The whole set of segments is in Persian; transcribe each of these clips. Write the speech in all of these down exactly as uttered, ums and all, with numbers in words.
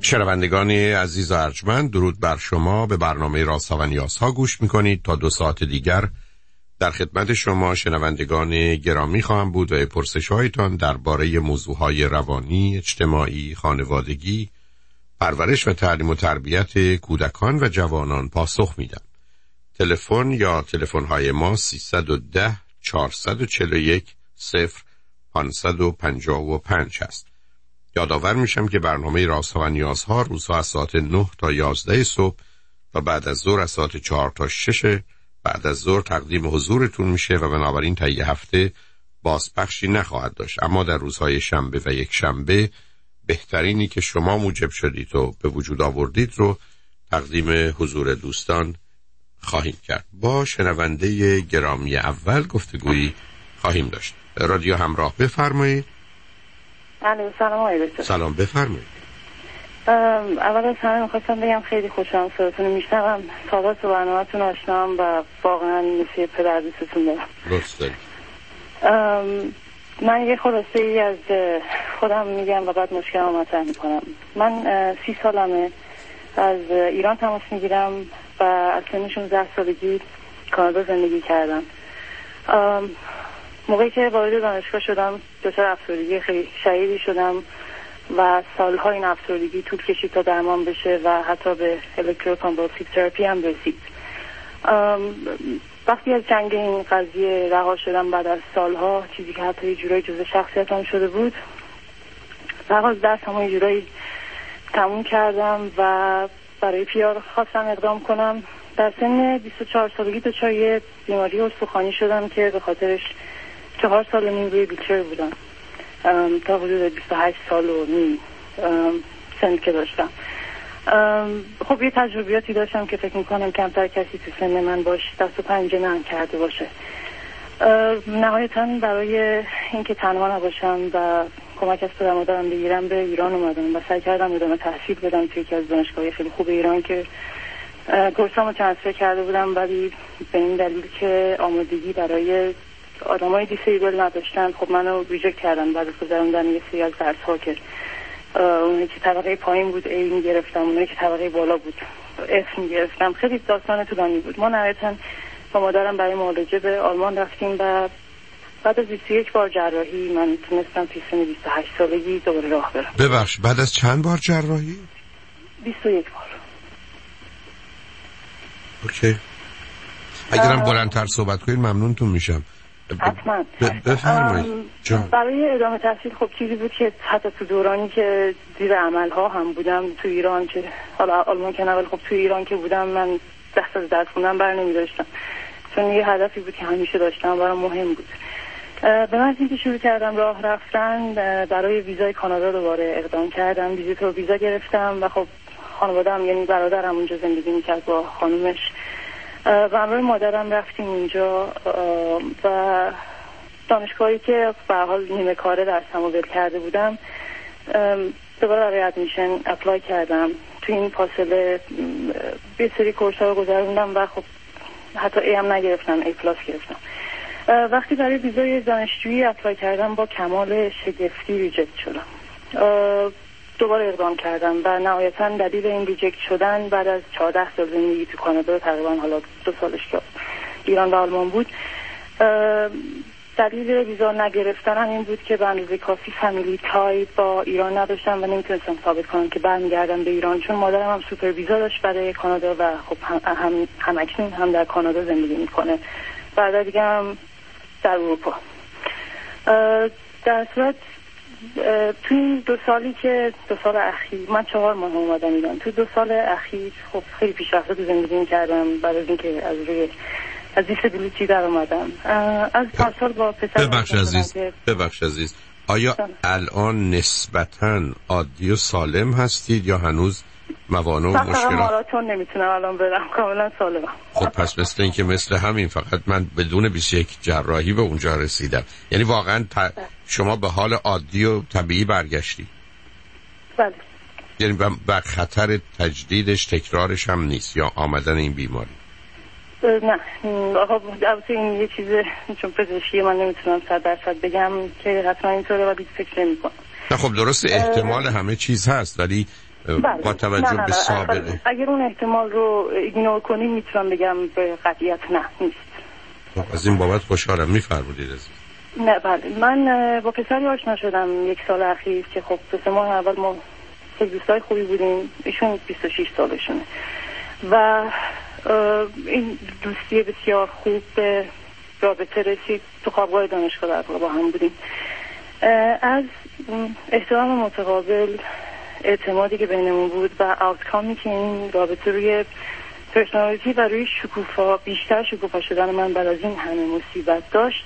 شنوندگان عزیز و ارجمند، درود بر شما. به برنامه رازها و نیازها گوش میکنید. تا دو ساعت دیگر در خدمت شما شنوندگان گرامی خواهم بود و پرسش‌هایتان درباره موضوعهای روانی، اجتماعی، خانوادگی، پرورش و تعلیم و تربیت کودکان و جوانان پاسخ میدم. تلفن یا تلفن‌های ما سیصد و ده چهارصد و چهل و یک صفر پانصد و پنجاه و پنج است. یادآور میشم که برنامه رازها و نیازها روزها از ساعت نه تا یازده صبح و بعد از ظهر از ساعت چهار تا شش بعد از ظهر تقدیم حضورتون میشه و بنابراین تا یه هفته بازپخشی نخواهد داشت. اما در روزهای شنبه و یک شنبه بهترینی که شما موجب شدید و به وجود آوردید رو تقدیم حضور دوستان خواهیم کرد. با شنونده گرامی اول گفتگویی خواهیم داشت. رادیو همراه، بفرمایید. الو، سلام آقای دکتر. سلام، بفرمایید. اول از همه میخواستم بگم خیلی خوشحالم صداتون رو میشنوم. سالات و برنامه‌تون آشنام و واقعا مثل پدر دوستتون دارم. درست دارید. من یه خلاصه ای از خودم میگم و بعد مشکلم مطرح میکنم. من سی سالمه از ایران تماس میگیرم و از سن شانزده سالگی کانادا زندگی کردم. موقعی که وارد دانشگاه شدم دچار افسردگی خیلی شدیدی شدم و سالها این افسردگی طول کشید تا درمان بشه و حتی به الکتروکانوالسیو تراپی هم رسید. وقتی از جنگ این قضیه رها شدم بعد از سالها، چیزی که حتی یه جورایی جزء شخصیتم شده بود، رها از درس هم یه جورایی تموم کردم و برای پیار خواستم اقدام کنم. در سن بیست و چهار سالگی دچار یه بیماری استخوانی شدم که به خاطرش چهار سال و نیم روی ویلچر بودم تا حدود بیست و هشت سال و نیم سن که داشتم. خب یه تجربیاتی داشتم که فکر میکنم کمتر کسی تو سن من باش دست و پنجه نرم کرده باشه. نهایتاً برای اینکه تنها نباشم و کمک از پدر مادرم بگیرم به ایران اومدم و سعی کردم ادامه تحصیل بدم توی یکی از دانشگاه‌های خیلی خوب ایران که کورسامو ترانسفر کرده بودم، ولی به این دلیل که آمادگی برای آدمای دیسیبل نداشتن خب منو ریجکت کردن. بعد از گذروندن یه سری از درس‌ها که اونایی که طبقه پایین بود ای میگرفتم، اونایی که طبقه بالا بود اف میگرفتم. خیلی داستان طولانی بود. ما نهایتاً با مادرم برای معالجه به آلمان رفتیم و بعد از بیست و یک بار جراحی من تونستم توی سن بیست و هشت سالگی دوباره راه برم. ببخش، بعد از چند بار جراحی؟ بیست و یک بار. اوکی. اگرم بلندتر صحبت کنید ممنونتون میشم. حتما. بفرمایید. برای ادامه تحصیل خب چیزی بود که حتی تو دورانی که زیر عملها هم بودم تو ایران، که حالا آلمان که نوال خب تو ایران که بودم من دست از درس خوندن بر نمی داشتم، چون یه هدفی بود که همیشه داشتم، برام مهم بود. به من اینکه شروع کردم راه رفتن برای ویزای کانادا دوباره اقدام کردم، ویزیتور ویزا گرفتم و خب خانواده‌ام یعنی برادرم اونجا زندگی میکرد با خانومش و همراه مادرم رفتیم اونجا و دانشگاهی که به هر حال نیمه کاره درسمو ول کرده بودم دوباره برای ادمیشن اپلای کردم. تو این فاصله یه سری کورس‌ها رو گذروندم و خب حتی ای هم نگرفتم، ای پلاس گرفتم. وقتی برای ویزای دانشجویی اپلای کردم با کمال شگفتی ریجکت شدم. دوباره اقدام کردم و نهایتاً دلیل این ریجکت شدن بعد از چهارده سال زندگی تو کانادا، تقریبا حالا دو سالش که ایران و آلمان بود، دلیل ویزا نگرفتن این بود که به اندازه کافی فامیلی تای با ایران نداشتم و نمیتونستم ثابت کنم که برمیگردم به ایران، چون مادرم هم سوپر ویزا داشت برای کانادا و خب هم هم همکنون هم در کانادا زندگی میکنه، بعد دیگه هم در اروپا. در صورت تو این دو سالی که دو سال اخیر من چهار ماه اومدم ایران، تو دو سال اخیر خب خیلی پیشرفته تو زندگی کردم بعد از اینکه از روی از دیسابیلیتی در اومدم. از پنج سال با پسر ببخش عزیز ببخش عزیز آیا الان نسبتاً عادی و سالم هستید یا هنوز موانع و مشکلات؟ ماراتون نمیتونم الان برم، کاملا سالمم. خب پس مثل این که مثل همین، فقط من بدون بیست و یک جراحی به اونجا رسیدم. یعنی واقعا ت... شما به حال عادی و طبیعی برگشتی؟ بله. یعنی بر خطر تجدیدش تکرارش هم نیست یا آمدن این بیماری؟ نه خب البته این یه چیزه، چون پزشکی من نمیتونم صد درصد بگم که حتما اینطوره ولی فکر نمی‌کنم. نه خب درست احتمال همه چیز هست، ولی با توجه نه نه به سابقه. اگر اون احتمال رو ایگنور کنیم میتونم بگم به قطعیت نه نیست. از این بابت خوشحالم. میفرمودید عزیز. نه بله، من با پسری آشنا شدم یک سال اخیر که خب سه ماه اول ما خیلی دوستای خوبی بودیم. ایشون بیست و شش سالشونه و این دوستی بسیار خوب به رابطه رسید. تو خوابگاه دانشگاه در با هم بودیم. از احترام متقابل، اعتمادی که بینمون بود و آوتکامی که این رابطه روی پرسونالیتی و روی شکوفا، بیشتر شکوفا شدن من بعد از این همه مصیبت داشت،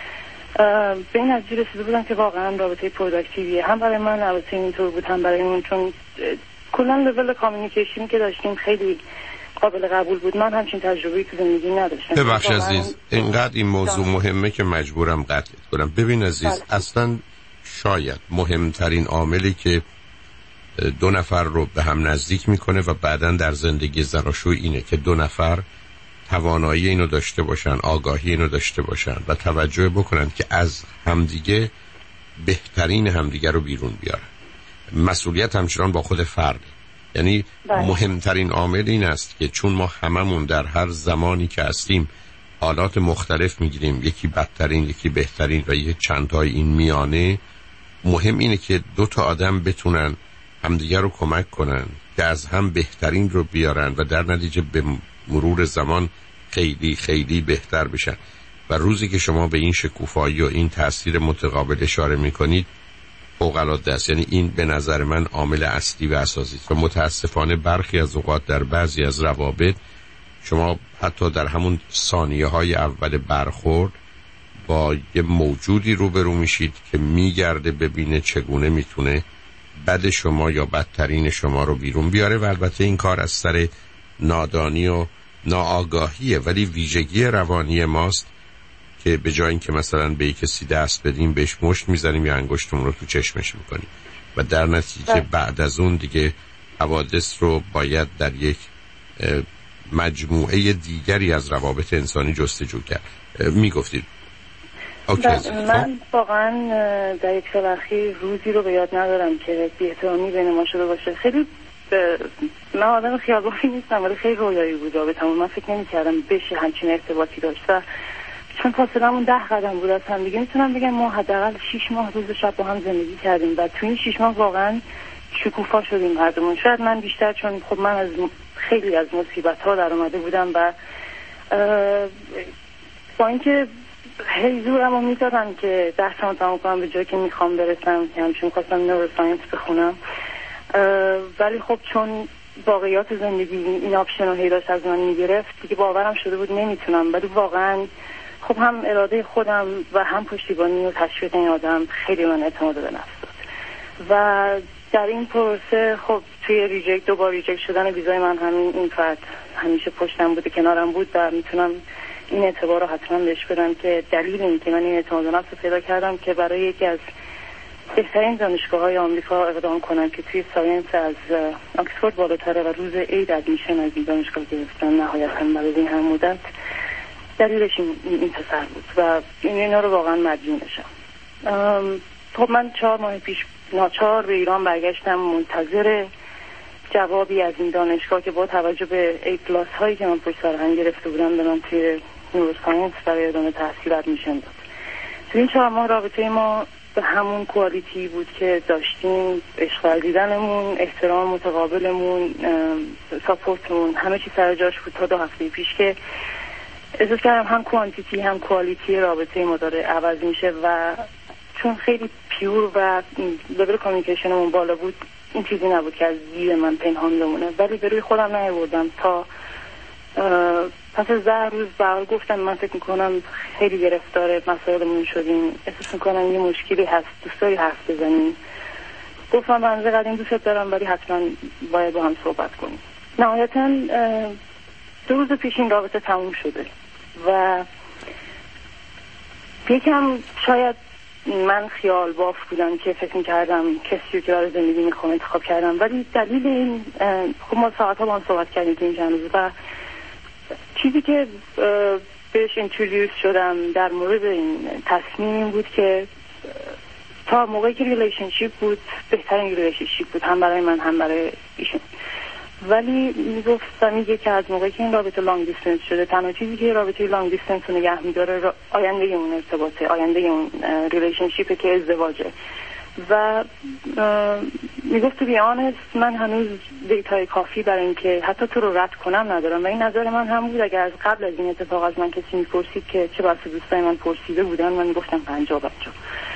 به این نتیجه رسیده بودم که واقعا رابطه پروداکتیویه. هم برای من رابطه اینطور بود، هم برای اون، چون کلا لول کامیونیکیشن که داشتیم خیلی قابل قبول بود. من همچین تجربه‌ای تو زندگی نداشتم. ببخش عزیز، اینقدر این موضوع مهمه که مجبورم قطعت کنم. ببین عزیز، بله. اصلا شاید مهمترین عاملی که دو نفر رو به هم نزدیک میکنه و بعداً در زندگی زناشویی اینه که دو نفر توانایی اینو داشته باشن، آگاهی اینو داشته باشن و توجه بکنن که از همدیگه بهترین همدیگه رو بیرون بیارن. مسئولیت همچنان با خود فرد. یعنی باید. مهمترین عامل این است که چون ما هممون در هر زمانی که هستیم حالات مختلف میگیریم، یکی بدترین، یکی بهترین و یه چند تای این میانه، مهم اینه که دو تا آدم بتونن همدیگه رو کمک کنن که از هم بهترین رو بیارن و در نتیجه به مرور زمان خیلی خیلی بهتر بشن. و روزی که شما به این شکوفایی و این تأثیر متقابل اشاره میکنید فوق‌العاده است. یعنی این به نظر من عامل اصلی و اساسی است و متاسفانه برخی از اوقات در بعضی از روابط شما حتی در همون ثانیه های اول برخورد با یه موجودی روبرو میشید که میگرده ببینه چگونه میتونه بد شما یا بدترین شما رو بیرون بیاره و البته این کار از سر نادانی و ناآگاهیه، ولی ویژگی روانی ماست که به جای اینکه مثلا به یک کسی دست بدیم بهش مشت میزنیم یا انگشتمون رو تو چشمش میکنیم و در نتیجه بعد از اون دیگه حوادث رو باید در یک مجموعه دیگری از روابط انسانی جستجو کرد. میگفتید من واقعا در یک سال اخیر روزی رو به یاد ندارم که بی‌احترامی بین ما شده باشه. خیلی ب... من آدم خیالبافی نیستم ولی خیلی رویایی بود رابطمون. من فکر نمی‌کردم بشه همچین ارتباطی داشت و چون فاصله‌مون ده قدم بود از هم دیگه میتونم بگم ما حداقل شش ماه روز شب با هم زندگی کردیم و تو این شش ماه واقعا شکوفا شدیم هر دومون. شاید من بیشتر چون خب من از خیلی از مصیبت‌ها در اومده بودم و با اینکه هی زورم رو میدادم که درسم تمام کنم به جایی که میخوام برسم، که همچون میخواستم نوروساینس بخونم، ولی خب چون واقعیات زندگی این آپشن رو هی داشت از من میگرفت دیگه باورم شده بود نمیتونم. ولی واقعا خب هم اراده خودم و هم پشتیبانی و تشویق این آدم خیلی من اعتماد به نفس داد و در این پروسه خب توی ریجکت دوبار ریجکت شدن ویزای من همین این فرد همیشه پشتم بوده، کنارم بود و میتونم این اعتبار رو حتما بهش بدم که دلیل این که من این اعتماد به نفس رو پیدا کردم که برای یکی از بهترین دانشگاه‌های آمریکا اقدام کنم که توی ساینس از آکسفورد بالاتره و روز عید ادمیشن از این دانشگاه گرفتم نهایتاً بعد از این هم مدت. دلیلش این, این پسر بود و این اینا رو واقعا مدیونشم. خب من چهار ماه پیش ناچار به ایران برگشتم منتظر جوابی از این دانشگاه که با توجه به ای پلاس هایی که من پشت سر هم گرفته بودم به من توی نوروساینس برای ادامه تحصیل ادمیشن داد. تو این چهار ماه رابطه ما به همون کوالیتی بود که داشتیم، عشق دیدنمون، احترام متقابلمون، ساپورتمون، همه چی سر جاش بود تا دو هفته پیش که احساس کردم هم کوانتیتی هم کوالیتی رابطه ما داره عوض میشه و چون خیلی پیور و لول کامیونیکیشنمون بالا بود این چیزی نبود که از دید من پنهان بمونه. ولی به روی خودم نیاوردم تا پس از ده روز برای گفتم من فکر میکنم خیلی گرفتار مسائلمون شدیم، احساس میکنم یه مشکلی هست، دوست داری حرف بزنیم. گفتم بنده قدیم دوست دارم ولی حتما باید با هم صحبت کنیم. نهایتا دو روز پیش این رابطه تموم شده و یکم شاید من خیال باف بودم که فکر می‌کردم کسی که برای زندگی میخوام انتخاب کردم، ولی دلیل این خب ما ساعت‌ها با هم صحبت کردیم تو این چند روز و چیزی که بهش اینترودیوس شدم در مورد این تصمیم این بود که تا موقعی که ریلیشنشیپ بود بهترین ریلیشنشیپ بود، هم برای من هم برای ایشون. ولی میگفت و میگه که از موقعی که این رابطه لانگ دیستنس شده، تنها چیزی که رابطه لانگ دیستنس رو نگه میداره آینده اون ارتباطه، آینده اون ریلیشنشیپه که ازدواجه. و میگفت تو بیانست من هنوز دیتای کافی برای اینکه حتی تو رو رد کنم ندارم. و این نظر من هم بود. اگر از قبل از این اتفاق از من کسی میپرسید که چه بسا دوستای من پرسیده بودن، من میگفتم پنجاه پنجاه.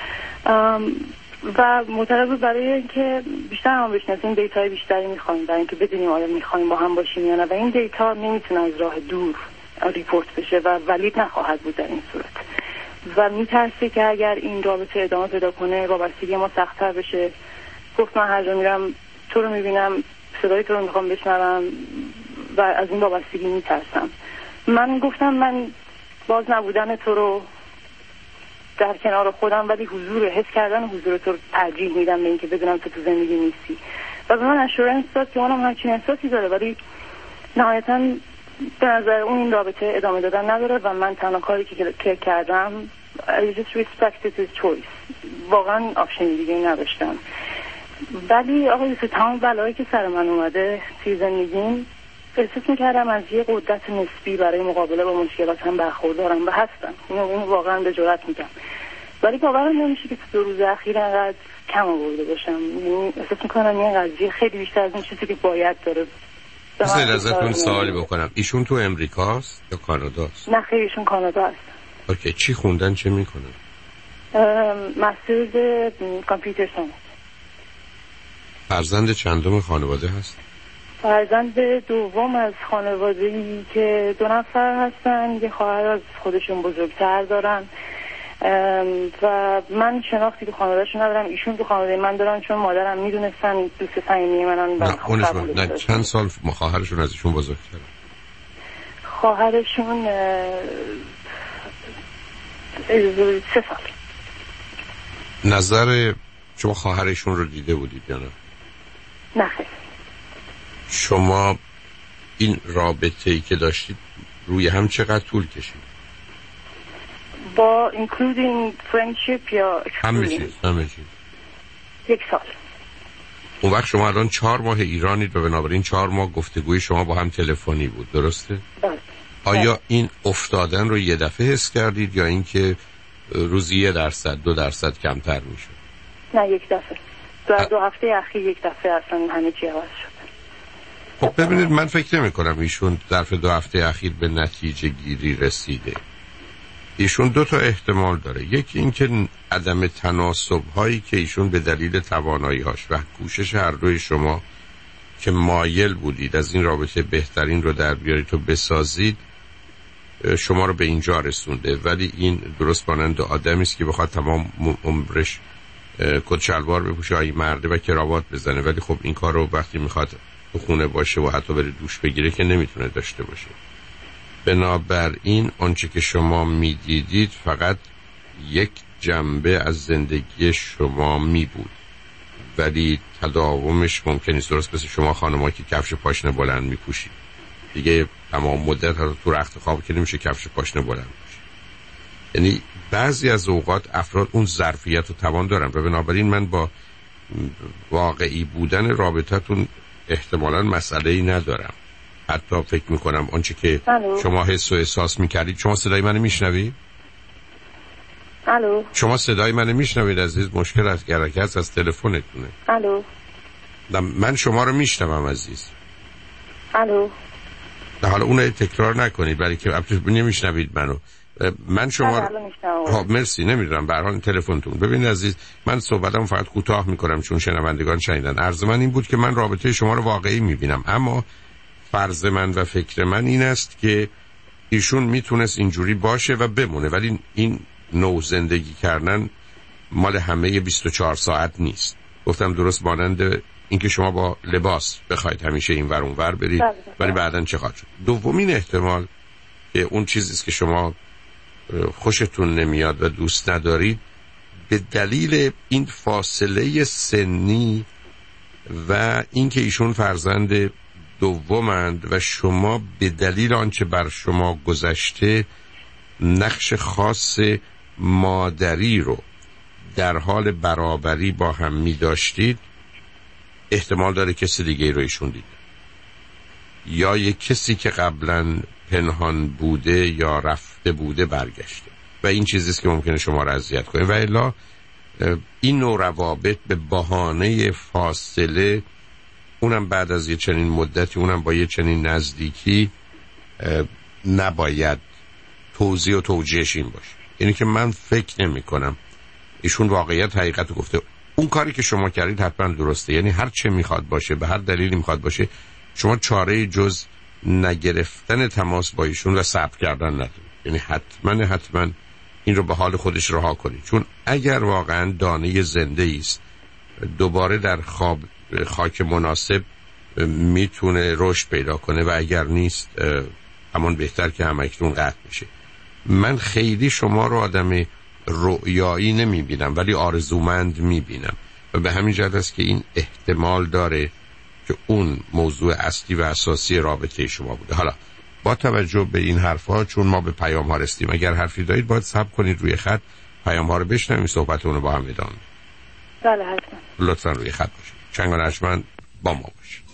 و معتقد برای اینکه بیشتر هم بشناسیم دیتای بیشتری میخوایم، برای اینکه بدونیم آیا میخوایم با هم باشیم یا نه. و این دیتا نمیتونه از راه دور ریپورت بشه و ولید نخواهد بود در این صورت. و میترسه که اگر این رابطه ادامه پیدا کنه وابستگی ما سخت‌تر بشه. گفت من هر جا میرم تو رو میبینم، صدای تو رو میخوام بشنوم و از این وابستگی میترسم. من گفتم من باز نبودن تو رو در کنار خودم، ولی حضور حس کردن حضور تو رو ترجیح میدم به اینکه بدونم تو تو زندگی نیستی. و به من اشورنس داد که اونم همچین احساسی داره، ولی نهایتاً به نظر اون این رابطه ادامه دادن نداره و من تنها کاری که, که کردم I just respected his choice. واقعا آپشن دیگه نداشتم. ولی آقای یوسف تمام بلایی که سر من اومده توی زندگیم احساس میکردم از یه قدرت نسبی برای مقابله با مشکلاتم برخوردارم و هستم. اینو واقعا به جرئت میگم. ولی باورم نمیشه که تو دو روز اخیر انقدر کم آورده باشم. یعنی احساس میکنم این قضیه خیلی بیشتر از این چیزی که باید داره. مثلا ازتون سوالی بکنم، ایشون تو امریکاست یا کاناداست؟ نه خیلی ایشون کانادا هست. اوکی، چی خوندن، چه میکنن؟ مسترز کامپیوتر ساینس. فرزند چندم خانواده هست؟ فرزند دوم از خانواده‌ای که دو نفر هستن، یه خواهر از خودشون بزرگتر دارن و من شناختی تو خانواده‌شون ندارم. ایشون تو خانواده من دارن، چون مادرم میدونستن دوست صمیمی منن. نه اونش من. نه چند سال خواهرشون از ایشون بزرگتره؟ خواهرشون سه سال. نظر شما خواهرشون رو دیده بودید یا نه؟ نه خیلی. شما این رابطه‌ای که داشتید روی هم چقدر طول کشید؟ با including friendship یا همه چیز همه چیز یک سال. اون وقت شما الان چهار ماه ایرانید و بنابراین چهار ماه گفتگوی شما با هم تلفنی بود، درسته؟ بله. آیا این افتادن رو یه دفعه حس کردید یا اینکه روزی یه درصد دو درصد کمتر میشه؟ نه یک دفعه. دو, دو هفته اخیر یک دفعه اصلا همه چی عوض شد. خب ببینید، من فکر نمی کنم ایشون ظرف دو هفته اخیر به نتیجه گیری رسیده. ایشون دو تا احتمال داره. یکی اینکه عدم تناسب هایی که ایشون به دلیل توانایی هاش و کوشش هر دوی شما که مایل بودید از این رابطه بهترین رو در بیارید و بسازید شما رو به اینجا رسونده. ولی این درست مانند آدمی است که بخواد تمام عمرش کت شلوار بپوشه، آیی مرده و کراوات بزنه، ولی خب این کار رو وقتی میخواد تو خونه باشه و حتی بره دوش بگیره که نمیتونه داشته باشه. بنابراین آنچه که شما میدیدید فقط یک جنبه از زندگی شما می بود، ولی تداومش ممکن نیست. درست مثل شما خانم‌ها که کفش پاشنه بلند میپوشید دیگه تمام مدت تو رخت خواب که نمیشه کفش پاشنه بلند پوشید. یعنی بعضی از اوقات افراد اون ظرفیت و توان دارن و بنابراین من با واقعی بودن رابطتون احتمالاً مسئله‌ای ندارم. حتی فکر میکنم آنچه که الو. شما حس و احساس میکردید. شما صدای منو میشنوید؟ الو. شما صدای منو میشنوید عزیز؟ مشکل از گرکت از تلفنتونه. الو. من شما رو میشنوم عزیز. الو. نه حالا اون تکرار نکنید برای که نمیشنوید منو. من شما رو ها مرسی نمیدونم به هر حال تلفنتون. ببینید عزیز، من صحبتم فقط کوتاه میکنم چون شنوندگان شنیدن. عرض من این بود که من رابطه شما رو واقعی میبینم، اما فرض من و فکر من این است که ایشون میتونست اینجوری باشه و بمونه، ولی این نوع زندگی کردن مال همه بیست و چهار ساعت نیست. گفتم درست مانند اینکه شما با لباس بخواید همیشه این ور اون ور برید ولی بعداً چه خواهد شد. دومین احتمال که اون چیزی است که شما خوشتون نمیاد و دوست ندارید به دلیل این فاصله سنی و اینکه ایشون فرزند دومند و شما به دلیل آنچه بر شما گذشته نقش خاص مادری رو در حال برابری با هم می داشتید، احتمال داره کسی دیگه رو ایشون دیده، یا یک کسی که قبلا پنهان بوده یا رفته بوده برگشته و این چیزیست که ممکنه شما رو اذیت کنه. و الا این نوع روابط به بهانه فاصله، اونم بعد از یه چنین مدتی، اونم با یه چنین نزدیکی، نباید توضیح و توجیهش این باشه. یعنی که من فکر نمی کنم ایشون واقعیت حقیقت رو گفته. اون کاری که شما کردید حتما درسته، یعنی هر چه میخواد باشه، به هر دلیلی میخواد باشه، شما چاره جز نگرفتن تماس با ایشون و صبر کردن ندارید. یعنی حتما حتما این رو به حال خودش رها کنید، چون اگر واقعا دانه زنده است دوباره در خواب خاک مناسب میتونه رشد پیدا کنه و اگر نیست همون بهتر که همکنون قطع میشه. من خیلی شما رو آدم رؤیایی نمیبینم ولی آرزومند میبینم و به همین جهت است که این احتمال داره که اون موضوع اصلی و اساسی رابطه شما بوده. حالا با توجه به این حرفا، چون ما به پیام ها رسیدیم، اگر حرفی دارید باید صبر کنید روی خط پیام ها رو بشنویم، صحبت اون رو با هم ادامه. بله حتما. لطفا روی خط باشید. چنگان ارجمند با ما باشید.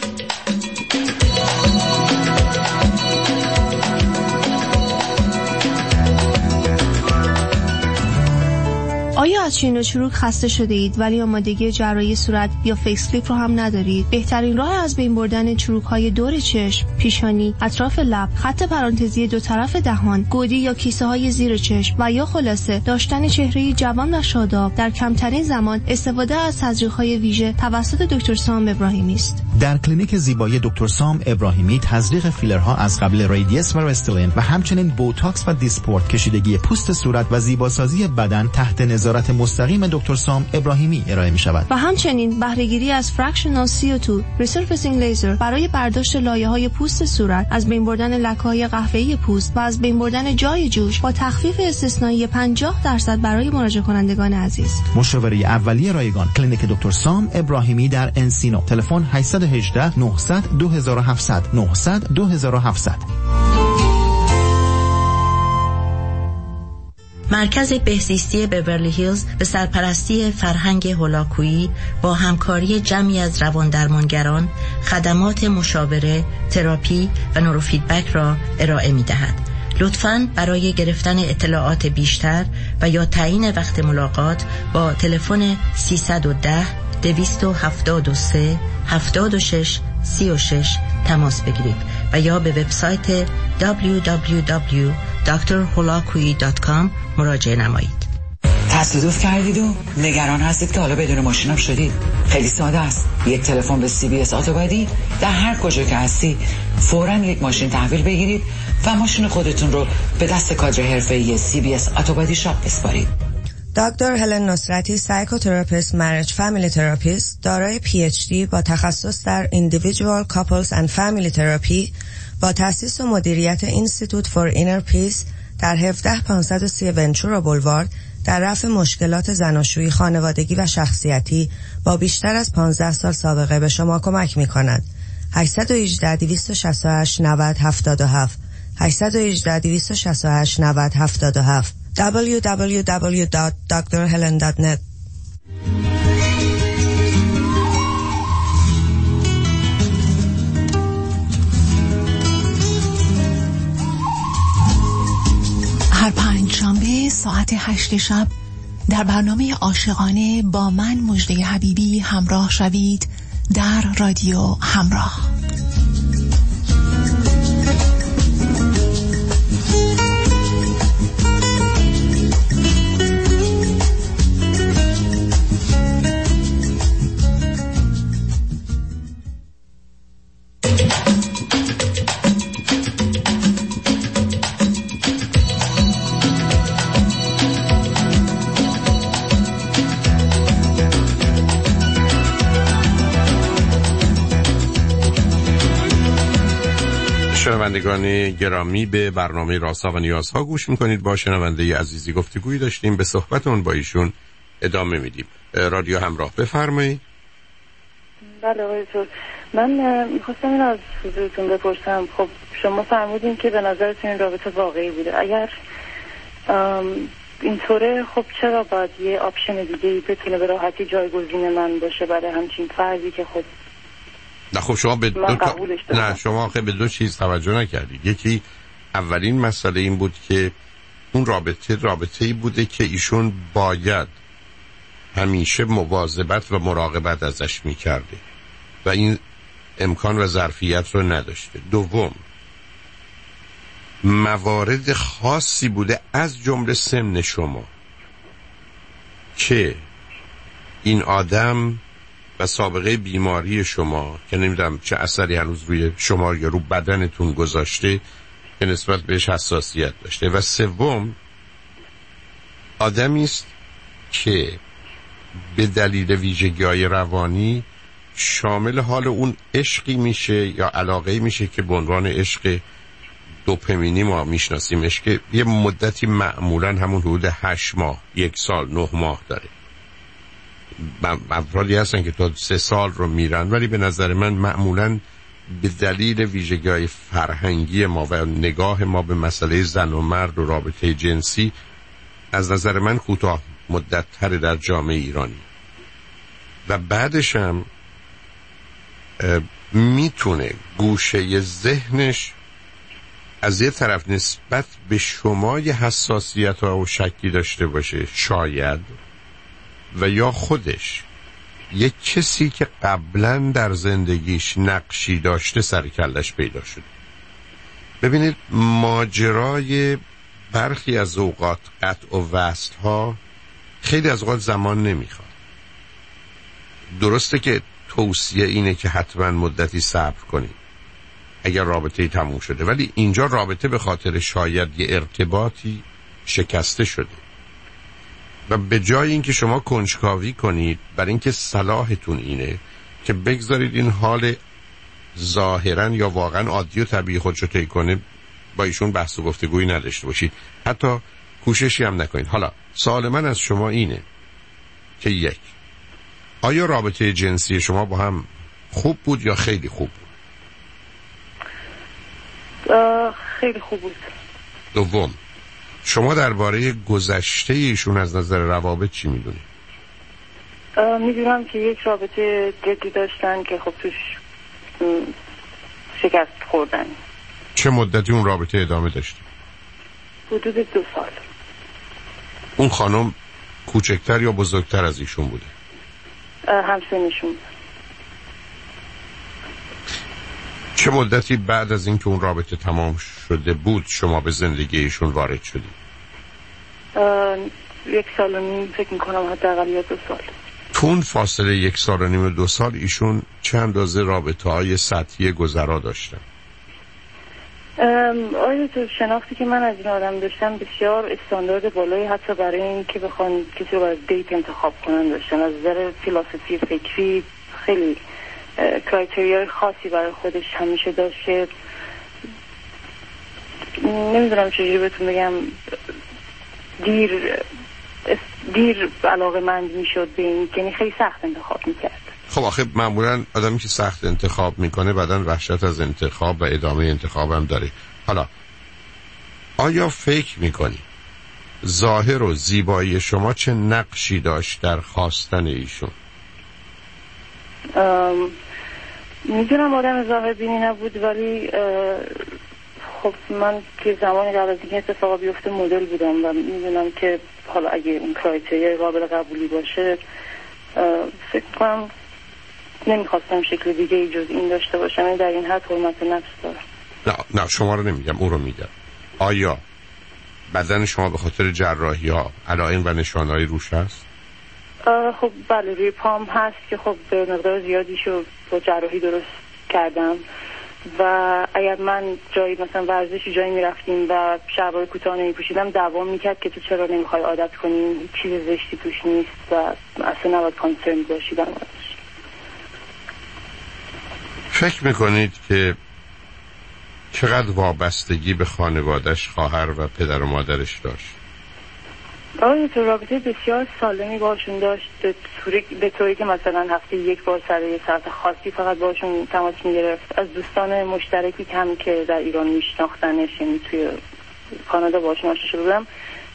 آیا از چین و چروک خسته شده اید ولی آمادگی جراحی صورت یا فیس لیفت رو هم ندارید؟ بهترین راه از بین بردن چروک‌های دور چشم، پیشانی، اطراف لب، خط پرانتزی دو طرف دهان، گودی یا کیسه‌های زیر چشم و یا خلاصه داشتن چهره جوان و شاداب در کمترین زمان استفاده از تزریق‌های ویژه توسط دکتر سام ابراهیمی است. در کلینیک زیبایی دکتر سام ابراهیمی تزریق فیلرها از قبیل ریدیس و رستلین و همچنین بوتاکس و دیسپورت، کشیدگی پوست صورت و زیباسازی بدن تحت نظارت مستقیم دکتر سام ابراهیمی ارائه می شود. و همچنین بهره‌گیری از فرکشنال سی او دو ریسرفیسینگ لیزر برای برداشت لایه‌های پوست صورت، از بین بردن لکه‌های قهوه‌ای پوست و از بین بردن جای جوش با تخفیف استثنایی پنجاه درصد برای مراجعه کنندگان عزیز. مشاوره اولیه رایگان، کلینیک دکتر سام ابراهیمی در انسینو. تلفن هشت یک هشت نه صفر صفر دو هفت صفر صفر نه صفر صفر دو هفت صفر صفر. مرکز بهزیستی بیورلی هیلز به سرپرستی فرهنگ هولاکویی با همکاری جمعی از رواندرمانگران خدمات مشاوره، تراپی و نوروفیدبک را ارائه می دهد. لطفاً برای گرفتن اطلاعات بیشتر و یا تعیین وقت ملاقات با تلفن سیصد و ده دویست و هفتاد و سه هفتاد و شش سی و شش تماس بگیرید و یا به وبسایت دبلیو دبلیو دبلیو دات دکتر هولاکویی دات کام مراجعه نمایید. تصادف کردید و نگران هستید که حالا بدون ماشینم شدید؟ خیلی ساده است. یک تلفن به سی بی اس اتوبادی، در هر کجا که هستی فوراً یک ماشین تحویل بگیرید و ماشین خودتون رو به دست کادر حرفه‌ای سی بی اس اتوبادی شاپ بسپارید. دکتر هلن نصرتی، سایکوتراپیست، مریج فامیلی تراپیست، دارای پی اچ دی با تخصص در Individual Couples and Family Therapy با تأسیس و مدیریت اینستیتوت فور اینر پیس در هفده پانصد و سی ونچورا بولوارد در رفع مشکلات زناشویی، خانوادگی و شخصیتی با بیشتر از پانزده سال سابقه به شما کمک می کند. هشت یک هشت دویست و شصت و هشت نود هفتاد و هفت هشت یک هشت دویست و شصت و هشت نود هفتاد و هفت دبلیو دبلیو دبلیو دات دکتر هلن دات نت. هر پنج شنبه ساعت هشت شب در برنامه عاشقانه با من مژده حبیبی همراه شوید در رادیو همراه. شنوندگان گرامی، به برنامه رازها و نیازها گوش میکنید. با شنونده عزیزی گفتگویی داشتیم، به صحبتون با ایشون ادامه میدیم. رادیو همراه، بفرمایید. بله آقای دکتر، من میخواستم این از حضورتون بپرسم. خب شما فرمودین که به نظرتون این رابطه واقعی بوده. اگر اینطوره خب چرا باید یه آپشن دیگه بتونه به راحتی جایگزین من باشه برای همچین فردی که خب نه خب شما به دو تا... نه شما آخه به دو چیز توجه نکردید. یکی اولین مسئله این بود که اون رابطه رابطه‌ای بوده که ایشون باید همیشه مواظبت و مراقبت ازش میکرده و این امکان و ظرفیت رو نداشته. دوم موارد خاصی بوده از جمله سن شما که این آدم و سابقه بیماری شما که نمیدونم چه اثری هنوز روی شما یا رو بدنتون گذاشته که نسبت بهش حساسیت داشته. و سوم آدمی است که به دلیل ویژگی‌های روانی شامل حال اون عشقی میشه یا علاقه‌ای میشه که به عنوان عشق دوپامینی ما میشناسیمش که یه مدتی معمولا همون حدود هشت ماه، یک سال، نه ماه داره. افرادی هستن که تا سه سال رو میرن، ولی به نظر من معمولا به دلیل ویژگی‌های فرهنگی ما و نگاه ما به مسئله زن و مرد و رابطه جنسی از نظر من کوتاه مدت تر در جامعه ایرانی و بعدش هم میتونه گوشه ذهنش از یه طرف نسبت به شما یه حساسیت و شکی داشته باشه شاید، و یا خودش یک کسی که قبلا در زندگیش نقشی داشته سر کلش پیدا شده. ببینید ماجرای برخی از اوقات قطع و وصل ها خیلی از اوقات زمان نمیخواد. درسته که توصیه اینه که حتما مدتی صبر کنید اگر رابطه تموم شده، ولی اینجا رابطه به خاطر شاید یه ارتباطی شکسته شده و به جای اینکه شما کنجکاوی کنید برای اینکه صلاحتون اینه که بگذارید این حال ظاهرا یا واقعا عادی و طبیعی خودشو طی کنه، با ایشون بحث و گفتگویی نداشته باشید، حتی کوششی هم نکنید. حالا سوال من از شما اینه که یک، آیا رابطه جنسی شما با هم خوب بود یا خیلی خوب بود؟ خیلی خوب بود. دوم، شما درباره گذشته ایشون از نظر روابط چی میدونید؟ میدونم که یک رابطه جدی داشتن که خب توش شکست خوردن. چه مدتی اون رابطه ادامه داشته؟ حدود دو سال. اون خانم کوچکتر یا بزرگتر از ایشون بوده؟ همسنشون. چه مدتی بعد از اینکه اون رابطه تمام شده بود شما به زندگی ایشون وارد شدید؟ یک سال و نیم فکر میکنم، حداقل یا دو سال. تو اون فاصله یک سال و نیم و دو سال ایشون چه اندازه رابطه های سطحی گذرا داشتن؟ آیا تو شناختی که من از این آدم داشتم بسیار استاندارد بالایی، حتی برای این که بخوان کسی رو برای دیت انتخاب کنن داشتن. از نظر فیلسوفی فکری خیلی کرایتریای خاصی برای خودش همیشه داشت که نمیدونم چجوری بهتون بگم، دیر دیر علاقه مند میشد به این، یعنی خیلی سخت انتخاب میکرد. خب آخه معمولا آدمی که سخت انتخاب میکنه بعدن وحشت از انتخاب و ادامه انتخاب هم داره. حالا آیا فکر میکنی ظاهر و زیبایی شما چه نقشی داشت در خواستن ایشون؟ میدونم آدم ظاهر بینی نبود، ولی خب من که زمانی قبل از اینکه اتفاقا بیفته مدل بودم و میدونم که حالا اگه این کرایتریای قابل قبولی باشه فکر کنم نمیخواستم شکل دیگه ای جز این داشته باشم. این در این حد حرمت نفس دارم. نه نه شما رو نمیگم، اون رو میگم. آیا بدن شما به خاطر جراحی ها علائم و نشانه‌ای روش هست؟ خب بله، روی پام هست که خب به مقدار زیادیشو با جراحی درست کردم و اگر من جایی مثلا ورزشی جایی میرفتیم و شلوار کوتاه نمیپوشیدم دوام میکرد که تو چرا نمیخوای عادت کنی، چیز زشتی توش نیست و اصلا نباید کانسرن باشی در موردش. فکر میکنید که چقدر وابستگی به خانواده‌اش، خواهر و پدر و مادرش داشت؟ آره تو رابطه بسیار سالمی باشون داشت، به طوری که مثلا هفته یک بار سر یه ساعت خاصی فقط باشون تماس میگرفت. از دوستان مشترکی کم که در ایران میشناختنش، یعنی توی کانادا باشون آشنا شده بودم،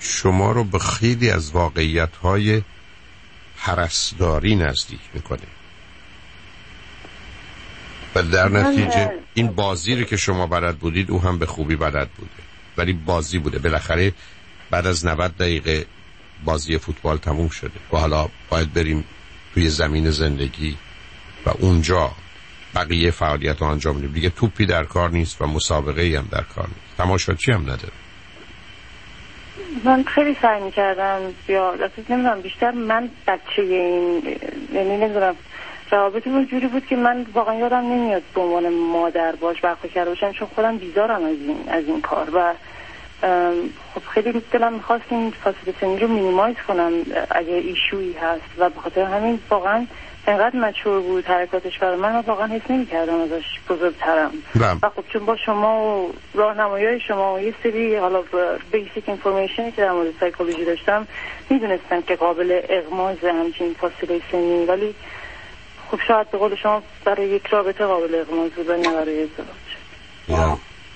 شما رو به خیلی از واقعیت‌های هرسداری نزدیک میکنه و در نتیجه این بازی رو که شما بلد بودید او هم به خوبی بلد بوده، ولی بازی بوده. بالاخره بعد از نود دقیقه بازی فوتبال تموم شده و حالا باید بریم توی زمین زندگی و اونجا بقیه فعالیت رو انجام بدیم. دیگه توپی در کار نیست و مسابقه ای هم در کار نیست، تماشاچی هم نداره. من خیلی سعی میکردم یا نمیدونم بیشتر من بچه این یعنی نمیدونم روابطمون جوری بود که من واقعا یادم نمیاد به عنوان مادر باش برخورد کرده باشم، چون خودم بیزارم از این از این کار و خب خیلی دلم میخواست این فاصله سنی رو مینیمایز کنم اگه ایشویی هست و به خاطر همین واقعا انقدر مچور بود حرکاتش برای من، من واقعا حس نمی‌کردم ازش بزرگترم. و خب چون با شما و راهنمایی‌های شما و یه سری حالا بیسیک اینفورمیشنی که در مورد سایکولوژی داشتم میدونستم که قابل اغماز همچین فاصله سنی، ولی خب شاید به قول شما برای یک رابطه قابل اغماز بود و نه برای ازدواج.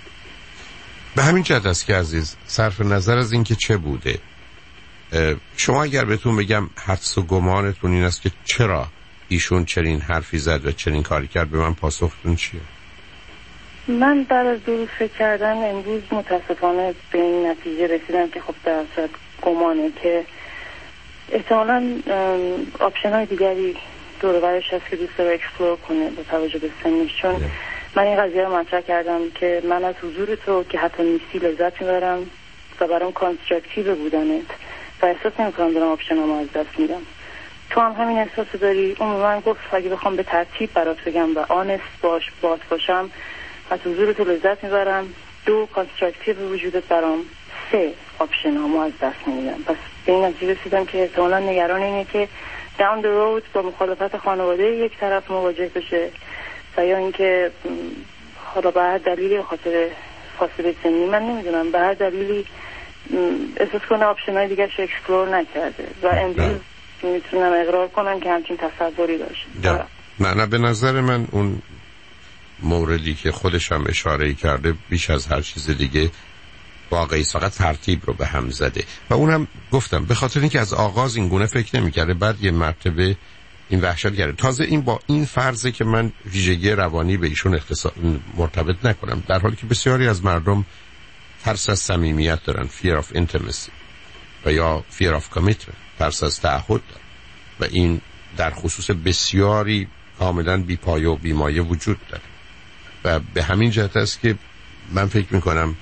به همین جهت است که عزیز صرف نظر از این که چه بوده، شما اگر بهتون بگم حدس و گمانتون این است که چرا ایشون چنین حرفی زد و چنین کاری کرد، به من پاسختون چیه؟ من بعد از دو روز فکر کردن امروز متاسفانه به این نتیجه رسیدم که خب در اصل گمانه که احتمالاً آپشن های دیگری دور و برش هست که دوست داره اکسپلور کنه با توجه به سنش. چون من این قضیه رو مطرح کردم که من از حضور تو که حتی نیستی لذت میبرم و برام کانستراکتیو بودنت و احساس نمیکنم دارم آپشنامو از دست میدم. تو هم همین احساس داری؟ اون من گفت اگه بخوام به ترتیب برات بگم و آنست باش باز باشم، از حضور تو لذت میبرم، دو کانستراکتیو وجودت برام، سه آپشنامو از دست نمیدم. پس به این نتیجه رسیدم که احتمالاً نگران اینه که down the road با مخالفت خانواده یک طرف مواجه بشه و یا اینکه حالا به هر دلیلی خاطر فاصله سنی من نمیدونم به هر دلیلی احساس کنه آپشن‌های دیگه شو اکسپلور نکرده و امروز میتونم اقرار کنم که همچین تصوری داشت. نه نه به نظر من اون موردی که خودش هم اشاره کرده بیش از هر چیز دیگه واقعی فقط ترتیب رو به هم زده و اونم گفتم به خاطر اینکه از آغاز این گونه فکر نمی‌کرده، بعد یه مرتبه این وحشت کرده. تازه این با این فرضه که من ویژگی روانی به ایشون اختصاص مرتبط نکنم، در حالی که بسیاری از مردم ترس از صمیمیت دارن، fear of intimacy و یا fear of commitment، ترس از تعهد دارن و این در خصوص بسیاری کاملا بی‌پایه و بی‌مایه وجود داره و به همین جهت است که من فکر میکنم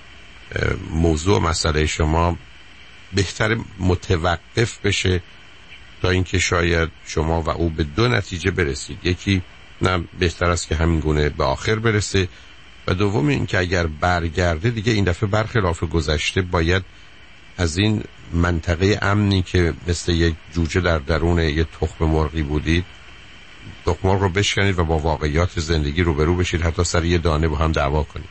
موضوع مسئله شما بهتر متوقف بشه تا اینکه شاید شما و او به دو نتیجه برسید. یکی نه بهتر است که همین گونه به آخر برسه و دوم این که اگر برگرده دیگه این دفعه برخلاف گذشته باید از این منطقه امنی که مثل یک جوجه در درون یک تخم مرغی بودید تخم مرغ رو بشکنید و با واقعیات زندگی روبرو بشید، حتی سر یه دانه با هم دعوا کنید.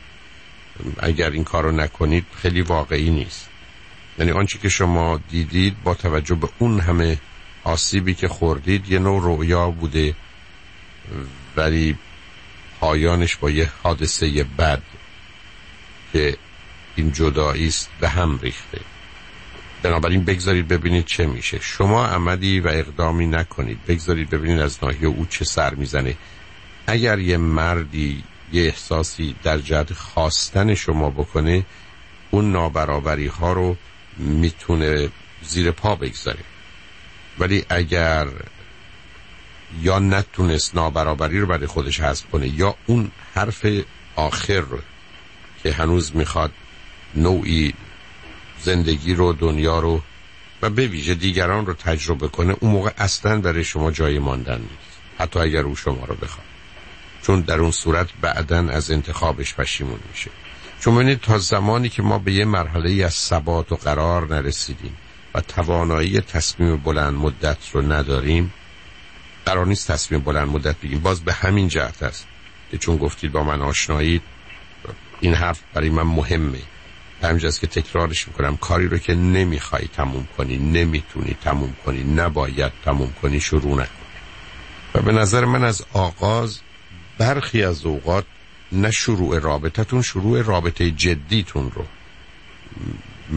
اگر این کار رو نکنید خیلی واقعی نیست. یعنی آنچه که شما دیدید با توجه به اون همه آسیبی که خوردید یه نوع رویا بوده ولی پایانش با یه حادثه بد که این جدایی است به هم ریخته. بنابراین بگذارید ببینید چه میشه. شما عملی و اقدامی نکنید، بگذارید ببینید از ناحیه او چه سر میزنه. اگر یه مردی یه احساسی در جهت خواستن شما بکنه، اون نابرابری ها رو میتونه زیر پا بگذاره، ولی اگر یا نتونست نابرابری رو برای خودش حذف کنه یا اون حرف آخر رو که هنوز میخواد نوعی زندگی رو، دنیا رو و به ویژه دیگران رو تجربه کنه، اون موقع اصلا برای شما جای ماندن نیست، حتی اگر او شما رو بخواد، چون در اون صورت بعداً از انتخابش پشیمون میشه. چون ببینید تا زمانی که ما به یه مرحله از ثبات و قرار نرسیدیم و توانایی تصمیم بلند مدت رو نداریم، قرار نیست تصمیم بلند مدت بگیم. باز به همین جهت است که چون گفتید با من آشنایید، این حرف برای من مهمه. همینجاست که تکرارش میکنم، کاری رو که نمیخوای تموم کنی، نمیتونی تموم کنی، نباید تموم کنی، شروع نکن. و به نظر من از آغاز برخی از اوقات نه شروع رابطتون، شروع رابطه جدیتون رو من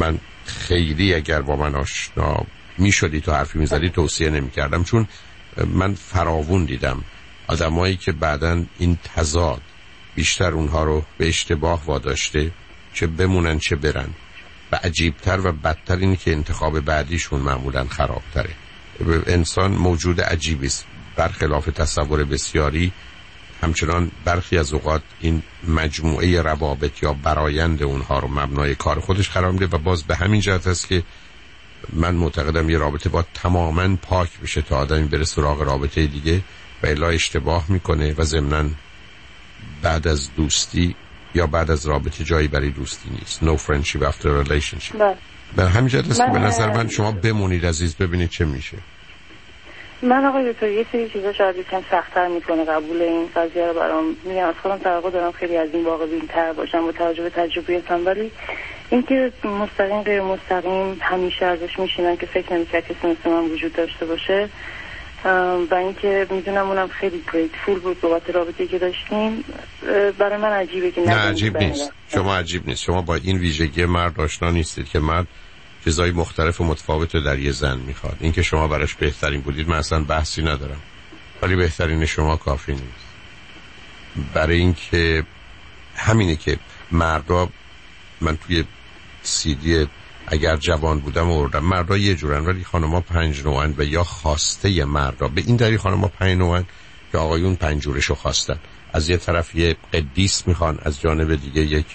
خیلی اگر با من آشنا می شدی تو حرفی می زدی توصیه نمی کردم، چون من فراوون دیدم آدمایی که بعداً این تضاد بیشتر اونها رو به اشتباه واداشته، چه بمونن چه برن، و عجیبتر و بدتر اینه که انتخاب بعدیشون معمولاً خرابتره. انسان موجود عجیبی است، برخلاف تصور بسیاری. همچنان برخی از اوقات این مجموعه روابط یا برایند اونها رو مبنای کار خودش قرار میده و باز به همین جهت است که من معتقدم یه رابطه با تماماً پاک بشه تا آدمی بره سراغ رابطه دیگه، و الا اشتباه میکنه و ضمناً بعد از دوستی یا بعد از رابطه جایی برای دوستی نیست. No friendship after relationship. به همین جهت است که به نظر من شما بمونید عزیز، ببینید چه میشه. من آقای دکتر یه سری چیزا شاید یکم سخت‌تر میکنه قبول این قضیه رو برام. میگم از خودم توقع دارم خیلی از این واقع بین‌تر باشم با توجه به تجربیاتم، ولی اینکه مستقیم غیر مستقیم همیشه ازش میشینم که فکر نمی‌کنم کسی مثل من وجود داشته باشه، و اینکه میدونم اونم خیلی گریتفول بود بابت رابطه‌ای که داشتیم. برای من عجیبه که نه عجیب نیست. شما عجیب نیست. شما با این ویژگی مرد آشنا نیستید که مرد چیزای مختلف و متفاوت رو در یه زن میخواد. اینکه شما براش بهترین بودید من اصلا بحثی ندارم، ولی بهترین شما کافی نیست. برای اینکه همینه که مردا، من توی سیدی اگر جوان بودم آوردم، مردا یه جورن ولی خانما پنج نوعن و یا خواسته مردا به این دلیل خانما پنج نوعن که آقایون پنج جورشو خواستن. از یه طرف یه قدیس میخوان، از جانب دیگه یک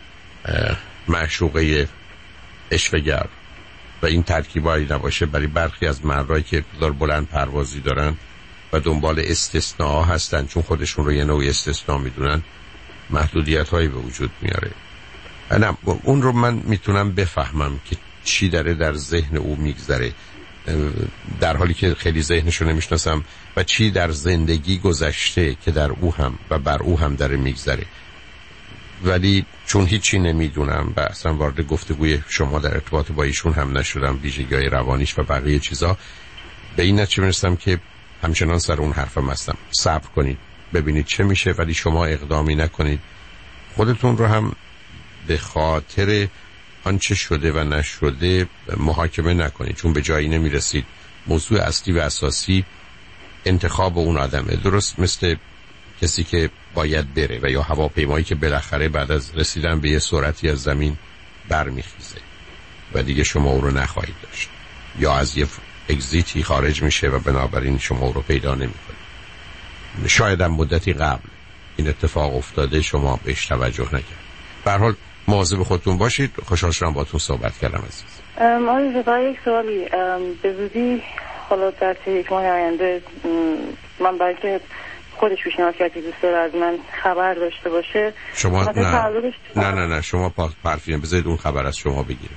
معشوقه اشوه‌گر، و این ترکیبایی نباشه. برای برخی از مردایی که اقتدار بلند پروازی دارن و دنبال استثناء هستن، چون خودشون رو یه نوع استثناء میدونن، محدودیت هایی به وجود میاره. نه اون رو من میتونم بفهمم که چی داره در ذهن او میگذره، در حالی که خیلی ذهنشو نمیشناسم، و چی در زندگی گذشته که در او هم و بر او هم داره میگذره. ولی چون هیچی نمیدونم و اصلا وارد گفتگوی شما در ارتباط با ایشون هم نشدم، ویژگی‌های روانیش و بقیه چیزا، به این نتیجه میرسم که همچنان سر اون حرفم هستم. صبر کنید ببینید چه میشه، ولی شما اقدامی نکنید. خودتون رو هم به خاطر آنچه شده و نشده محاکمه نکنید، چون به جایی نمیرسید. موضوع اصلی و اساسی انتخاب اون آدمه. درست مثل کسی که باید بره و یا هواپیمایی که بالاخره بعد از رسیدن به یه سرعتی از زمین برمیخیزه و دیگه شما او رو نخواهید داشت، یا از یه اگزیتی خارج میشه و بنابراین شما او رو پیدا نمیکنید. شاید هم مدتی قبل این اتفاق افتاده، شما بهش توجه نکرد. به هر حال مواظب خودتون باشید. خوشحال شدم باهاتون صحبت کردم عزیز. آقای زبا یک سوالی، به زودی حالا در یک ماه آینده من برای که خودش پیشنهاد کرد که دوست داره از من خبر داشته باشه. شما نه نه نه نه شما پرفیم بذارید اون خبر از شما بگیره.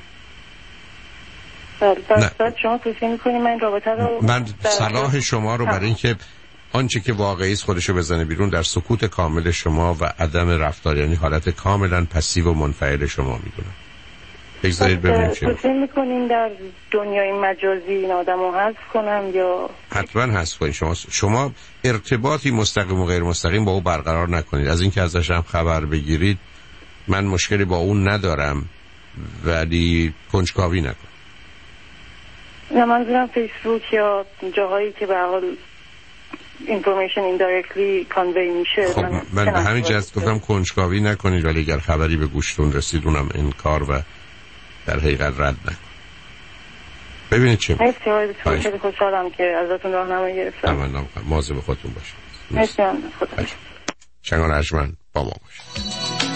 بله بعد شما توصیه میکنید من این رابطه رو، من صلاح شما رو برای اینکه آنچه که واقعی است خودشو بزنه بیرون در سکوت کامل شما و عدم رفتار، یعنی حالت کاملا پسیو و منفعل شما میدونم. بگذارید ببینیم چه توصیه میکنین در دنیای مجازی این آدمو حذف کنم یا حتما حذف کنید. شما شما ارتباطی مستقیم و غیر مستقیم با او برقرار نکنید. از اینکه ازش هم خبر بگیرید من مشکلی با اون ندارم، ولی کنجکاوی نکن. نه منظورم فیسبوک یا جاهایی که به حال اینفورمیشن ایندایرکتلی کانوی میشه. خب من, من به همین جهت گفتم کنجکاوی نکنید، ولی اگر خبری به گوشتون رسید اونم انکار و در حقیقت رد نکن. ببینید چه میشه. مرسی آقای دکتر، خیلی خوشحالم که ازتون راهنمایی گرفتم. تمام مواظب خودتون باشید. مرسی. خدا شنگان ارجمند با ما باشید.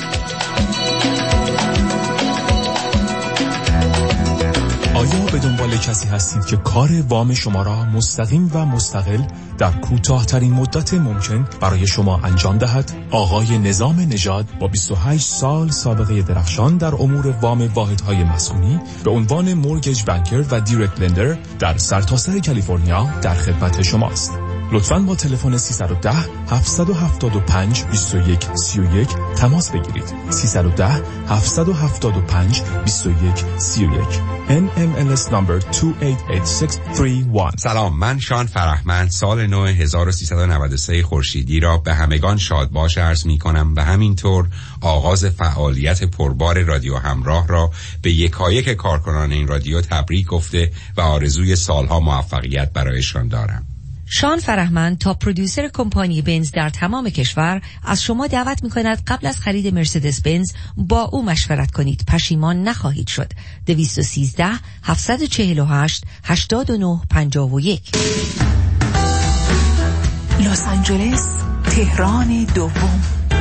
آیا به دنبال کسی هستید که کار وام شما را مستقیم و مستقل در کوتاه‌ترین مدت ممکن برای شما انجام دهد؟ آقای نظام نژاد با بیست و هشت سال سابقه درخشان در امور وام واحدهای مسکونی به عنوان مورگیج بانکر و دایرکت لندر در سرتاسر کالیفرنیا در خدمت شماست. لطفاً با تلفن سیصد و ده هفتصد و هفتاد و پنج بیست و یک سی و یک تماس بگیرید. سیصد و ده هفتصد و هفتاد و پنج بیست و یک سی و یک. ان ام ال اس number دو هشت هشت شش سه یک. سلام، من شان فرهمند سال نو هزار و سیصد و نود و سه خورشیدی را به همگان شادباش عرض می کنم و همینطور آغاز فعالیت پربار رادیو همراه را به یکایک کارکنان این رادیو تبریک گفته و آرزوی سالها موفقیت برایشان دارم. شان فرهمند تا پرودیوسر کمپانی بنز در تمام کشور از شما دعوت می‌کند قبل از خرید مرسدس بنز با او مشورت کنید، پشیمان نخواهید شد. دویست و سیزده هفتصد و چهل و هشت هشتاد و نه پنجاه و یک. لس آنجلس، تهران دوم.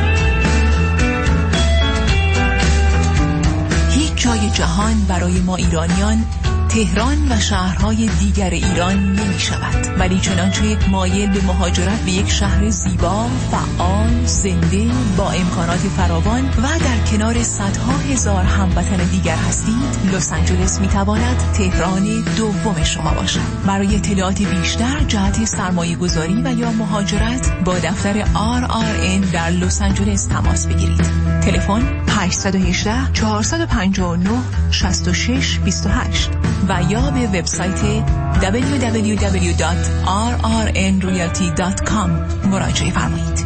هیچ جای جهان برای ما ایرانیان تهران و شهرهای دیگر ایران نمی شود، ولی چنانچه مایل به مهاجرت به یک شهر زیبا، فعال، زنده، با امکانات فراوان و در کنار صدها هزار هموطن دیگر هستید، لس آنجلس می تواند تهران دوم شما باشد. برای اطلاعات بیشتر جهت سرمایه گذاری و یا مهاجرت با دفتر آر آر ان در لس آنجلس تماس بگیرید. تلفن هشت یک هشت چهار پنج نه شش شش دو هشت و یا به وبسایت دبلیو دبلیو دبلیو دات آر آر ان ریالتی دات کام مراجعه فرمایید.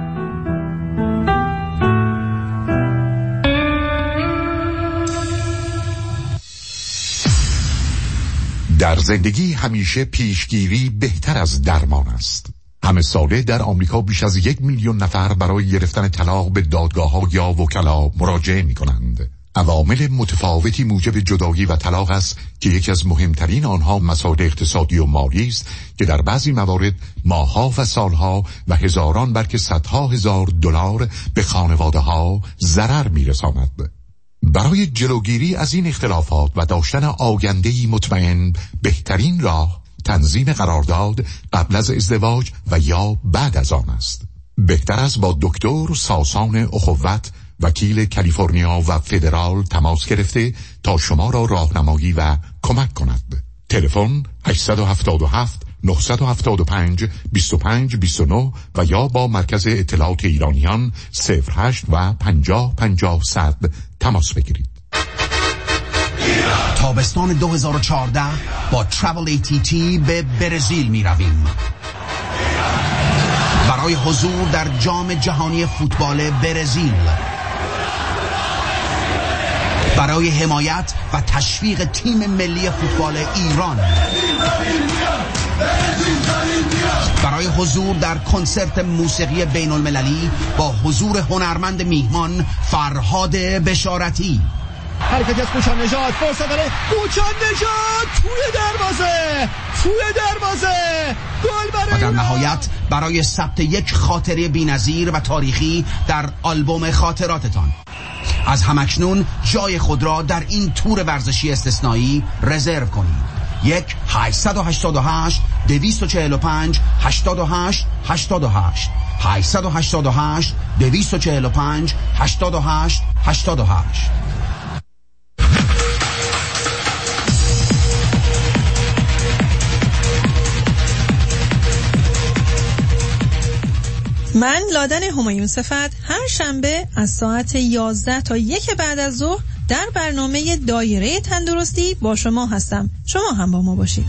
در زندگی همیشه پیشگیری بهتر از درمان است. همه ساله در آمریکا بیش از یک میلیون نفر برای گرفتن طلاق به دادگاه‌ها یا وکلا مراجعه می‌کنند. عوامل متفاوتی موجب جدایی و طلاق است که یکی از مهمترین آنها مسائل اقتصادی و مالی است که در بعضی موارد ماه‌ها و سالها و هزاران بلکه صدها هزار دلار به خانواده‌ها ضرر می‌رساند. برای جلوگیری از این اختلافات و داشتن آینده‌ای مطمئن بهترین راه تنظیم قرارداد قبل از ازدواج و یا بعد از آن است. بهتر است با دکتر ساسان اخوت وکیل کالیفرنیا و فدرال تماس گرفته تا شما را راهنمایی و کمک کند. تلفن هشت هفت هفت نه هفت پنج دو پنج دو نه و یا با مرکز اطلاعات ایرانیان صفر هشت و پنجاه پنجاه صد تماس بگیرید. تابستان دو هزار و چهارده با ترافل ای تی تی به برزیل می رویم برای حضور در جام جهانی فوتبال برزیل، برای حمایت و تشویق تیم ملی فوتبال ایران، برای حضور در کنسرت موسیقی بین المللی با حضور هنرمند میهمان فرهاد بشارتی. حرکت از کوچان نژاد، فرصت داره کوچان نژاد توی دروازه توی دروازه گل برای و در نهایت برای ثبت یک خاطره بی‌نظیر و تاریخی در آلبوم خاطراتتان. از همکنون جای خود را در این تور ورزشی استثنایی رزرو کنید. یک هشت هشت هشت دویست و چهل و پنج هشتاد و هشت هشتاد و هشت هشت هشت هشت دویست و چهل و پنج هشتاد و هشت هشتاد و هشت. من لادن همایون صفت هر شنبه از ساعت یازده تا یک بعد از ظهر در برنامه دایره تندرستی با شما هستم. شما هم با ما باشید.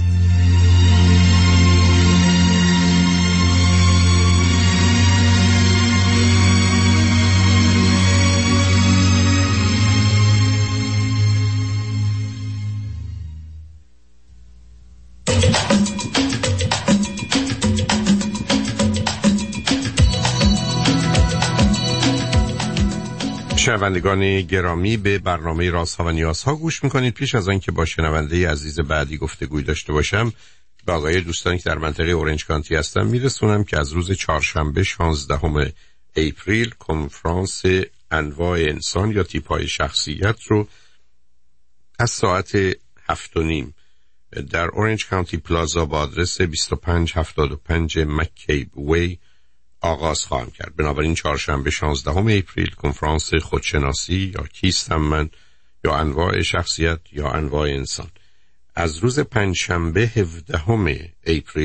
شنوندگان گرامی، به برنامه رازها و نیازها گوش میکنید. پیش از آنکه با شنونده عزیز بعدی گفتگوی داشته باشم، به آقای دوستانی که در منطقه اورنج کانتی هستم میرسونم که از روز چهارشنبه شانزدهم اپریل کنفرانس انواع انسان یا تیپ‌های شخصیت رو از ساعت هفت و نیم در اورنج کانتی پلازا با آدرس بیست و پنج هفتاد و پنج مکیب وی آغاز خواهم کرد. بنابراین چهارشنبه شانزدهم اپریل کنفرانس خودشناسی یا کیستم من یا انواع شخصیت یا انواع انسان. از روز پنجشنبه هفدهم اپریل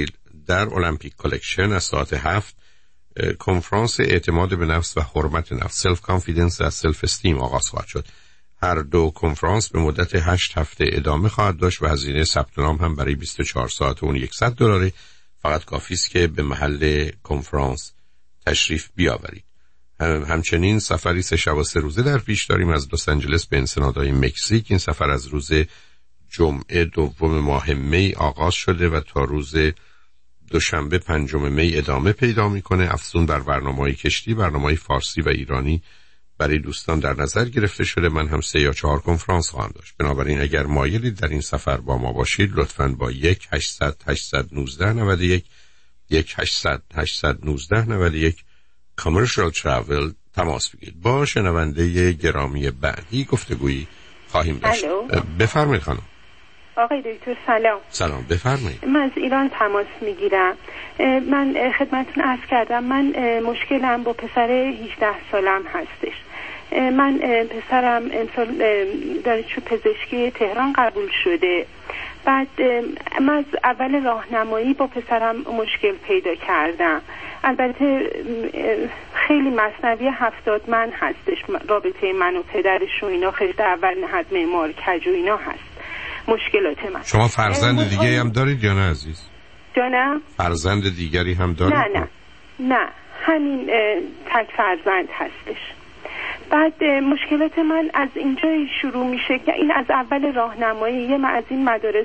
در المپیک کالکشن از ساعت هفت کنفرانس اعتماد به نفس و حرمت نفس سلف کانفیدنس و سلف استیم آغاز خواهد شد. هر دو کنفرانس به مدت هشت هفته ادامه خواهد داشت و هزینه ثبت نام هم برای بیست و چهار ساعت اون صد دلاره. فقط کافی است که به محل کنفرانس تشریف بیاورید. همچنین سفری سه شب و سه روزه در پیش داریم از لس آنجلس به انسنادای مکزیک. این سفر از روز جمعه دوم ماه می آغاز شده و تا روز دوشنبه پنجم می ادامه پیدا میکنه. افزون بر برنامه‌های کشتی، برنامه‌های فارسی و ایرانی برای دوستان در نظر گرفته شده. من هم سه یا چهار کنفرانس خواهم داشت. بنابراین اگر مایلید در این سفر با ما باشید لطفاً با یک هشتصد هشتصد و نوزده نود و یک یک هشتصد هشتصد و نوزده نود و یک کامرشال تراول تماس بگیرید. با شنونده گرامی بعدی گفتگویی خواهیم داشت. بفرمایید خانم. آقای دکتر سلام. سلام، بفرمایید. من از ایران تماس میگیرم. من خدمتتون عرض کردم من مشکلم با پسر هجده سالم هستش. من پسرم امسال دانشجو پزشکی تهران قبول شده. بعد من از اول راهنمایی با پسرم مشکل پیدا کردم. البته خیلی مثنوی هفتاد من هستش رابطه من و پدرش و اینا. خیلی اول نهد معمار کج و اینا هست مشکلات من. شما فرزند دیگری هم دارید یا نه عزیز؟ جانم؟ فرزند دیگری هم دارید؟ نه نه نه همین تک فرزند هستش. بعد مشکلات من از اینجا شروع میشه که این از اول راهنمایی یه من از این مدارس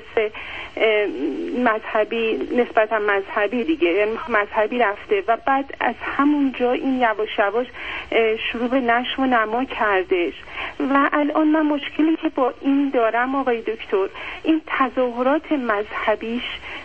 مذهبی نسبتا مذهبی دیگه مذهبی رفته و بعد از همونجا این یواش یواش شروع به نشو و نما کردش و الان من مشکلی که با این دارم آقای دکتر این تظاهرات مذهبیش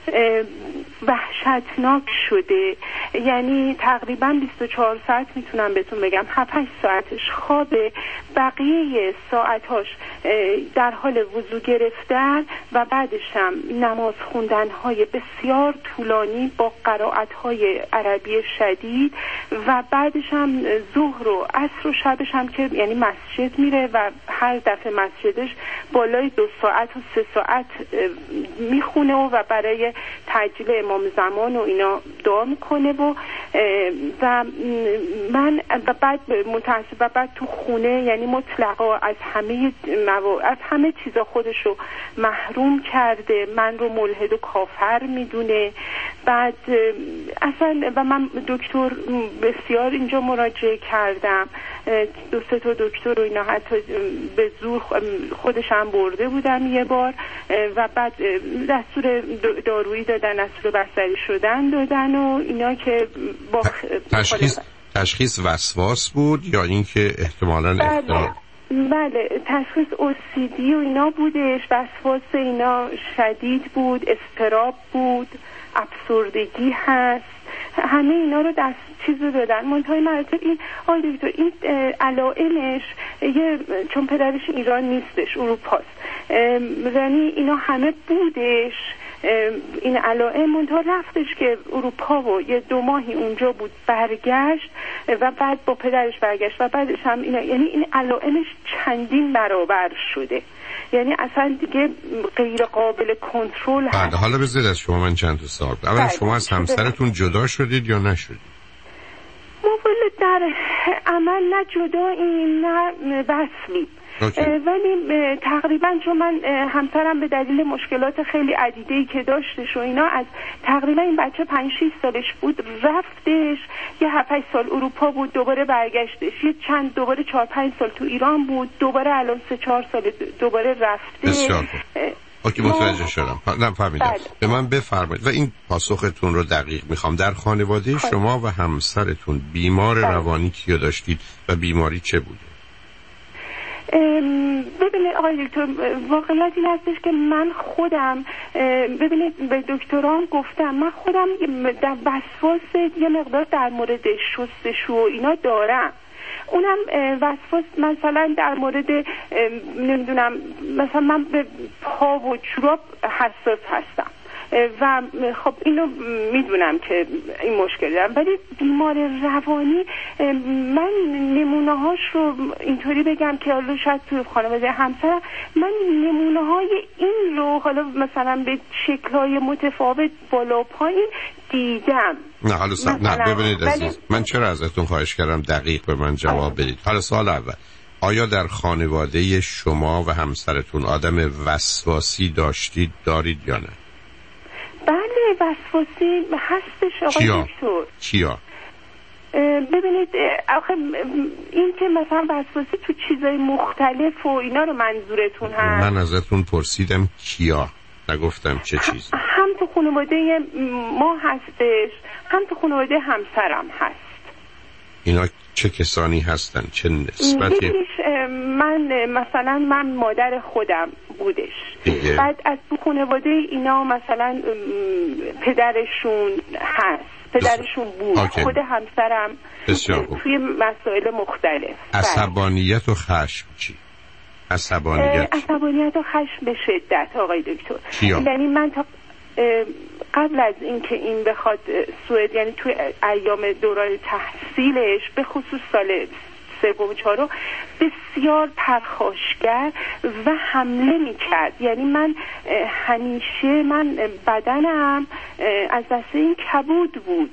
وحشتناک شده. یعنی تقریبا بیست و چهار ساعت میتونم بهتون بگم هفت هشت ساعتش خوابه، بقیه ساعتاش در حال وضو گرفتن و بعدش هم نماز خوندن های بسیار طولانی با قرائت های عربی شدید و بعدش هم ظهر و عصر و شبش هم که یعنی مسجد میره و هر دفعه مسجدش بالای دو ساعت و سه ساعت میخونه و برای تجلیل امام زمان و اینا دعا میکنه و و من و بعد متاسف و بعد تو خونه یعنی مطلقا از همه مو... از همه چیزا خودشو محروم کرده. من رو ملحد و کافر میدونه. بعد اصلا و من دکتر بسیار اینجا مراجعه کردم، دو سه تا دکتر و اینا حتی به زور خودش هم برده بودم یه بار و بعد دستور دارویی دادن، دستور بستری شدن دادن و اینا که با تشخیص تشخیص وسواس بود یا اینکه احتمالاً اختلال؟ بله تشخیص او سی دی و اینا بودش. وسواس اینا شدید بود، اضطراب بود، افسردگی هست، همه اینا رو دست چیزو دادن. منتهای مراتب این آی دکتر این علائمش یه چون پدرش ایران نیستش اروپاست یعنی اینا همه بودش این علائم. منتها رفتش که اروپا و یه دو ماهی اونجا بود برگشت و بعد با پدرش برگشت و بعدش هم اینا یعنی این علائمش چندین برابر شده. یعنی اصلا دیگه غیر قابل کنترل هست. بعد حالا بذارید از شما من چند تا سوال. اولا شما از همسرتون جدا شدید یا نشدید؟ ما در عمل نه جداییم نه وصلی. ولی تقریبا چون من همسرم به دلیل مشکلات خیلی عدیده‌ای که داشتش و اینا از تقریبا این بچه پنج شش سالش بود رفتش، یه هفت هشت سال اروپا بود دوباره برگشتش، یه چند دوباره چهار پنج سال تو ایران بود دوباره الان سه چهار سال دوباره رفته. بسیار اوکی متوجه شدم. نه فهمیدم. به من بفرمایید و این پاسختون رو دقیق میخوام. در خانواده خواهد. شما و همسرتون بیمار بله. روانی کیو داشتید و بیماری چه بوده؟ ببینید آقای دکتر واقعیت این هستش که من خودم ببینید به دکتران گفتم من خودم در وسواس یه مقدار در مورد شستشو و اینا دارم. اونم وسواس مثلا در مورد نمیدونم مثلا من به پا و جوراب حساس هستم و خب اینو میدونم که این مشکل دارم، ولی بیمار روانی من نمونه هاش رو اینطوری بگم که حالا شاید تو خانواده همسر من نمونه های این رو حالا مثلا به شکل های متفاوت بالا پایین دیدم. نه حالا سا... نه ببینید ولی... عزیز من چرا ازتون خواهش کردم دقیق به من جواب بدید. حالا سوال اول، آیا در خانواده شما و همسرتون آدم وسواسی داشتید دارید یا نه؟ بله وسواسی هستش آقای دکتر. چیا؟ ببینید آخه این که مثلا وسواسی تو چیزای مختلف و اینا رو منظورتون هست؟ من ازتون پرسیدم کیا، نگفتم چه چیزی. هم تو خانواده ما هستش، هم تو خانواده همسرم هست. اینا چه کسانی هستن؟ چه نسبتی؟ من مثلا من مادر خودم بودش دیگه. بعد از تو خانواده اینا مثلا پدرشون هست، پدرشون بود. آکه. خود همسرم توی مسائل مختلف. عصبانیت و خشم چی؟ عصبانیت عصبانیت و خشم به شدت آقای دکتر. یعنی من تا قبل از اینکه این بخواد سوئد، یعنی توی ایام دوران تحصیلش به خصوص سال سوم چهارم بسیار پرخاشگر و حمله میکرد. یعنی من همیشه من بدنم از دست این کبود بود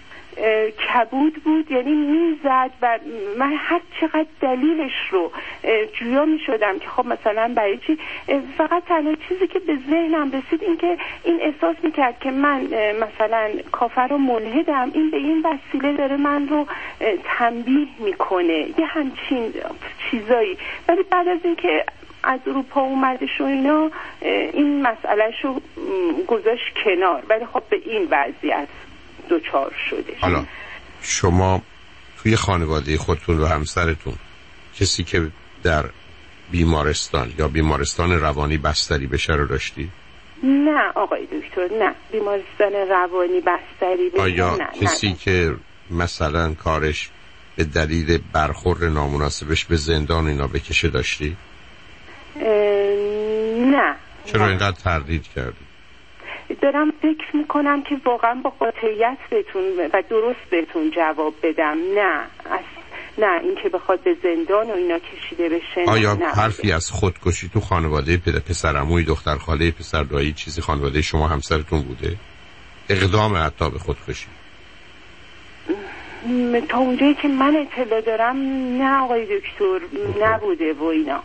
کبود بود یعنی میزد و من هر چقدر دلیلش رو جویا میشدم که خب مثلا برای چی. فقط تنها چیزی که به ذهنم رسید این که این احساس میکرد که من مثلا کافر و ملحدم، این به این وسیله داره من رو تنبیه میکنه، یه همچین چیزایی. ولی بعد از اینکه از اروپا اومدش و اینا این مسئله شو گذاشت کنار، ولی خب به این وضعیت دوچار شده. حالا شما توی خانواده خودتون و همسرتون کسی که در بیمارستان یا بیمارستان روانی بستری بشه رو داشتی؟ نه آقای دکتر، نه بیمارستان روانی بستری بشه. آیا نه. کسی نه. که مثلا کارش به دلیل برخورد نامناسبش به زندان اینا بکشه داشتی؟ نه. چرا اینقدر تردید کردی؟ دارم فکر میکنم که واقعا با قاطعیت بهتون و درست بهتون جواب بدم. نه از نه اینکه بخواد به زندان و اینا کشیده بشه. آیا نه. حرفی از خودکشی تو خانواده پدر پسر عموی دختر خاله پسر دایی چیزی خانواده شما همسرتون بوده؟ اقدام حتی به خودکشی؟ تا اونجایی که من اطلاع دارم نه آقای دکتر نبوده و اینا.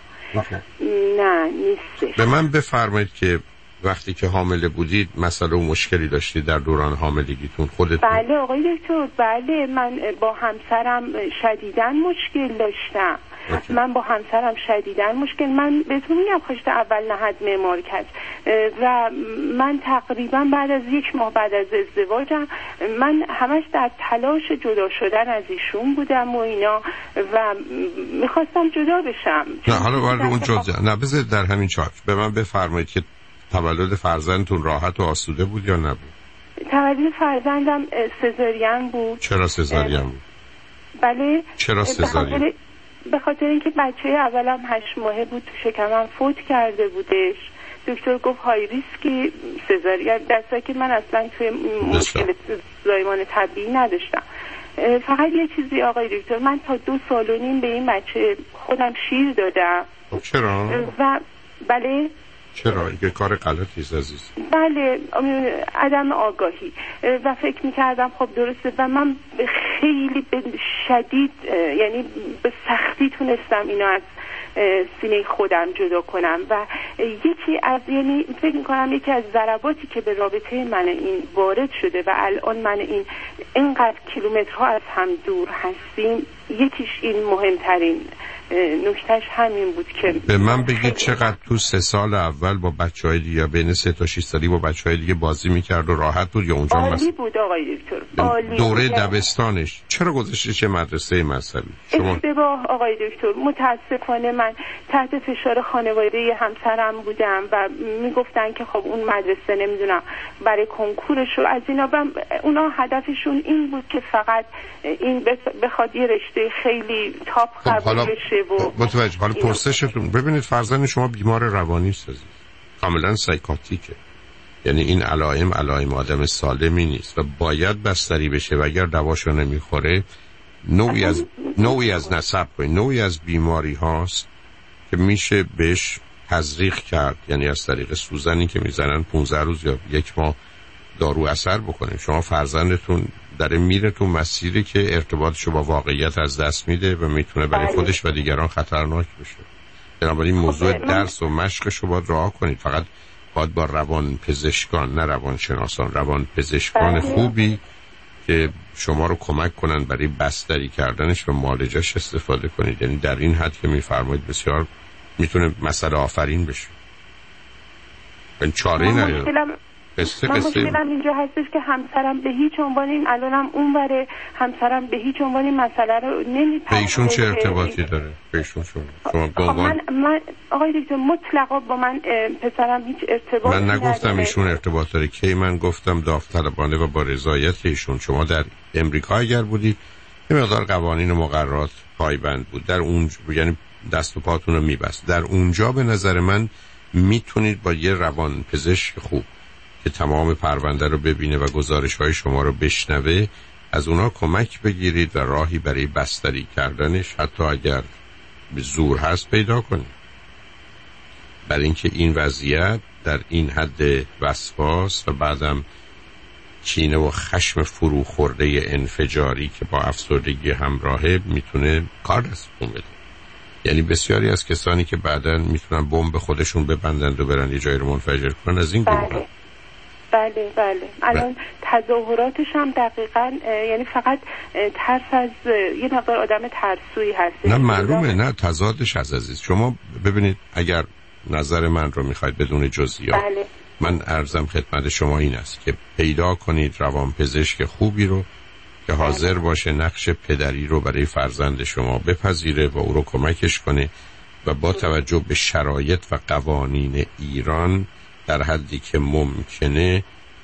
نه نیستش. به من بفرمایید که وقتی که حامله بودید مسئله و مشکلی داشتید در دوران حاملگیتون خودتون؟ بله آقای دکتر، بله من با همسرم شدیداً مشکل داشتم. اوکی. من با همسرم شدیداً مشکل، من بهتون میگم خشت اول نهد معمار کرد و من تقریبا بعد از یک ماه بعد از ازدواجم من همش در تلاش جدا شدن از ایشون بودم و اینا و میخواستم جدا بشم. نه حالا وارد اون جزء نه بذارید در همین چارت به من بفرمایید که تولد فرزندتون راحت و آسوده بود یا نبود؟ تولد فرزندم سزارین بود. چرا سزارین بود؟ بله. چرا سزارین؟ به خاطر اینکه بچه اولم هشت ماهه بود تو شکمم فوت کرده بودش. دکتر گفت های ریسکی سزارین، درسته که من اصلا توی مشکل زایمان طبیعی نداشتم. فقط یه چیزی آقای دکتر، من تا دو سال و نیم به این بچه خودم شیر دادم. چرا؟ و بله چرا؟ این کار غلطی است عزیز. بله عدم آگاهی و فکر میکردم خب درسته و من خیلی به شدید یعنی به سختی تونستم اینو از سینه خودم جدا کنم و یکی از یعنی فکر میکنم یکی از ضرباتی که به رابطه من این وارد شده و الان من این اینقدر کیلومترها از هم دور هستیم، یکیش این مهمترین نکتهش همین بود که به من بگید چقدر تو سه سال اول با بچهای دیگه بین سه تا شش سالی با بچهای دیگه بازی میکرد و راحت بود یا اونجا عالی مس... بود آقای دکتر عالی دوره بود. دبستانش چرا گذاشته چه مدرسه مذهبی؟ شما اشتباه آقای دکتر، متاسفانه من تحت فشار خانواده همسرم بودم و میگفتن که خب اون مدرسه نمیدونم برای کنکورش رو از اینا و اونا هدفشون این بود که فقط این بخواد یه رشته خیلی تاپ قبول بشه و متوجه. حالا پرسشتون ببینید فرزند شما بیمار روانی است، کاملا سایکاتیکه. یعنی این علائم علائم آدم سالمی نیست و باید بستری بشه و اگر دواشو نمیخوره نوعی از نوعی از نسب کنی نوعی از بیماری هاست که میشه بهش تزریق کرد، یعنی از طریق سوزنی که میزنن پانزده روز یا یک ماه دارو اثر بکنه. شما فرزندتون داره میره تو مسیری که ارتباطشو با واقعیت از دست میده و میتونه برای خودش و دیگران خطرناک بشه. بنابراین موضوع درس و مشقشو باید رعا کنید. فقط باید با روان پزشکان، نه روان شناسان، روان پزشکان خوبی که شما رو کمک کنن برای بستری کردنش و معالجهش استفاده کنید. یعنی در این حد که میفرمایید بسیار میتونه مسئله آفرین بشه. این چاره نداره. من مشکلم اینجا هستش که همسرم به هیچ عنوان این الانم اونوره، همسرم به هیچ عنوان این مسئله رو نمیپذیره. به ایشون چه ارتباطی داره؟ به ایشون شما شما من من آقای دکتر مطلقا با من پسرم هیچ ارتباطی من نگفتم نداره. ایشون ارتباط داره که من گفتم داوطلبانه و با رضایت ایشون. شما در امریکا اگر بودید یه مقدار قوانین و مقررات پایبند بود، در اون یعنی دست و پاتون رو میبست. در اونجا به نظر من میتونید با یه روان پزشک خوب که تمام پرونده رو ببینه و گزارش‌های شما رو بشنوه از اونا کمک بگیرید و راهی برای بستری کردنش حتی اگر به زور هست پیدا کنید. برای اینکه این وضعیت در این حد وسواس و بعدم کینه و خشم فرو خورده انفجاری که با افسردگی همراهه میتونه کار دستتون بده. یعنی بسیاری از کسانی که بعداً میتونن بمب خودشون ببندند و برن یه جایی رو منفجر کنن از این گروه. بله بله الان تظاهراتش هم دقیقاً یعنی فقط ترس از یه مقدار آدم ترسویی هست. نه معلومه، نه تضادش از عزیز. شما ببینید اگر نظر من رو میخواید بدون جزئیات، بله. من عرضم خدمت شما این است که پیدا کنید روانپزشک خوبی رو که حاضر باشه نقش پدری رو برای فرزند شما بپذیره و او رو کمکش کنه و با توجه به شرایط و قوانین ایران در حدی که ممکنه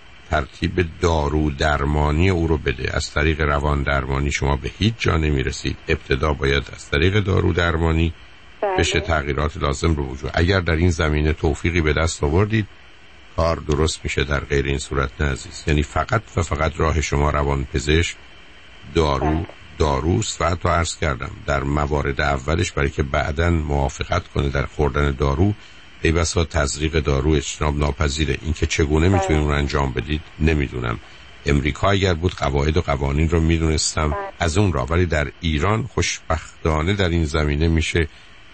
ترتیب دارو درمانی او رو بده. از طریق روان درمانی شما به هیچ جا نمیرسید. ابتدا باید از طریق دارو درمانی بشه تغییرات لازم رو وجود. اگر در این زمینه توفیقی به دست آوردید کار درست میشه، در غیر این صورت نه عزیز. یعنی فقط و فقط راه شما روان پزشک، دارو داروست و حتی عرض کردم در موارد اولش برای که بعداً موافقت کنه در خوردن دارو ای بسا تزریق دارو اجتناب ناپذیره. این که چگونه میتونید اون انجام بدید نمیدونم. امریکا اگر بود قواعد و قوانین رو میدونستم از اون راه، ولی در ایران خوشبختانه در این زمینه میشه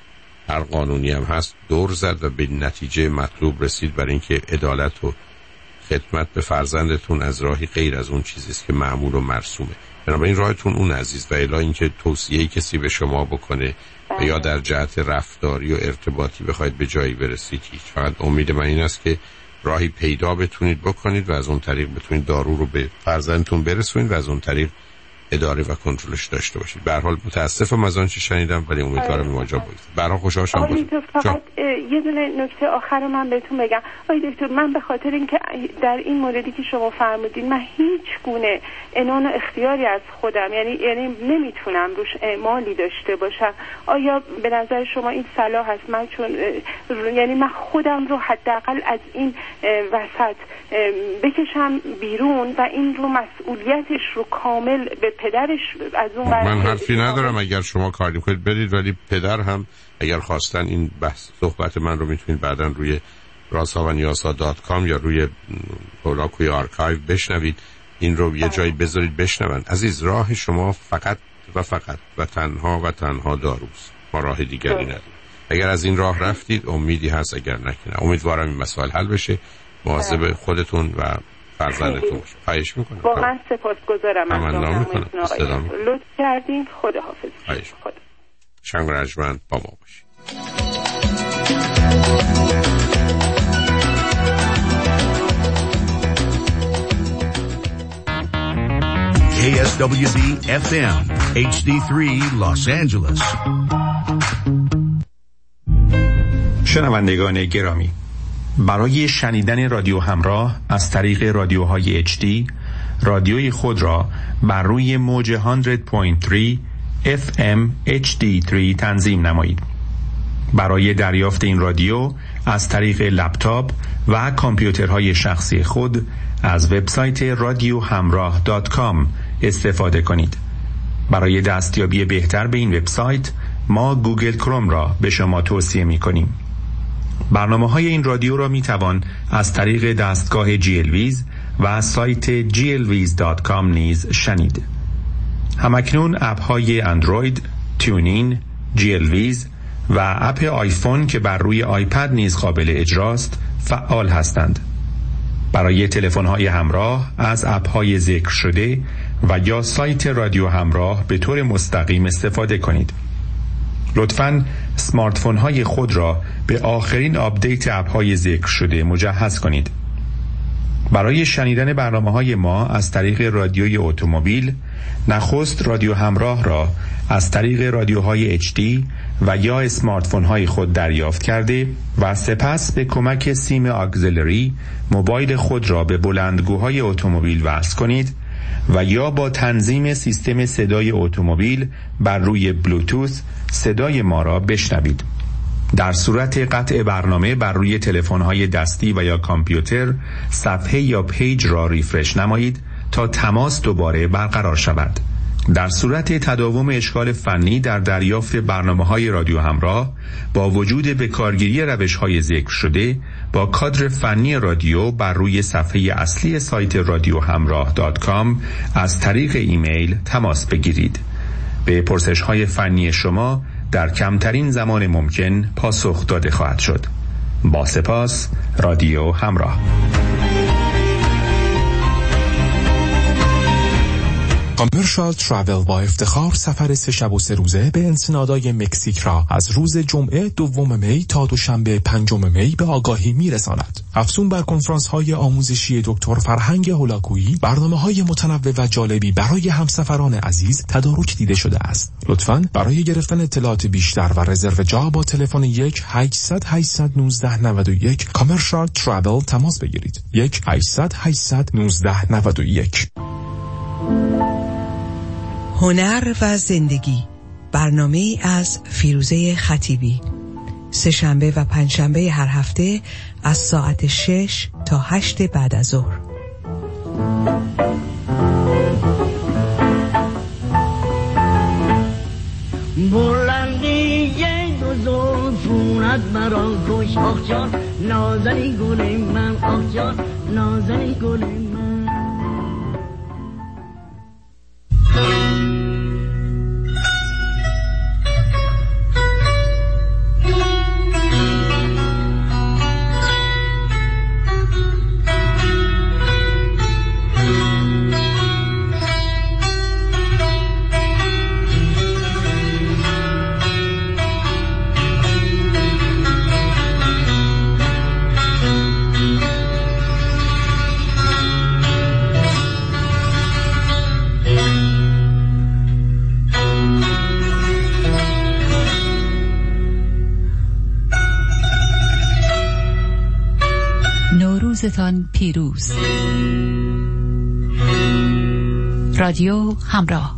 هر قانونی هم هست دور زد و به نتیجه مطلوب رسید برای اینکه عدالت و خدمت به فرزندتون از راهی غیر از اون چیزیست که معمول و مرسومه. بنابراین راهتون اون عزیز و الا اینکه توصیه‌ای کسی به شما بکنه و یا در جهت رفتاری و ارتباطی بخواید به جایی برسید هیچ. فقط امید من این است که راهی پیدا بتونید بکنید و از اون طریق بتونید دارو رو به فرزندتون برسونید و از اون طریق اداره و کنترلش داشته باشید. به هر حال متاسفم از آنچه شنیدم ولی امیدوارم مواجه باشید. برای خوشحال شدم. آقای دکتر فقط یه دونه نکته آخر من بهتون بگم. آقای دکتر من به خاطر اینکه در این موردی که شما فرمودین من هیچ گونه عنان و اختیاری از خودم یعنی یعنی نمیتونم روش اعمالی داشته باشم. آیا به نظر شما این صلاح هست؟ من چون یعنی من خودم رو حداقل از این وسط بکشم بیرون و این رو مسئولیتش رو کامل به پدرش از اون من حرفی ندارم. اگر شما کاری کنید برید، ولی پدر هم اگر خواستن این بحث صحبت من رو میتونید بعداً روی رازها و نیازها دات کام یا روی هولاکوی آرکایو بشنوید. این رو یه جایی بذارید بشنون. عزیز راه شما فقط و فقط و تنها و تنها داروست. ما راه دیگری نداریم. اگر از این راه رفتید امیدی هست، اگر نکنه امیدوارم این مسائل حل بشه. مواظب خودتون و فرزندتون باشید. خواهش میکنم. واقعا سپاسگزارم. ممنون میکنم. لطف کردین. خداحافظ. خواهش خدا. شنگ رجمند با ما باشید. K S W B F M H D three Los Angeles. شنوندگان گرامی، برای شنیدن رادیو همراه از طریق رادیوهای اچ دی رادیوی خود را بر روی موج صد و سه اف ام اچ دی سه تنظیم نمایید. برای دریافت این رادیو از طریق لپتاپ و کامپیوترهای شخصی خود از وبسایت رادیو همراه دات کام استفاده کنید. برای دستیابی بهتر به این وبسایت ما گوگل کروم را به شما توصیه می کنیم. برنامه‌های این رادیو را می توان از طریق دستگاه جی ال ویز و سایت جی ال ویز دات کام نیز شنید. همکنون اپ‌های اندروید، تیونین، جی ال ویز و اپ آیفون که بر روی آیپد نیز قابل اجراست فعال هستند. برای تلفن‌های همراه از اپ‌های ذکر شده و یا سایت رادیو همراه به طور مستقیم استفاده کنید. لطفاً سمارت فون‌های خود را به آخرین آپدیت اپ‌های ذکر شده مجهز کنید. برای شنیدن برنامه‌های ما از طریق رادیوی اتومبیل، نخست رادیو همراه را از طریق رادیوهای اچ دی و یا اسمارت فون‌های خود دریافت کرده و سپس به کمک سیم آگزیلری موبایل خود را به بلندگوهای اتومبیل وصل کنید و یا با تنظیم سیستم صدای اتومبیل بر روی بلوتوث صدای ما را بشنوید. در صورت قطع برنامه بر روی تلفن‌های دستی و یا کامپیوتر صفحه یا پیج را ریفرش نمایید تا تماس دوباره برقرار شود. در صورت تداوم اشکال فنی در دریافت برنامه‌های رادیو همراه با وجود بکارگیری روش‌های ذکر شده با کادر فنی رادیو بر روی صفحه اصلی سایت رادیو همراه دات کام از طریق ایمیل تماس بگیرید. به پرسش‌های فنی شما در کمترین زمان ممکن پاسخ داده خواهد شد. با سپاس، رادیو همراه. کامرشال ترافل با افتخار سفر سه شب و سه روزه به انسنادای مکزیک را از روز جمعه دوم می تا دوشنبه پنجم می به آگاهی میرساند. افزون بر کنفرانس های آموزشی دکتر فرهنگ هولاکویی، برنامه های متنوع و جالبی برای همسفران عزیز تدارک دیده شده است. لطفاً برای گرفتن اطلاعات بیشتر و رزرو جا با تلفن یک هشتصد هشتصد و نوزده نود و یک کامرشال ترافل تماس بگیرید. یک هشتصد هشتصد و نوزده نود و یک. هنر و زندگی، برنامه از فیروزه خطیبی، سه شنبه و پنج شنبه هر هفته از ساعت شش تا هشت بعد از ظهر. بلندی دو زلفونت مرا کش آخ جان، نازنی گل من آخ جان، نازنی گل من. روزتان پیروز. رادیو همراه.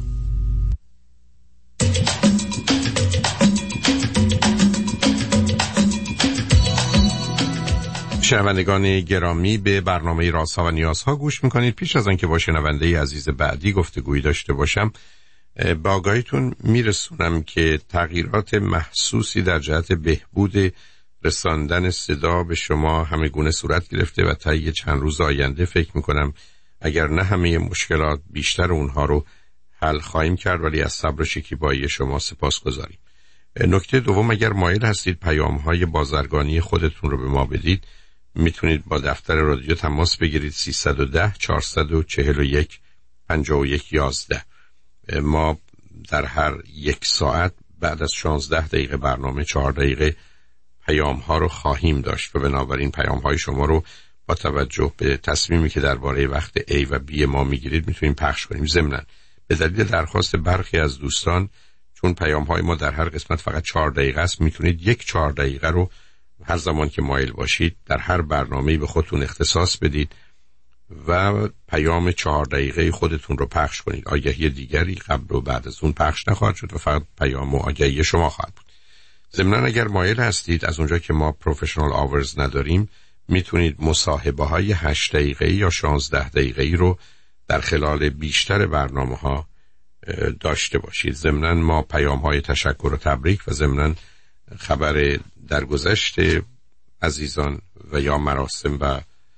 شنوندگان گرامی، به برنامه رازها و نیازها گوش میکنید. پیش از آنکه با شنونده عزیز بعدی گفتگویی داشته باشم، به آگاهیتون میرسونم که تغییرات محسوسی در جهت بهبود رساندن صدا به شما همه گونه صورت گرفته و تا یه چند روز آینده فکر میکنم اگر نه همه مشکلات بیشتر اونها رو حل خواهیم کرد، ولی از صبر و شکیبایی شما سپاسگزاریم. نکته دوم، اگر مایل هستید پیام‌های بازرگانی خودتون رو به ما بدید، میتونید با دفتر رادیو تماس بگیرید. سیصد و ده چهارصد و چهل و یک پنجاه و یک یازده. ما در هر یک ساعت بعد از شانزده دقیقه برنامه چهار دقیقه پیام ها رو خواهیم داشت و بنابراین پیام های شما رو با توجه به تصمیمی که درباره وقت A و B ما میگیرید میتونیم پخش کنیم. ضمناً به دلیل درخواست برخی از دوستان، چون پیام های ما در هر قسمت فقط چهار دقیقه است، میتونید یک چهار دقیقه رو هر زمان که مایل باشید در هر برنامه‌ای به خودتون اختصاص بدید و پیام چهار دقیقه خودتون رو پخش کنید. آگهی دیگری قبل و بعد از اون پخش نخواهد شد و فقط پیام و آگهی شما خواهد بود. ضمناً اگر مایل هستید از اونجا که ما پروفشنال آورز نداریم میتونید مصاحبه های هشت دقیقه‌ای یا شانزده دقیقه‌ای رو در خلال بیشتر برنامه ها داشته باشید. ضمناً ما پیام های تشکر و تبریک و ضمناً خبر درگذشت عزیزان و یا مراسم و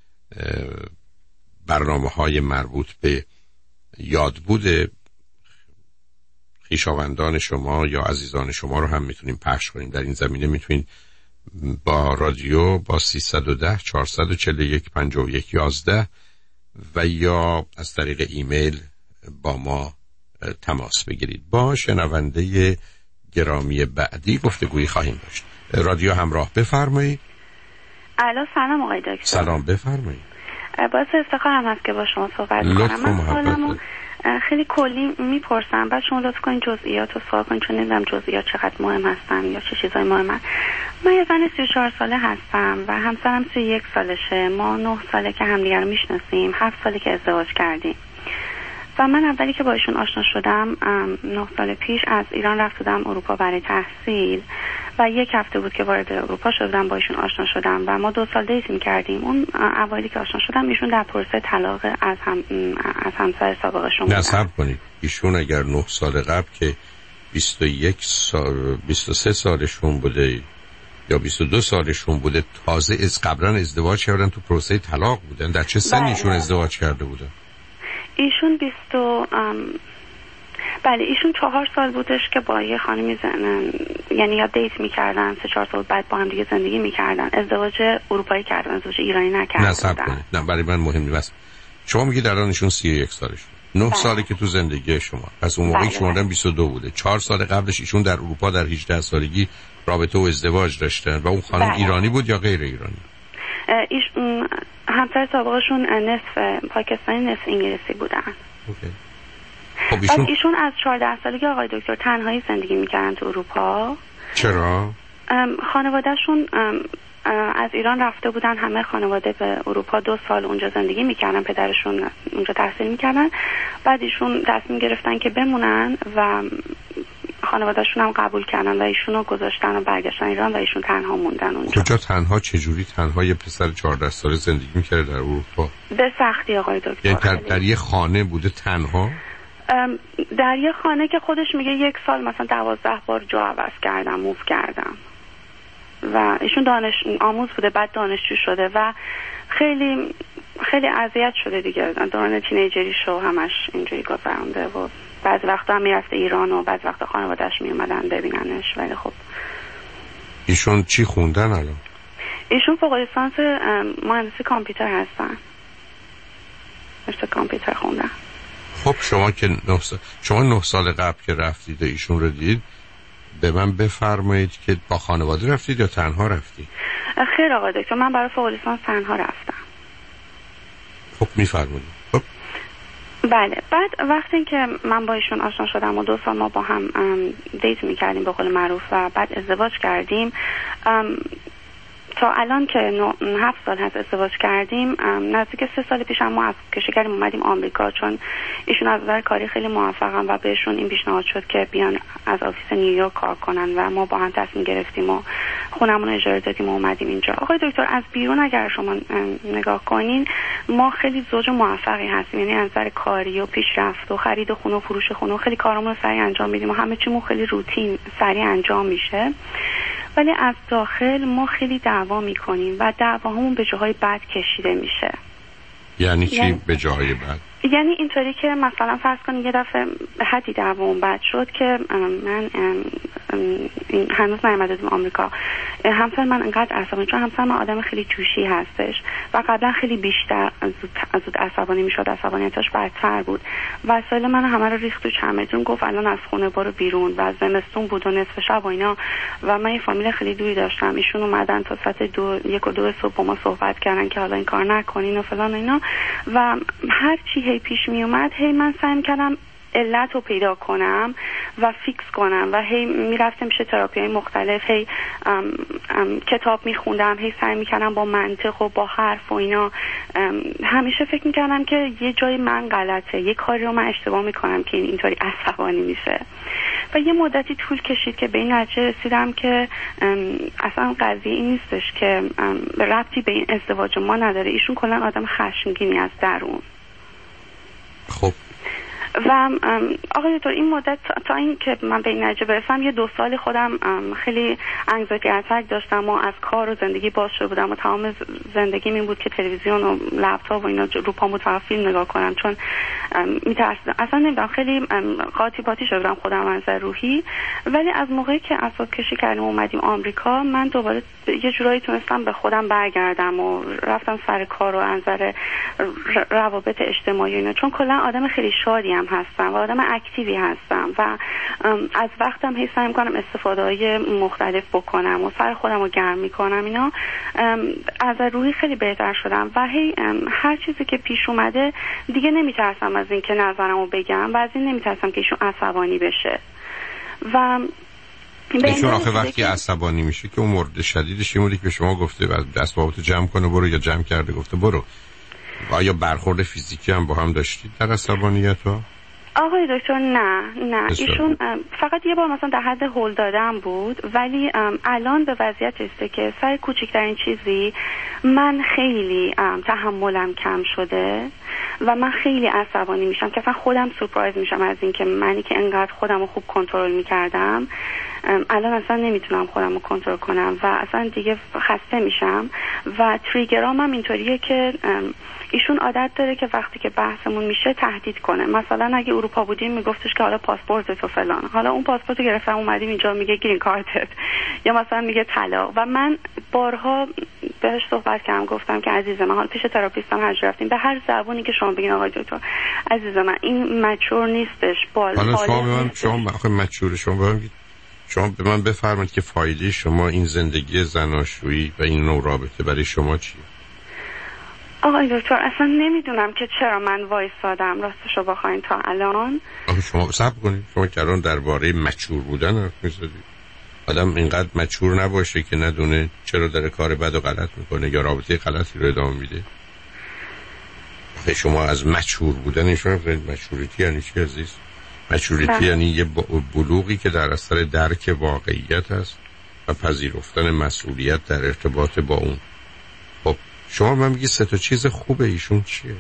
برنامه های مربوط به یادبود خویشاوندان شما یا عزیزان شما رو هم میتونیم پخش کنیم. در این زمینه میتونید با رادیو با سیصد و ده چهارصد و چهل و یک پنجاه و یک یازده و یا از طریق ایمیل با ما تماس بگیرید. با شنونده گرامی بعدی گفتگویی خواهیم داشت. رادیو همراه، بفرمایید. الو، سلام آقای دکتر. سلام، بفرمایید. باعث افتخارم هست که با شما صحبت کنم. من سوالمو خیلی کلی میپرسم، بعد شما لطف کنید جزئیات رو سوال کنید، چون نمیدونم جزئیات چقدر مهم هستن یا چه چیزای مهمن. من یه زن سی و چهار ساله هستم و همسرم سی و یک سالشه. ما نه ساله که همدیگر رو میشناسیم، هفت ساله که ازدواج کردیم. و من اولی که با ایشون آشنا شدم نه سال پیش از ایران رفت بودم اروپا برای تحصیل و یک هفته بود که وارد اروپا شدم، با ایشون آشنا شدم و ما دو سال دیت می‌کردیم. اون اولی که آشنا شدم ایشون در پروسه طلاق از هم از همسر سابقشون بود. نصب کنید ایشون اگر نه سال قبل که بیست و یک سال بیست و سه سالشون بوده یا بیست و دو سالشون بوده، تازه از قبلا ازدواج کردن، تو پروسه طلاق بودن. در چه سنی ایشون ازدواج کرده بودن؟ ایشون بیست و بله ایشون چهار سال بودش که با یه خانمی زنن، یعنی یا دیت میکردن، سه چهار سال بعد با هم دیگه زندگی میکردن. ازدواج اروپایی کردن، ازدواج ایرانی نکردن. نصب کنید. نه برای من مهم نیست. شما میگید الان ایشون سی و یک سالشون، نه بله. ساله که تو زندگی شما، پس اون موقعی که شما بله. بیست و دو بوده. چهار سال قبلش ایشون در اروپا در هجده سالگی رابطه و ازدواج داشتن و اون خانم بله. ایرانی بود یا غیر ایرانی؟ ایش همسر سابقشون نصف پاکستانی نصف انگلیسی بودن. اوکی. خب ایشون... ایشون از چهارده سالگی آقای دکتر تنهایی زندگی میکردن تو اروپا. چرا؟ خانوادهشون از ایران رفته بودن، همه خانواده به اروپا، دو سال اونجا زندگی میکردن، پدرشون اونجا تحصیل میکردن. بعد ایشون تصمیم گرفتن که بمونن و خانوادهشون هم قبول کردن و ایشونو گذاشتن و برگشتن ایران و ایشون تنها موندن اونجا. کجا تنها؟ چجوری تنها؟ یه پسر چهارده ساله زندگی میکرده در اروپا؟ به سختی آقای دکتر. یعنی در, در یه خانه بوده تنها؟ در یه خانه که خودش میگه یک سال مثلا دوازده بار جا عوض کردم، موو کردم. و ایشون دانش آموز بوده، بعد دانشجو شده و خیلی خیلی اذیت شده دیگه. دوران تینیجری شو همش اینجوری گذرونده و بعضی وقتا هم میرفته ایران و بعضی وقتا خانواده‌اش میومدن ببیننش. ولی خب ایشون چی خوندن الان؟ ایشون فوق لیسانس مهندسی کامپیوتر هستن. رشته کامپیوتر خوندن. خب شما که نه سال شما نه سال قبل که رفتید و ایشون رو دید، به من بفرمایید که با خانواده رفتید یا تنها رفتید؟ خیر آقای دکتر، من برای فوق لیسانس تنها رفتم. خب میفرمایید. خب بله. بعد وقتی که من با ایشون آشنا شدم و دو سال ما با هم دیت میکردیم به قول معروف و بعد ازدواج کردیم، تا الان که هفت سال هست ازدواج کردیم، نزدیک سه سال پیش هم ما از کشور اومدیم آمریکا، چون ایشون از نظر کاری خیلی موفقن و بهشون این پیشنهاد شد که بیان از آفیس نیویورک کار کنن و ما با هم تصمیم گرفتیم و خونمون رو اجاره دادیم و اومدیم اینجا. آقای دکتر از بیرون اگر شما نگاه کنین، ما خیلی زوج موفقی هستیم، یعنی از نظر کاری و پیشرفت و خرید و خونه و فروش خونه و خیلی کارامون رو سریع انجام میدیم و همه چیمون خیلی روتین سریع انجام میشه. ولی از داخل ما خیلی دعوا میکنیم و دعواهامون به جاهای بد کشیده میشه. یعنی چی یعنی... به جاهای بد؟ یعنی اینطوری که مثلا فرض کنید یه دفعه حدی دعوام بد شد که من هنوز نیامده بودم آمریکا، همسر من انقدر عصبانی، چون همسر من آدم خیلی جوشی هستش و قبلا خیلی بیشتر زود زود عصبانی میشد، عصبانیتش بدتر بود. وسایل من همه رو ریخت تو چمدون، گفت الان از خونه برو بیرون و زمستون بود و نصف شب و اینا و من یه فامیل خیلی دوری داشتم. ایشون اومدن تا ساعت دو یک و دو صبح با ما صحبت کردن که حالا این کار نکنین و فلان و اینا و هر چی هی پیش می اومد هی من سعی می‌کردم علت رو پیدا کنم و فیکس کنم و هی میرفتم میشه تراپی‌های مختلف، هی ام ام کتاب میخوندم، هی سعی میکردم با منطق و با حرف و اینا. همیشه فکر میکردم که یه جای من غلطه، یه کاری رو من اشتباه میکنم که این اینطوری عصبانی میشه. و یه مدتی طول کشید که به این نتیجه رسیدم که اصلا قضیه این نیستش که ربطی به این ازدواج ما نداره. ایشون کلا آدم خشمگینی از درون. خب و آقای دکتر این مدت تا این که من به این نتیجه برسم یه دو سالی خودم خیلی انگزایتی اتک داشتم و از کار و زندگی باز شده بودم و تمام زندگیم این بود که تلویزیون و لپتاپ و اینا رو پام بود فقط فیلم نگاه کنم، چون میترسیدم اصلا نمیدونم خیلی قاطی پاتی شده بودم خودم از نظر روحی. ولی از موقعی که اسباب کشی کردیم اومدیم آمریکا من دوباره یه جورایی تونستم به خودم برگردم و رفتم سر کار و از نظر روابط اجتماعی اینا، چون کلا آدم خیلی شادی هستم و آدم اکتیوی هستم و از وقتم هی سعی می‌کنم استفاده‌های مختلف بکنم و سر خودم رو گرم می‌کنم اینا. از روحی خیلی بهتر شدم و هی هر چیزی که پیش اومده دیگه نمیترسم از این که نظرمو بگم و از این نمیترسم که ایشون عصبانی بشه. و ایشون آخه وقتی عصبانی میشه که اون مورد شدیدش این بوده که شما گفته اسبابتو جمع کنه برو، یا جمع کرده گفته برو. آیا برخورد فیزیکی هم با هم داشتید در عصبانیت ها؟ آقای دکتر نه نه ایشون فقط یه بار مثلا در حد هول دادن بود، ولی الان به وضعیت است که سر کوچکترین چیزی من خیلی تحملم کم شده و من خیلی عصبانی میشم که اصلا خودم سورپرایز میشم از این که منی که انقدر خودم رو خوب کنترل میکردم الان اصلا نمیتونم خودم رو کنترل کنم و اصلا دیگه خسته میشم. و تریگرام هم اینطوریه که ایشون عادت داره که وقتی که بحثمون میشه تهدید کنه. مثلا اگه اروپا بودیم میگفتش که حالا پاسپورتت و فلان، حالا اون پاسپورت رو گرفتم اومدیم اینجا میگه گرین کارتت، یا مثلا میگه طلاق. و من بارها بهش صحبت کردم گفتم که عزیز من حالا پیش تراپیستم هر جا رفتیم به هر زبونی که شما بگین آقای دکتر عزیز من این مچور نیستش. بال حالا شما به من شما آخه مچور شما به من شما به من بفرمایید که فایده شما این زندگی زناشویی و این نوع رابطه برای شما چیه؟ آقای دکتر اصلا نمیدونم که چرا من وایسادم راستشو بخواین تا الان. آخه شما صبر کنید، شما که الان درباره مچور بودن حرف می‌زنید. آدم اینقدر مچور نباشه که ندونه چرا داره کار بد و غلط میکنه یا رابطه غلطی رو ادامه میده. آخه شما از مچور بودن شما فرید مچوریتی یعنی چی عزیز؟ مچوریتی یعنی یه بلوغی که در اثر درک واقعیت هست و پذیرفتن مسئولیت در ارتباط با اون. خب شما من میگی سه تا چیز خوبه ایشون چیه؟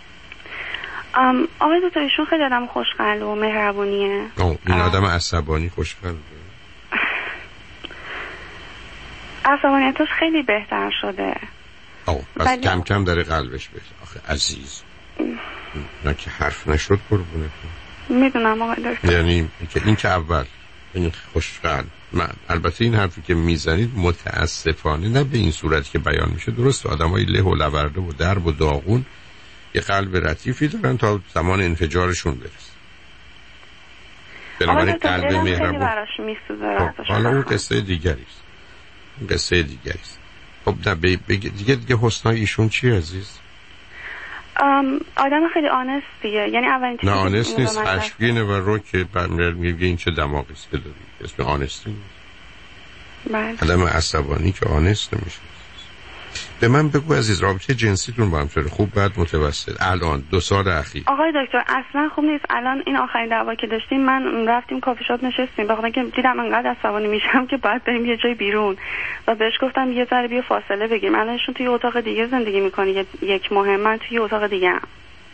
ام آقای دکتر ایشون خیلی آدم خوشقلب و مهربونیه. این آدم عصبانی خوشقلبه؟ عصبانیتش خیلی بهتر شده. آه پس بلی... کم کم داره قلبش بهتر. آخه عزیز نه که حرف نشد قربونه میدونم آقای دکتر. یعنی که این که اول این خوشقلب من البته این حرفی که میزنید متاسفانه نه به این صورت که بیان میشه درست. آدمای له و لورده و درب و داغون یه قلب لطیفی دارن تا زمان انفجارشون برسه. بنابراین قلب مهربون حالا اون قصه دیگری است. اون قصه دیگری است. خب نه بگه دیگه دیگه حسنای ایشون چی عزیز؟ ام آدم خیلی آنستیه. یعنی اولین چیزی نه آنست نیست، خشمگینه و رو که برمیاد میگه این چه دماغی است که داری. اسم آنستی نیست. بله. آدم عصبانی که آنست نمیشه. به من بگو عزیز رابطه جنسیتون با هم چطوره؟ خوب بعد متوسط؟ الان دو سال اخیر آقای دکتر اصلا خوب نیست. الان این آخرین دعوا که داشتیم من رفتیم کافی شاپ نشستیم بخاطر اینکه دیدم انقدر عصبانی میشم که بعد بریم یه جای بیرون و بهش گفتم یه ذره بیا فاصله بگیریم. الانشون توی اتاق دیگه زندگی میکنه یک ماه، من توی اتاق دیگه ام.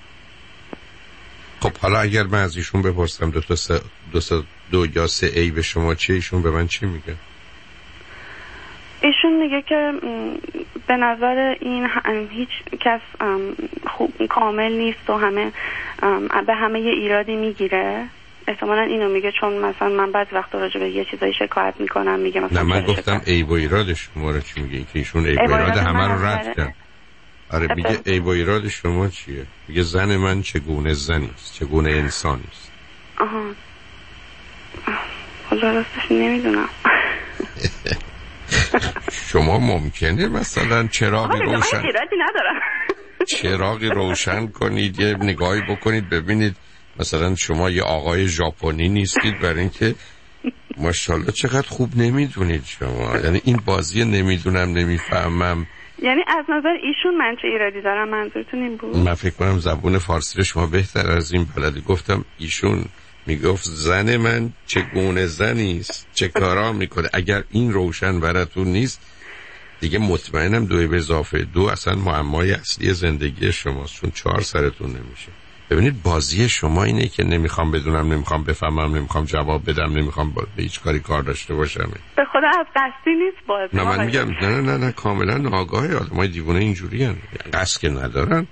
خب حالا اگر من از ایشون بپرسم دو تا سه دو, سه دو یا سه ای به شما چی، ایشون به من چی میگه؟ ایشون میگه که به نظر این هیچ کس خوب کامل نیست و همه به همه یه ایرادی میگیره. احتمالاً اینو میگه چون مثلا من بعضی وقتا راجع به یه چیزایی شکایت میکنم میگه مثلا نه من گفتم عیب و ایرادش شما رو چی میگه؟ که ایشون عیب و ایراد همه رو رد کرد. آره میگه عیب و ایراد شما چیه؟ میگه زن من چگونه زنی است، چگونه انسانی است. آها خدا راستش نمیدونم. شما ممکنه مثلا چراغی روشن ندارم چراغی روشن کنید یه نگاهی بکنید ببینید مثلا شما یه آقای ژاپنی نیستید برای اینکه ماشاءالله چقدر خوب نمیدونید شما. یعنی این بازی نمیدونم نمیفهمم یعنی از نظر ایشون من چه ایرادی دارم؟ منظورتون این بود؟ من فکر کنم زبون فارسی رو شما بهتر از این بلدی. گفتم ایشون میگفت زن من چگونه زنی است، چه کارا میکنه. اگر این روشن براتون نیست دیگه مطمئنم دو به اضافه دو اصلا معمای اصلی زندگی شماست، چون چهار سرتون نمیشه. ببینید بازی شما اینه که نمیخوام بدونم، نمیخوام بفهمم، نمیخوام جواب بدم، نمیخوام به هیچ کاری کار داشته باشم. به خدا از قصدی نیست بازی. نه من میگم نه نه نه, نه کاملا ناآگاهه. آدمای دیوونه اینجوری ان، قصد که ندارن.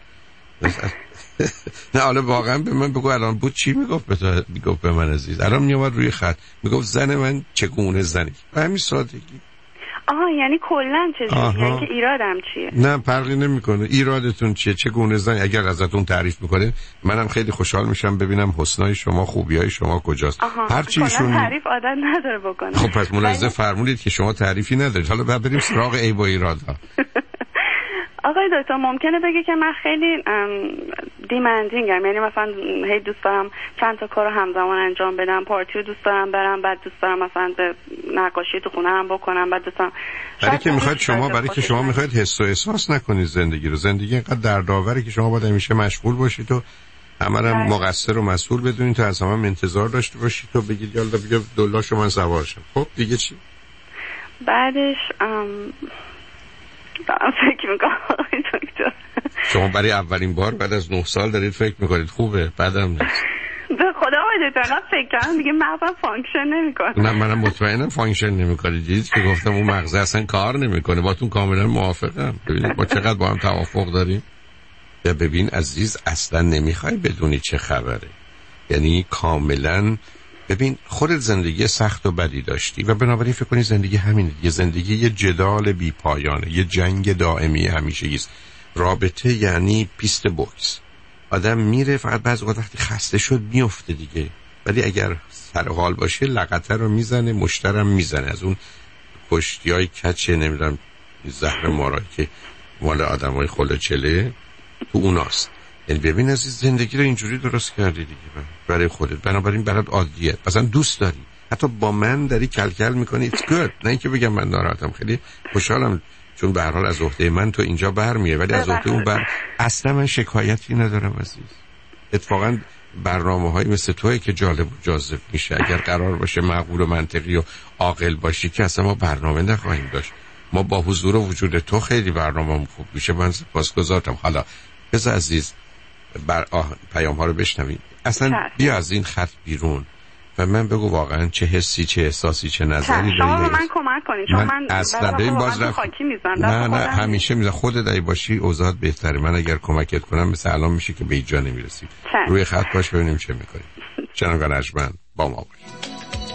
نه حالا واقعا به من بگو الان بود چی میگفت به تو؟ میگفت به من عزیز الان میومد روی خط میگفت زن من چگونه زنی، به همین سادگی. آها یعنی کلا چجوری، یعنی که ایرادم چیه؟ نه فرقی نمیکنه ایرادتون چیه، چگونه زنی. اگر ازتون تعریف میکنه منم خیلی خوشحال میشم ببینم حسنای شما، خوبیای شما کجاست. هر چیشون تعریف عادت نداره بکنه. خب پس ملاحظه فرمودید که شما تعریفی ندارید. حالا بعد بریم سراغ عیب و ایرادها. آقای دکتر ممکنه بگه که من خیلی دیمندینگم، یعنی مثلا هی دوست دارم چند تا کارو همزمان انجام بدم، پارتی رو دوست دارم برم، بعد دوست دارم مثلا نقاشی تو خونه هم بکنم، بعد دوستم برای که میخواید شما برای که شما میخواید حس و احساس نکنید زندگی رو. زندگی اینقدر دردآوره که شما باید همیشه مشغول باشید و همه رو مقصر و مسئول بدونید تا از همه انتظار داشته باشید تو بگید یالا بگید دلاشو من سوار شم. خب دیگه چی؟ بعدش ام دارم فکر میکنم دکتر شما برای اولین بار بعد از نه سال دارید فکر میکنید خوبه؟ بعدم نیست. به خدا آقای دکتر فکر کردم دیگه مغزم فانکشن نمیکنه. نه منم مطمئنم فانکشن نمیکنه. دیدید که گفتم اون مغز اصلا کار نمیکنه. باتون کاملا موافقم. ببینید ما چقدر با هم توافق داریم. یا ببین عزیز اصلا نمیخوای بدونی چه خبره، یعنی کاملا ببین خودت زندگی سخت و بدی داشتی و بنابراین فکر کنی زندگی همینه. یه زندگی یه جدال بی پایانه، یه جنگ دائمی همیشگی است. رابطه یعنی پیست بوکس، آدم میره فقط بعضی وقت وقتی خسته شد میفته دیگه، ولی اگر سر حال باشه لغته رو میزنه، مشترم میزنه. از اون کشتیای کچه نمیدونم زهر مارا که مال آدمای خلوچله تو اوناست. یعنی ببین عزیز زندگی رو اینجوری درست کردی دیگه برای خودت، بنابراین برات عادیه، مثلا دوست داری، حتی با من داری کلکل میکنی. It's good. نه اینکه بگم من ناراحتم، خیلی خوشحالم چون به هر حال از عهده من تو اینجا برمیای، ولی از عهده اون بر اصلا من شکایتی ندارم عزیز. اتفاقا برنامه‌های مثل توئه که جالب و جاذب میشه. اگر قرار باشه معقول و منطقی و عاقل باشی که اصلا ما برنامه نخواهیم داشت. ما با حضور و وجود تو خیلی برنامه‌مون خوب میشه. من سپاسگزارم. حالا بذار عزیز بر پیام ها رو بشنویم. اصلا بیا از این خط بیرون و من بگو واقعا چه حسی، چه احساسی، چه نظری شما به من کمک کنید، چون من اصلا ببین باز رفت نه نه همیشه میذارم خودت ای باشی اوضاع بهتره. من اگر کمکت کنم مثل الان میشه که به هیچ جا نمیرسی. روی خط باش ببینیم چه میکنی. شنوندگان ارجمند با ما باشید.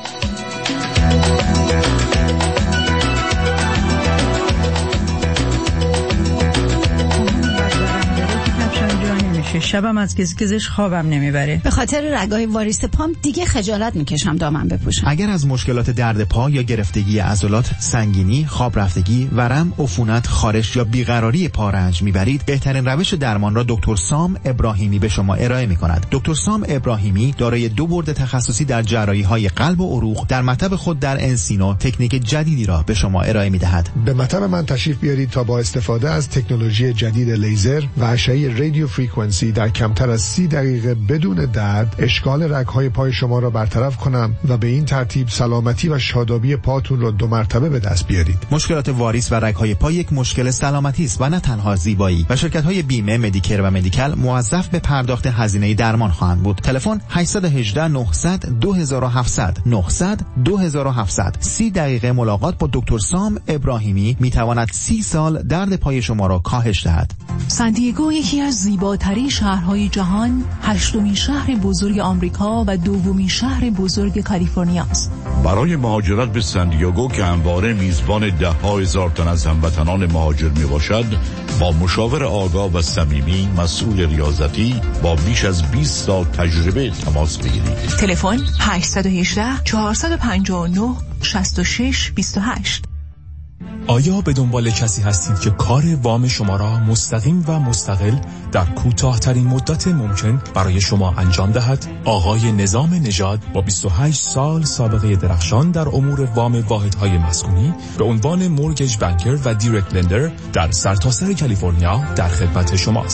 شبم از کسی کزش خوابم نمیبره. به خاطر رگای واریس پام دیگه خجالت میکشم دامن بپوشم. اگر از مشکلات درد پا یا گرفتگی عضلات، سنگینی، خواب رفتگی، ورم، عفونت، خارش یا بیقراری پا رنج میبرید، بهترین روش درمان را دکتر سام ابراهیمی به شما ارائه میکند. دکتر سام ابراهیمی دارای دو برد تخصصی در جراحی‌های قلب و عروق در مطب خود در انسینو تکنیک جدیدی را به شما ارائه میدهد. به مطب من تشریف بیارید تا با استفاده از تکنولوژی جدید لیزر و اشعه رادیو فرکانسی در کمتر از سی دقیقه بدون درد اشکال رگ‌های پای شما را برطرف کنم و به این ترتیب سلامتی و شادابی پاتون را دو مرتبه به دست بیارید. مشکلات واریس و رگ‌های پا یک مشکل سلامتی است و نه تنها زیبایی و شرکت‌های بیمه، مدیکر و مدیکال موظف به پرداخت هزینه درمان خواهند بود. تلفن هشت یک هشت نه صفر صفر دو هفت صفر صفر نه صفر صفر دو هفت صفر صفر. سی دقیقه ملاقات با دکتر سام ابراهیمی میتواند سی سال درد پای شما را کاهش دهد. سان دیگو یکی از زیباترین شهرهای جهان، هشتمین شهر بزرگ آمریکا و دومین شهر بزرگ کالیفرنیا است. برای مهاجرت به سان دیگو که همواره میزبان ده ها هزار تن از هموطنان مهاجر می باشد، با مشاور آگاه و صمیمی مسئول ریاضتی با بیش از بیست سال تجربه تماس بگیرید. تلفن هشت یک هشت چهار پنج نه شش شش دو هشت. آیا به دنبال کسی هستید که کار وام شما را مستقیم و مستقل در کوتاه‌ترین مدت ممکن برای شما انجام دهد؟ آقای نظام نژاد با بیست و هشت سال سابقه درخشان در امور وام واحدهای مسکونی به عنوان مورگیج بانکر و دایرکت لندر در سرتاسر کالیفرنیا در خدمت شماست.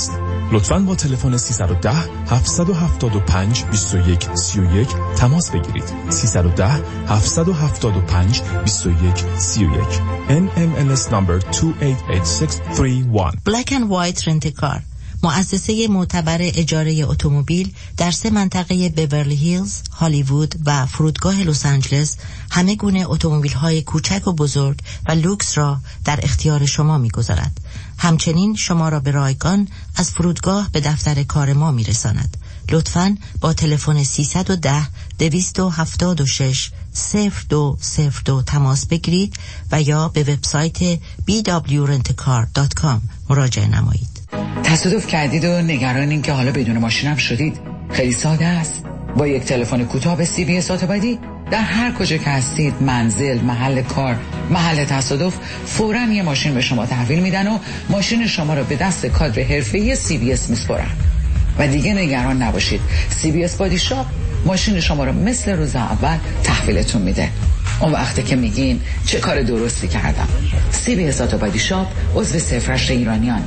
لطفاً با تلفن سیصد و ده هفتصد و هفتاد و پنج بیست و یک سی و یک تماس بگیرید. سیصد و ده هفتصد و هفتاد و پنج بیست و یک سی و یک. ان ام ال اس number دو هشت هشت شش سه یک. Black and White Rent a Car، مؤسسه معتبر اجاره اتومبیل در سه منطقه بیورلی هیلز، هالیوود و فرودگاه لس آنجلس همه گونه اتومبیل‌های کوچک و بزرگ و لوکس را در اختیار شما می‌گذارد. همچنین شما را به رایگان از فرودگاه به دفتر کار ما می‌رساند. لطفاً با تلفن سیصد و ده دویست و هفتاد و شش صفر دو صفر دو تماس بگیرید و یا به وبسایت بی دبلیو رنت کار دات کام مراجعه نمایید. تصادف کردید و نگرانین که حالا بدون ماشینم شدید؟ خیلی ساده است. با یک تلفن کوتاه به سی بی اس اتوبادی در هر کجا که هستید، منزل، محل کار، محل تصادف، فوراً یه ماشین به شما تحویل میدن و ماشین شما رو به دست کادر حرفه‌ای سی بی اس میسپارن. و دیگه نگران نباشید، سی بی اس بادی شاپ ماشین شما رو مثل روز اول تحویلتون میده. اون وقتی که میگین چه کار درستی کردم. سی بی اس بادی شاپ عضو صفر هشت ایرانیان.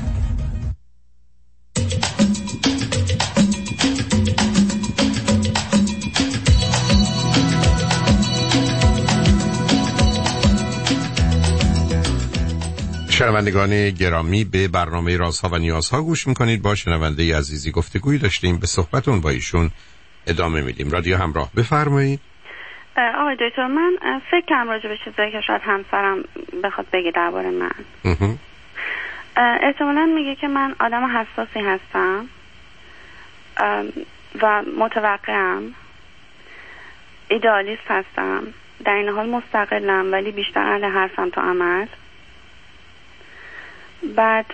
شنوندگان گرامی، به برنامه رازها و نیازها گوش میکنید. با شنونده عزیزی گفتگویی داشتیم، به صحبتون با ایشون ادامه میدیم. رادیو همراه، بفرمایید. آقای دکتر، من فکر کنم راجع به چیزایی که شاید همسرم بخواد بگه درباره من. احتمالاً میگه که من آدم حساسی هستم و متوقعم، ایدئالیست هستم، در این حال مستقلم ولی بیشتر اهل حرفم تا عمل. بعد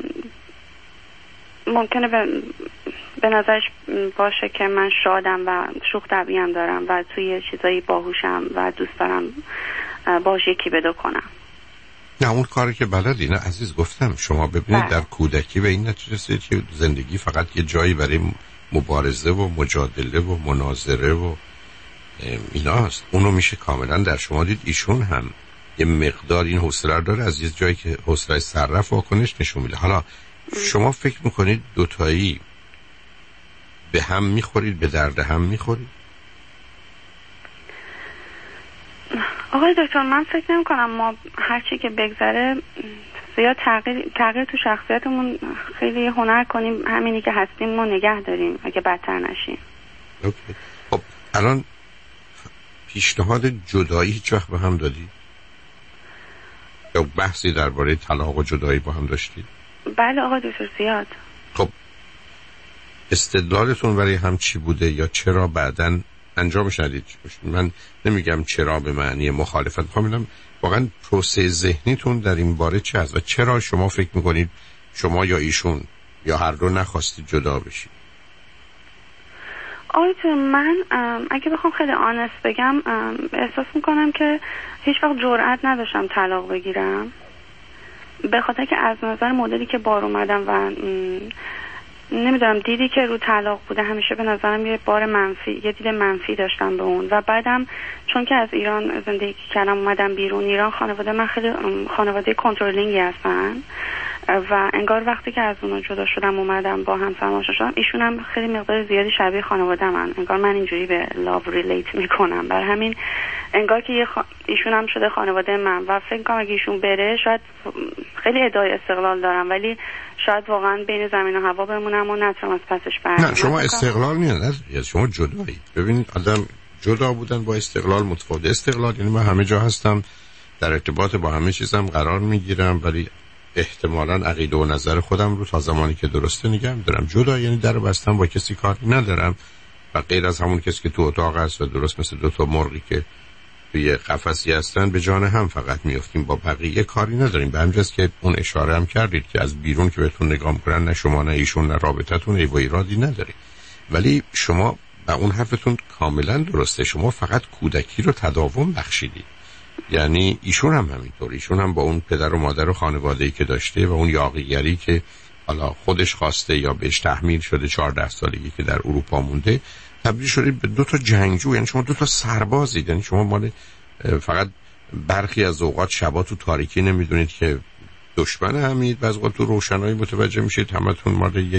ممکنه به, به نظرش باشه که من شادم و شوخ طبعیم دارم و توی چیزایی باهوشم و دوست دارم باش یکی بدو کنم. نه اون کاری که بلدی. نه عزیز، گفتم شما ببینید در کودکی به این نتیجه رسید که زندگی فقط یه جایی برای مبارزه و مجادله و مناظره و ایناست. اونو میشه کاملا در شما دید. ایشون هم یه مقدار این حوصله داره، از یه جایی که حوصله صرف واکنش نشون میده. حالا شما فکر میکنید دوتایی به هم میخورید، به درد هم میخورید؟ آقای دکتر، من فکر نمی کنم ما هرچی که بگذره زیاد تغییر تغییر تو شخصیتمون خیلی هنر کنیم، همینی که هستیم ما نگه داریم اگه بدتر نشیم. اوکی. خب الان پیشنهاد جدایی هیچ وقت به هم دادید؟ یا بحثی درباره طلاق و جدایی با هم داشتید؟ بله آقای دکتر، زیاد. خب استدلالتون برای هم چی بوده یا چرا بعداً انجامش ندید؟ من نمیگم چرا به معنی مخالفت، میخوام ببینم واقعا پروسه ذهنیتون در این باره چه هست و چرا شما فکر میکنید شما یا ایشون یا هر دو نخواستید جدا بشید؟ آیت من اگه بخوام خیلی آنست بگم احساس میکنم که هیچ وقت جرئت نداشتم طلاق بگیرم، به خاطر که از نظر مدلی که بار اومدم و نمیدونم دیدی که رو طلاق بوده همیشه به نظرم یه بار منفی، یه دید منفی داشتم به اون. و بعدم چون که از ایران زندگی کردم اومدم بیرون ایران، خانواده من خیلی خانواده کنترلینگی هستن و انگار وقتی که از اونها جدا شدم اومدم با همسرم آشنا شدم، ایشون هم خیلی مقدار زیادی شبیه خانواده من، انگار من اینجوری به لاو ریلیت میکنم، برای همین انگار که خ... ایشون هم شده خانواده من و فکر کنم اگه ایشون بره شاید خیلی ادعای استقلال دارم ولی شاید واقعا بین زمین و هوا بمونم و نتونم از پسش برم. نه شما استقلال میاد، شما جدایی. ببینید آدم جدا بودن با استقلال متفاوت. استقلال یعنی من همه جا هستم، در ارتباط با همه چیزم قرار میگیرم ولی احتمالاً عقیده و نظر خودم رو تا زمانی که درسته نگه می‌دارم. جدا یعنی در بستم با کسی کاری ندارم و غیر از همون کسی که تو اتاق هست و درست مثل دو تا مرغی که توی قفسی هستن به جان هم فقط میافتیم، با بقیه کاری نداریم. به همجاست که اون اشاره هم کردید که از بیرون که بهتون نگاه میکنن نه شما نه ایشون نه رابطتون ای و ایرادی نداره، ولی شما با اون حرفتون کاملا درسته. شما فقط کودکی رو تداوم بخشیدید. یعنی ایشون هم همینطور، ایشون هم با اون پدر و مادر و خانواده‌ای که داشته و اون یاغیگری که حالا خودش خواسته یا بهش تحمیل شده چهارده سالگی که در اروپا مونده، تبدیل شدید به دو تا جنگجو. یعنی شما دو تا سربازید. یعنی شما مال فقط برخی از اوقات شبا تو تاریکی نمیدونید که دشمن همید، بعضی وقت تو روشنایی متوجه میشید همتون مال یک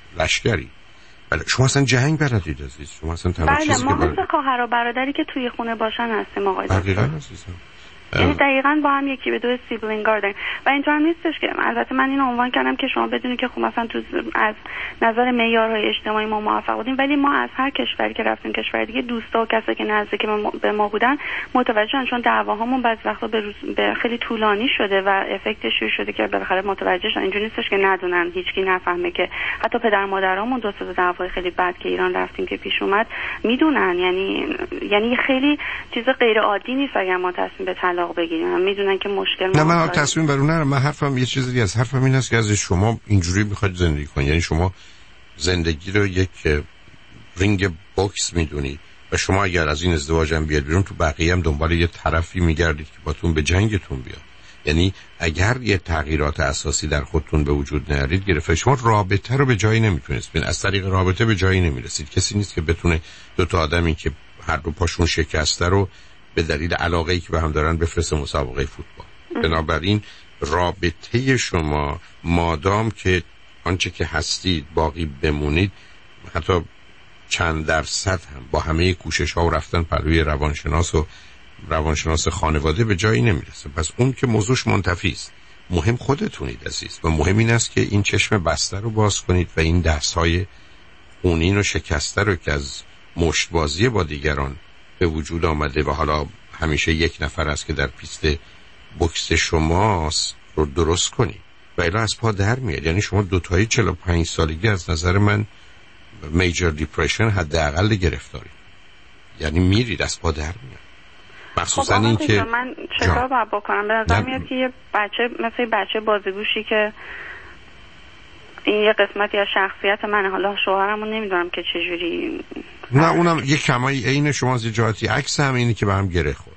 لشکری. بله شما اصلا جنگ بلدید عزیز، شما اصلا تنها بله چیزی ما که مثل خواهر و برادری که توی خونه باشن هستیم آقای دکتر. یعنی دقیقاً با هم یکی به دو سیبلینگار داریم و اینطور هم نیستش که البته من اینو عنوان کردم که شما بدونید که خب مثلا تو از نظر معیارهای اجتماعی ما موفق بودیم، ولی ما از هر کشوری که رفتیم کشور دیگه دوستا و کسایی که نزدیک به ما بودن متوجهن، چون دعواهامون بعضی وقتا به, روز... به خیلی طولانی شده و افکتش شده که بالاخره متوجه شدن. اینجوری نیستش که ندونن، هیچکی نفهمه که حتی پدر مادرامون دو تا دعوای خیلی بد که ایران رفتیم که پیش اومد میدونن. یعنی یعنی خیلی چیز غیر عادی نیست اگر ما تصمیم به طلاق بگیریم، هم میدونن که مشکل نه من تصمیم بر اون نرم. من حرفم یه چیز دیگه است. حرفم این است که از شما اینجوری میخواید زندگی کنید، یعنی شما زندگی رو یک رینگ بوکس میدونید و شما اگر از این ازدواج هم بیاد بیرون تو بقیه هم دنبال یه طرفی میگردید که باتون به جنگتون بیاد. یعنی اگر یه تغییرات اساسی در خودتون به وجود نیارید گرفته شما رابطه رو به جایی نمیتونید ببینید، از طریق رابطه به جایی نمیرسید. کسی نیست که بتونه دو تا آدمی که هر دو پاشون شکسته رو به دلیل علاقه‌ای که به هم دارن بفرسته مسابقه فوتبال. بنابراین رابطه شما مادام که آنچه که هستید باقی بمونید، حتی چند درصد هم با همه کوشش ها و رفتن پروی روانشناس و روانشناس خانواده به جایی نمیرسه. پس اون که موضوعش منتفی است، مهم خودتونید عزیز و مهم این است که این چشم بسته رو باز کنید و این دست های خونین و شکسته رو که از مشتبازی با دیگران به وجود آمده و حالا همیشه یک نفر است که در پیست بوکس شماست رو درست کنید و الا از پا در میاد. یعنی شما دوتایی چهل و پنج سالگی از نظر من میجر دیپریشن حداقل گرفتاری، یعنی میرید از پا در میاد. مخصوصا خب این که من چطور باید بکنم؟ به نظر میاد که یه بچه مثل بچه بازیگوشی که این یه قسمتی از شخصیت منه، حالا شوهرمو نمیدونم که چجوری. نه اونم یه کمایی عین شما از جهاتی عکس هم اینی که به هم گره خورد.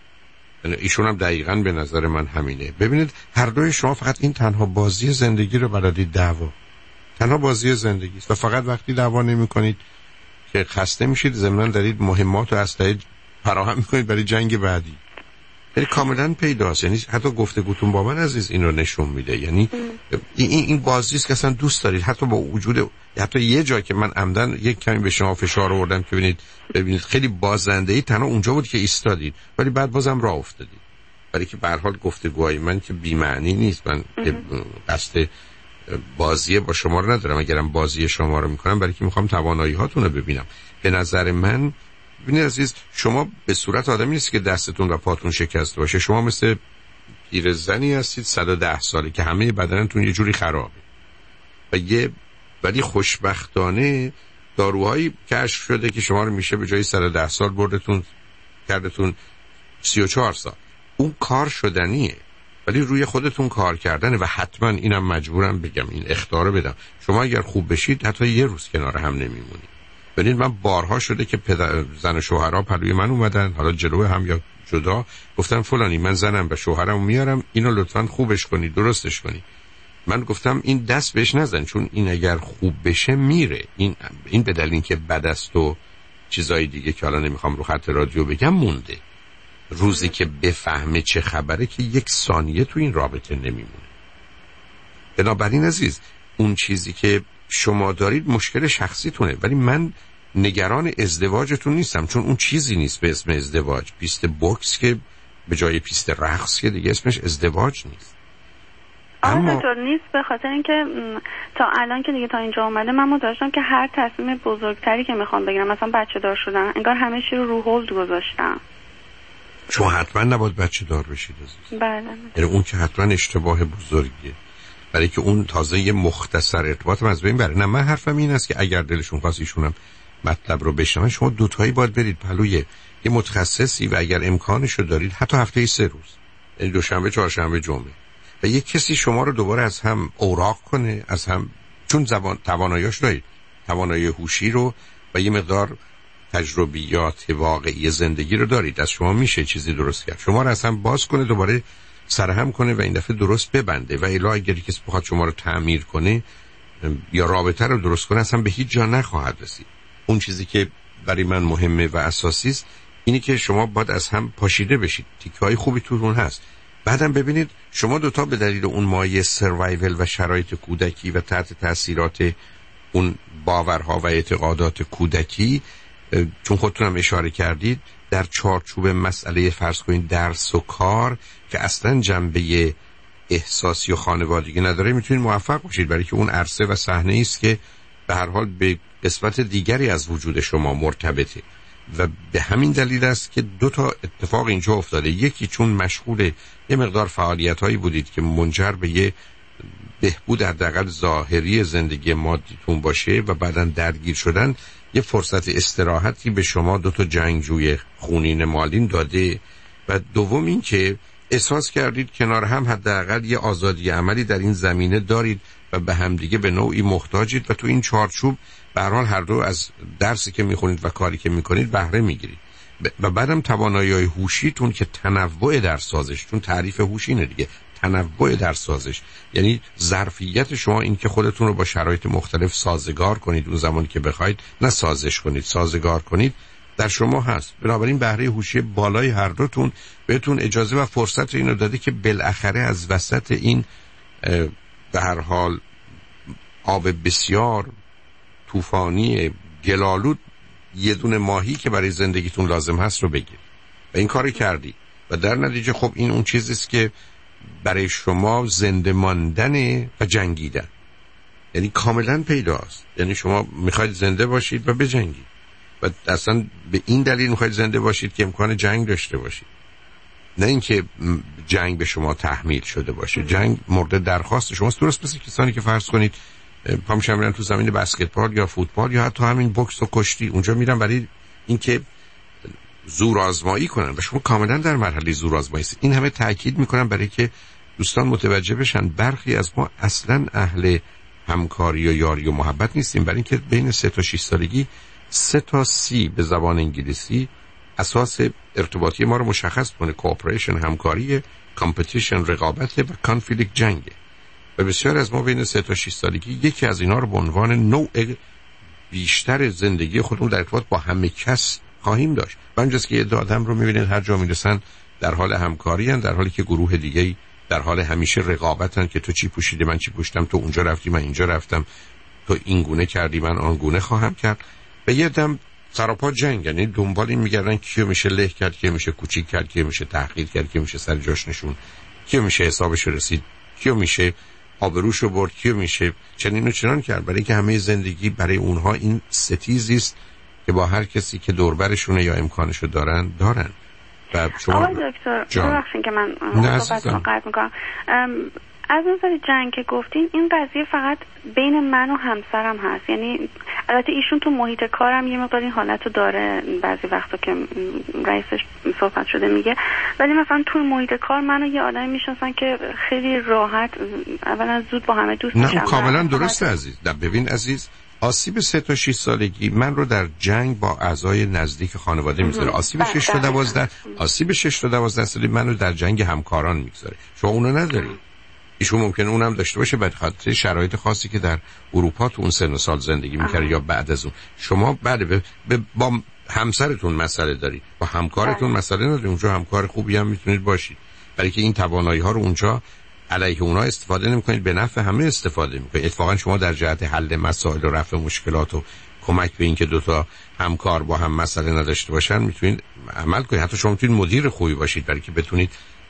ایشون هم دقیقاً به نظر من همینه. ببینید هر دوی شما فقط این تنها بازی زندگی رو بلدید دعوا، تنها بازی زندگی است و فقط وقتی دعوا نمی کنید که خسته میشید ضمناً دارید مهمات و اسلحه فراهم میکنید برای جنگ بعدی. یعنی کاملا پیداست. یعنی حتی گفتگوتون با من عزیز این رو نشون میده. یعنی این این بازی است که اصلا دوست دارید، حتی با وجود حتی یه جا که من عمدن یک کمی به شما فشار آوردم که ببینید ببینید خیلی بازنده‌ای تنها اونجا بود که ایستادید ولی بعد بازم راه افتادید. ولی که به هر حال گفتگوهای من که بی معنی نیست. من قصد بازی با شما رو ندارم. اگرم بازی شما رو میکنم برای که میخوام توانایی هاتون رو ببینم. به نظر من ببینید عزیز، شما به صورت آدمی نیست که دستتون و پاتون شکست باشه. شما مثل پیرزنی هستید صد و ده ساله که همه بدنتون یه جوری خرابه و یه ولی خوشبختانه داروهایی کشف شده که شما رو میشه به جای صد و ده سال بردتون کردتون سی و چهار سال. اون کار شدنیه ولی روی خودتون کار کردنه و حتما اینم مجبورم بگم این اخطار بدم. شما اگر خوب بشید حتی یه روز کنار هم نمیمونید. ببینید من بارها شده که پدر زن و شوهرها پلوی من اومدن، حالا جلوی هم یا جدا، گفتم فلانی من زنم و شوهرمو میارم، اینو لطفاً خوبش کنی، درستش کنی. من گفتم این دست بهش نزن چون این اگر خوب بشه میره. این این به دلیل اینکه بد است و چیزای دیگه که حالا نمیخوام رو خط رادیو بگم مونده. روزی که بفهمه چه خبره که یک ثانیه تو این رابطه نمیمونه. بنابراین عزیز اون چیزی که شما دارید مشکل شخصیتونه ولی من نگران ازدواجتون نیستم چون اون چیزی نیست به اسم ازدواج. پیست بوکس که به جای پیست رقص که دیگه اسمش ازدواج نیست. اما اینطور نیست به خاطر اینکه تا الان که دیگه تا اینجا اومده من داشتم که هر تصمیم بزرگتری که میخوام بگیرم مثلا بچه دار شدن انگار همه چی رو رو هولد گذاشتم. شما حتما نباید بچه دار بشید عزیز. بله. یعنی اون که حتما اشتباه بزرگیه برای که اون تازه یه مختصر ارتباط از بین بره. نه من حرفم این است که اگر دلشون خواست ایشونم مطلب رو بشنون شما دوتایی باید برید پلوی یه متخصصی و اگر امکانشو دارید حتی هفته سه روز، یعنی دوشنبه چهارشنبه جمعه، و یه کسی شما رو دوباره از هم اوراق کنه، از هم چون زبان تواناییش دارید، توانایی هوشی رو و یه مقدار تجربیات واقعی زندگی رو دارید، از شما میشه چیزی درست کرد. شما رو از هم باز کنه، دوباره سرهم کنه و این دفعه درست ببنده و الا اگر کسی بخواد شما رو تعمیر کنه یا رابطه رو درست کنه اصلا به هیچ جا نخواهد رسید. اون چیزی که برای من مهمه و اساسی است اینی که شما باید از هم پاشیده بشید. تیکه‌های خوبی تو اون هست. بعدم ببینید شما دوتا به دلیل اون مایه سروایول و شرایط کودکی و تحت تاثیرات اون باورها و اعتقادات کودکی، چون خودتون هم اشاره کردید در چارچوب مسئله فرض کنید درس و کار که اصلا جنبه احساسی و خانوادگی نداره، میتونید موفق باشید، برای که اون عرصه و صحنه است که به هر حال به قسمت دیگری از وجود شما مرتبطه و به همین دلیل است که دو تا اتفاق اینجا افتاده. یکی چون مشغول یه مقدار فعالیت‌هایی بودید که منجر به یه بهبود حداقل ظاهری زندگی مادیتون باشه و بعداً درگیر شدن، یه فرصت استراحتی به شما دو تا جنگجوی خونین مالین داده و دوم این که احساس کردید کنار هم حداقل یه آزادی عملی در این زمینه دارید و به همدیگه به نوعی محتاجید و تو این چارچوب به هر حال هر دو از درسی که میخونید و کاری که میکنید بهره میگیرید و بعدم توانایی‌های هوشیتون که تنوع در سازش، چون تعریف هوش اینه دیگه، تنوع در سازش یعنی ظرفیت شما این که خودتون رو با شرایط مختلف سازگار کنید اون زمانی که بخواید، نه سازش کنید، سازگار کنید، در شما هست. بنابراین بهره هوشی بالای هر دوتون بهتون اجازه و فرصت اینو داده که بالاخره از وسط این به هر حال آب بسیار طوفانی گلالود یه دونه ماهی که برای زندگیتون لازم هست رو بگیرید و این کاری کردی و در نتیجه خب این اون چیزیست که برای شما زنده ماندن و جنگیدن، یعنی کاملا پیداست. یعنی شما میخواید زنده باشید و بجنگید و اصلا به این دلیل میخواید زنده باشید که امکان جنگ داشته باشید، نه اینکه جنگ به شما تحمیل شده باشه. جنگ مورد درخواست شماست، درست مثل کسانی که فرض کنید پامشون میرن تو زمین بسکتبال یا فوتبال یا حتی همین بوکس و کشتی، اونجا میرن برای اینکه زور آزمایی کنن و شما کاملا در مرحله زور آزمایی هستید. این همه تاکید میکنم برای که دوستان متوجه بشن برخی از ما اصلا اهل همکاری و یاری و محبت نیستیم، برای اینکه بین سه تا شش سالگی سه تا سی به زبان انگلیسی اساس ارتباطی ما رو مشخص کنه. کوآپریشن همکاری، کامپتیشن رقابت و کانفلیکت جنگه و بسیار از ما بین سه تا شش سالگی یکی از اینا رو به عنوان نوع بیشتر زندگی خودمون در ارتباط با همه کس خواهیم داشت. و اینجاست که یه آدم رو میبینید هر جا میرسن در حال همکاری هن، در حالی که گروه دیگه‌ای در حال همیشه رقابتن که تو چی پوشیدی من چی پوشیدم، تو اونجا رفتی من اینجا رفتم، تو این گونه کردی من آن گونه خواهم کرد و یه دم سراپا جنگ، یعنی دنبال این میگردن کیو میشه له کرد، کیو میشه کوچیک کرد، کیو میشه تحقیر کرد، کیو میشه سر جاش نشون، کیو میشه حسابش رسید، کیو میشه آبروشو برد، کیو میشه چنین و چنان کرد، برای که همه زندگی برای اونها این ستیزی است که با هر کسی که دوربرشونه یا امکانشو دارن دارن. و شما آقای دکتر ببخشید که من صحبتتون رو قطع میکنم، از نظر جنگ که گفتین این قضیه فقط بین من و همسرم هست، یعنی البته ایشون تو محیط کارم یه مقدار این حالت رو داره، بعضی وقتا که رئیسش صحبت شده میگه، ولی مثلا تو محیط کار منو یه آدمی میشناسن که خیلی راحت اولا زود با همه دوست میشم. نه کاملا درسته عزیز. ببین عزیز، آسیب سه تا شش سالگی من رو در جنگ با اعضای نزدیک خانواده میذاره، آسیب شش تا دوازده آسیب شش تا دوازده سالی من رو در جنگ همکاران میذاره. شما اونو ندارید. ایشون ممکنه اونم داشته باشه به خاطر شرایط خاصی که در اروپا تو اون سن و سال زندگی میکرده یا بعد از اون. شما بعد به, به با همسرتون مسئله دارید، با همکارتون مسئله ندارید، اونجا همکار خوبی هم میتونید باشید، برای که این توانایی ها رو اونجا علیه اونا استفاده نمی‌کنید، به نفع همه استفاده می‌کنید. اتفاقا شما در جهت حل مسائل و رفع مشکلات و کمک به این که دو تا همکار با هم مسئله نداشته باشن میتونید عمل کنید. حتی شما میتونید مدیر خوبی باشید برای که بتونید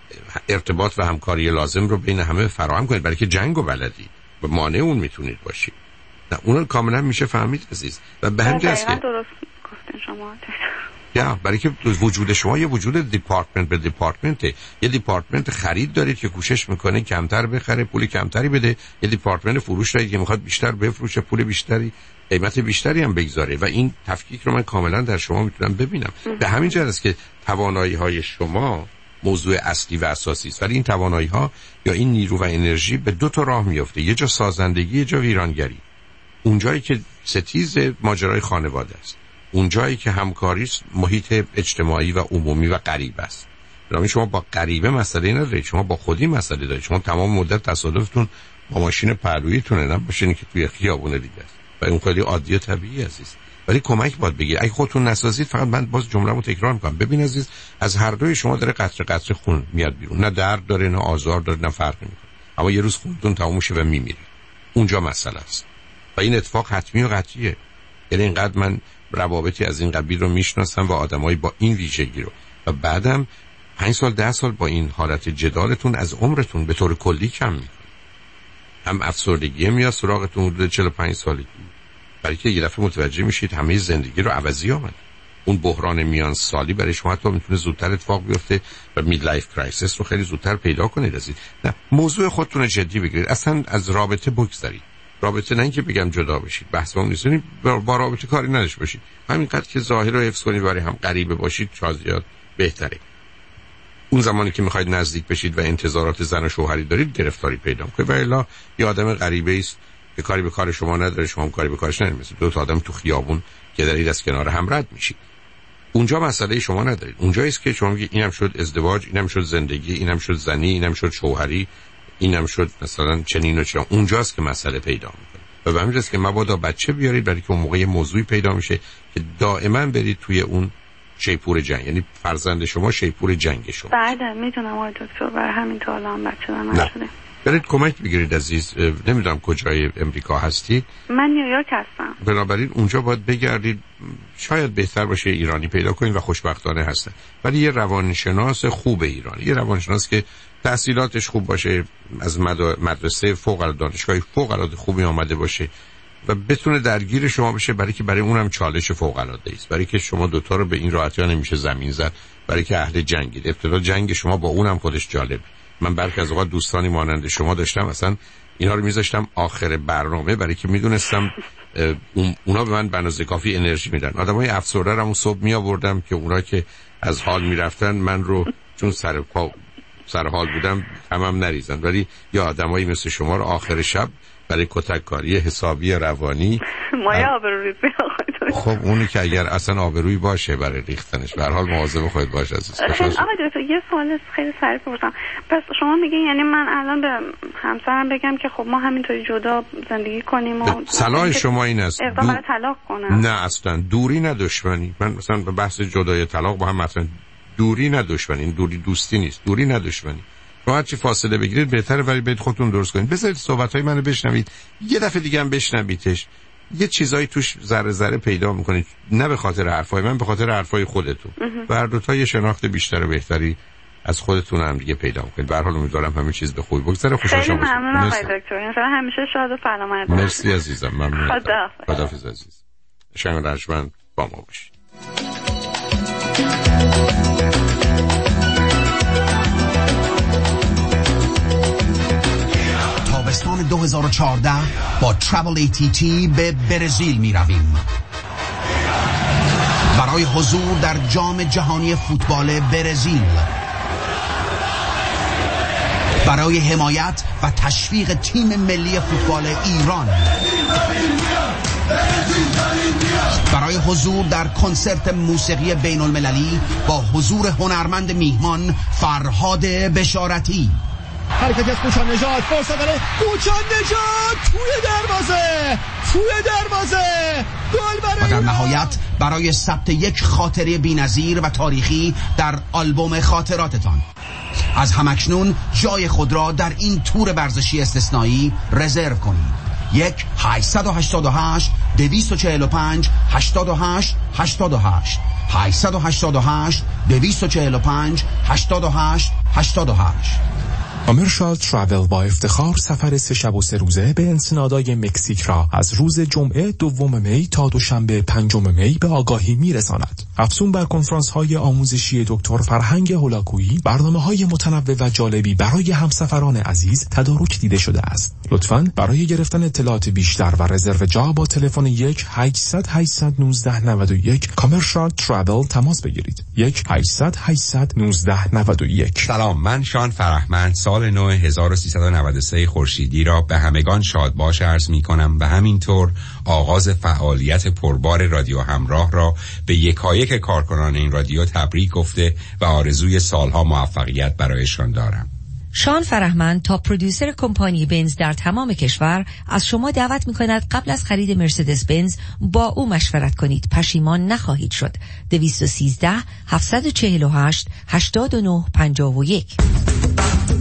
ارتباط و همکاری لازم رو بین همه فراهم کنید، برای که جنگ و بلدی و مانع اون میتونید باشید. نه اون کاملا میشه فهمید عزیز. و به همین جاست که درست گفتین شما یا برای که وجود شما یه وجود دیپارتمنت به دیپارتمنته. یه دیپارتمنت خرید دارید که کوشش میکنه کمتر بخره پول کمتری بده، یه دیپارتمنت فروش دارید که میخواد بیشتر بفروشه پول بیشتری قیمت بیشتری هم بگذاره و این تفکیک رو من کاملا در شما میتونم ببینم. به همین جهت است که توانایی های شما موضوع اصلی و اساسی است، ولی این توانایی ها یا این نیرو و انرژی به دو تا راه میفته، یه جا سازندگی، یه جا ویرانگری. اونجایی که ستیز ماجرای خانواده است، اونجایی که همکاری محیط اجتماعی و عمومی و غریب است. یعنی شما با غریبه مسئله ندارید، شما با خودی مسئله دارید. شما تمام مدت تصادفتون با ماشین پهلوییتونه، نه ماشینی که توی خیابون دیگه است و اون خیلی عادی و طبیعی عزیز. ولی کمک باید بگیر. اگه خودتون نسازید، فقط من باز جمله‌مو تکرار می‌کنم، ببین عزیز، از هر دوی شما داره قطره قطره خون میاد بیرون، نه درد داره نه آزار داره نه فرقی می‌کنه، اما یه روز خونتون تموم میشه و میمیرید. اونجا مسئله است. و این اتفاق حتمی و قطعیه. یعنی اینقدر من روابطی از این قبیل رو میشناسم و آدمایی با این ویژگی رو و بعدم پنج سال ده سال با این حالت جدالتون از عمرتون به طور کلی کم میکنه. هم افسردگی میاد سراغتون حدود چهل و پنج سالگی، برای که یه دفعه متوجه میشید همه زندگی رو عوضی آمد. اون بحران میان سالی برای شما حتی میتونه زودتر اتفاق بیفته و مید لایف کرایسیس رو خیلی زودتر پیدا کنید. از این نه، موضوع خودتون رو جدی بگیرید، اصلا از رابطه بگذرید. رابطه نه اینکه بگم جدا بشید، بحث اون نیست، با رابطه کاری نداشته باشید، همینقدر که ظاهر رو حفظ کنید، برای هم غریبه باشید شاید بهتره. اون زمانی که میخواید نزدیک بشید و انتظارات زن و شوهری دارید گرفتاری پیدا کنید، و الا یه آدم غریبه است که کاری به کار شما نداره، شما هم کاری به کارش ندارید، مثل دو تا آدم تو خیابون که دارید از کنار هم رد میشید. اونجا مسئله شما ندارید، اونجایی است که شما میگید اینم شد ازدواج، اینم شد زندگی، اینم شد زنی، اینم شد شوهری، اینم شد مثلا چنین و چنان. اونجاست که مسئله پیدا میکنه و به همین جاست که مبادا بچه بیارید، برای که اون موقع موضوعی پیدا میشه که دائما برید توی اون شیپور جنگ، یعنی فرزند شما شیپور جنگ شما. بعد میدونم آقای دکتر، برای همین تا الان بچه دارم نشده. برید کمک بگیرید عزیز. نمیدونم کجای امریکا هستید. من نیویورک هستم. بنابراین اونجا باید بگردید، شاید بهتر باشه ایرانی پیدا کنید و خوشبختانه هستن، ولی یه روانشناس خوب ایرانی، یه روانشناس که تحصیلاتش خوب باشه، از مدرسه فوق العاده دانشگاه فوق العاده خوبی آمده باشه و بتونه درگیر شما بشه، برای که برای اونم چالش فوق العاده است، برای که شما دوتا رو به این راحتی ها نمیشه زمین زد، برای که اهل جنگید. ابتدا جنگ شما با اونم خودش جالب. من برخی از اوقات دوستانی مانند شما داشتم، اصلا اینا رو میذاشتم آخر برنامه، برای که میدونستم اونا به من بنازه کافی انرژی میدن. آدمای افسرده رو اون صبح می آوردم که اونا که از حال میرفتن من رو چون سر پا سر حال بودم همم نریزن، ولی یا آدمایی مثل شما رو آخر شب برای کتک کاری حسابی روانی مایه آبروریزی. خب اونی که اگر اصلا آبرویی باشه برای ریختنش، به هر حال مواظب خودت باش عزیز. آقای دکتر یه سوال خیلی سریع بپرسم. پس شما میگین یعنی من الان به همسرم بگم که خب ما همینطوری جدا زندگی کنیم و صلاح شما این است اقدام برای طلاق کنم؟ نه اصلا، دوری نه دشمنی. من مثلا به بحث جدای طلاق با هم مثلا دوری نه دشمنی، این دوری دوستی نیست، دوری نه دشمنی. شما هرچی فاصله بگیرید بهتره، ولی باید خودتون درست کنید. بذارید صحبت‌های منو بشنوید، یه دفعه دیگه هم بشنویدش، یه چیزایی توش ذره ذره پیدا میکنید، نه به خاطر حرفای من، به خاطر حرفای خودتون. و هر دو تا یه شناخت بیشتر و بهتری از خودتون هم دیگه پیدا میکنید. به هر حال امیدوارم همه چیز به خوبی بگذره. خوشحال شدم. خیلی ممنون آقای دکتر، انشالله همیشه شاد و سلامت باشید. مرسی عزیزم، ممنون. خدا خداحافظ عزیز. شنگ رجمن با ما باشید. تابستان دو هزار و چهارده با ترابل ای تی تی به برزیل می رویم برای حضور در جام جهانی فوتبال برزیل، برای حمایت و تشویق تیم ملی فوتبال ایران، برای حضور در کنسرت موسیقی بین المللی با حضور هنرمند میهمان فرهاد بشارتی. حرکتی از کوچان نجات، فرصت داره کوچان نجات، توی دروازه توی دروازه گل برای و در نهایت برای ثبت یک خاطره بی‌نظیر و تاریخی در آلبوم خاطراتتان. از همکنون جای خود را در این تور ورزشی استثنایی رزرو کنید. یک هشت هشت هشت دویست و چهل و پنج هشتاد و هشت هشتاد و هشت هشت هشت هشت دویست و چهل و پنج هشتاد و هشت هشتاد و هشت. کامرشال تراول با افتخار سفر سه شب و سه روزه به انسنادای مکزیک را از روز جمعه دوم می تا دوشنبه پنجم می به آگاهی میرساند. افزون بر کنفرانس های آموزشی دکتر فرهنگ هولاکویی، برنامه های متنوع و جالبی برای همسفران عزیز تدارک دیده شده است. لطفاً برای گرفتن اطلاعات بیشتر و رزرو جا با تلفن یک هشتصد هشتصد نوزده نود و یک کامرشال تراول تماس بگیرید. یک هشتصد هشتصد نوزده نود و یک. سلام، من شان فرهمند سال نو هزار و سیصد و نود و سه خورشیدی را به همگان شادباش عرض می کنم و همینطور آغاز فعالیت پربار رادیو همراه را به یکایک کارکنان این رادیو تبریک گفته و آرزوی سالها موفقیت برایشان دارم. شان فرهمند تا پرودیوسر کمپانی بنز در تمام کشور از شما دعوت می کند قبل از خرید مرسدس بنز با او مشورت کنید، پشیمان نخواهید شد. دویست و سیزده هفتصد و چهل و هشت هشتاد و نه پنجاه و یک.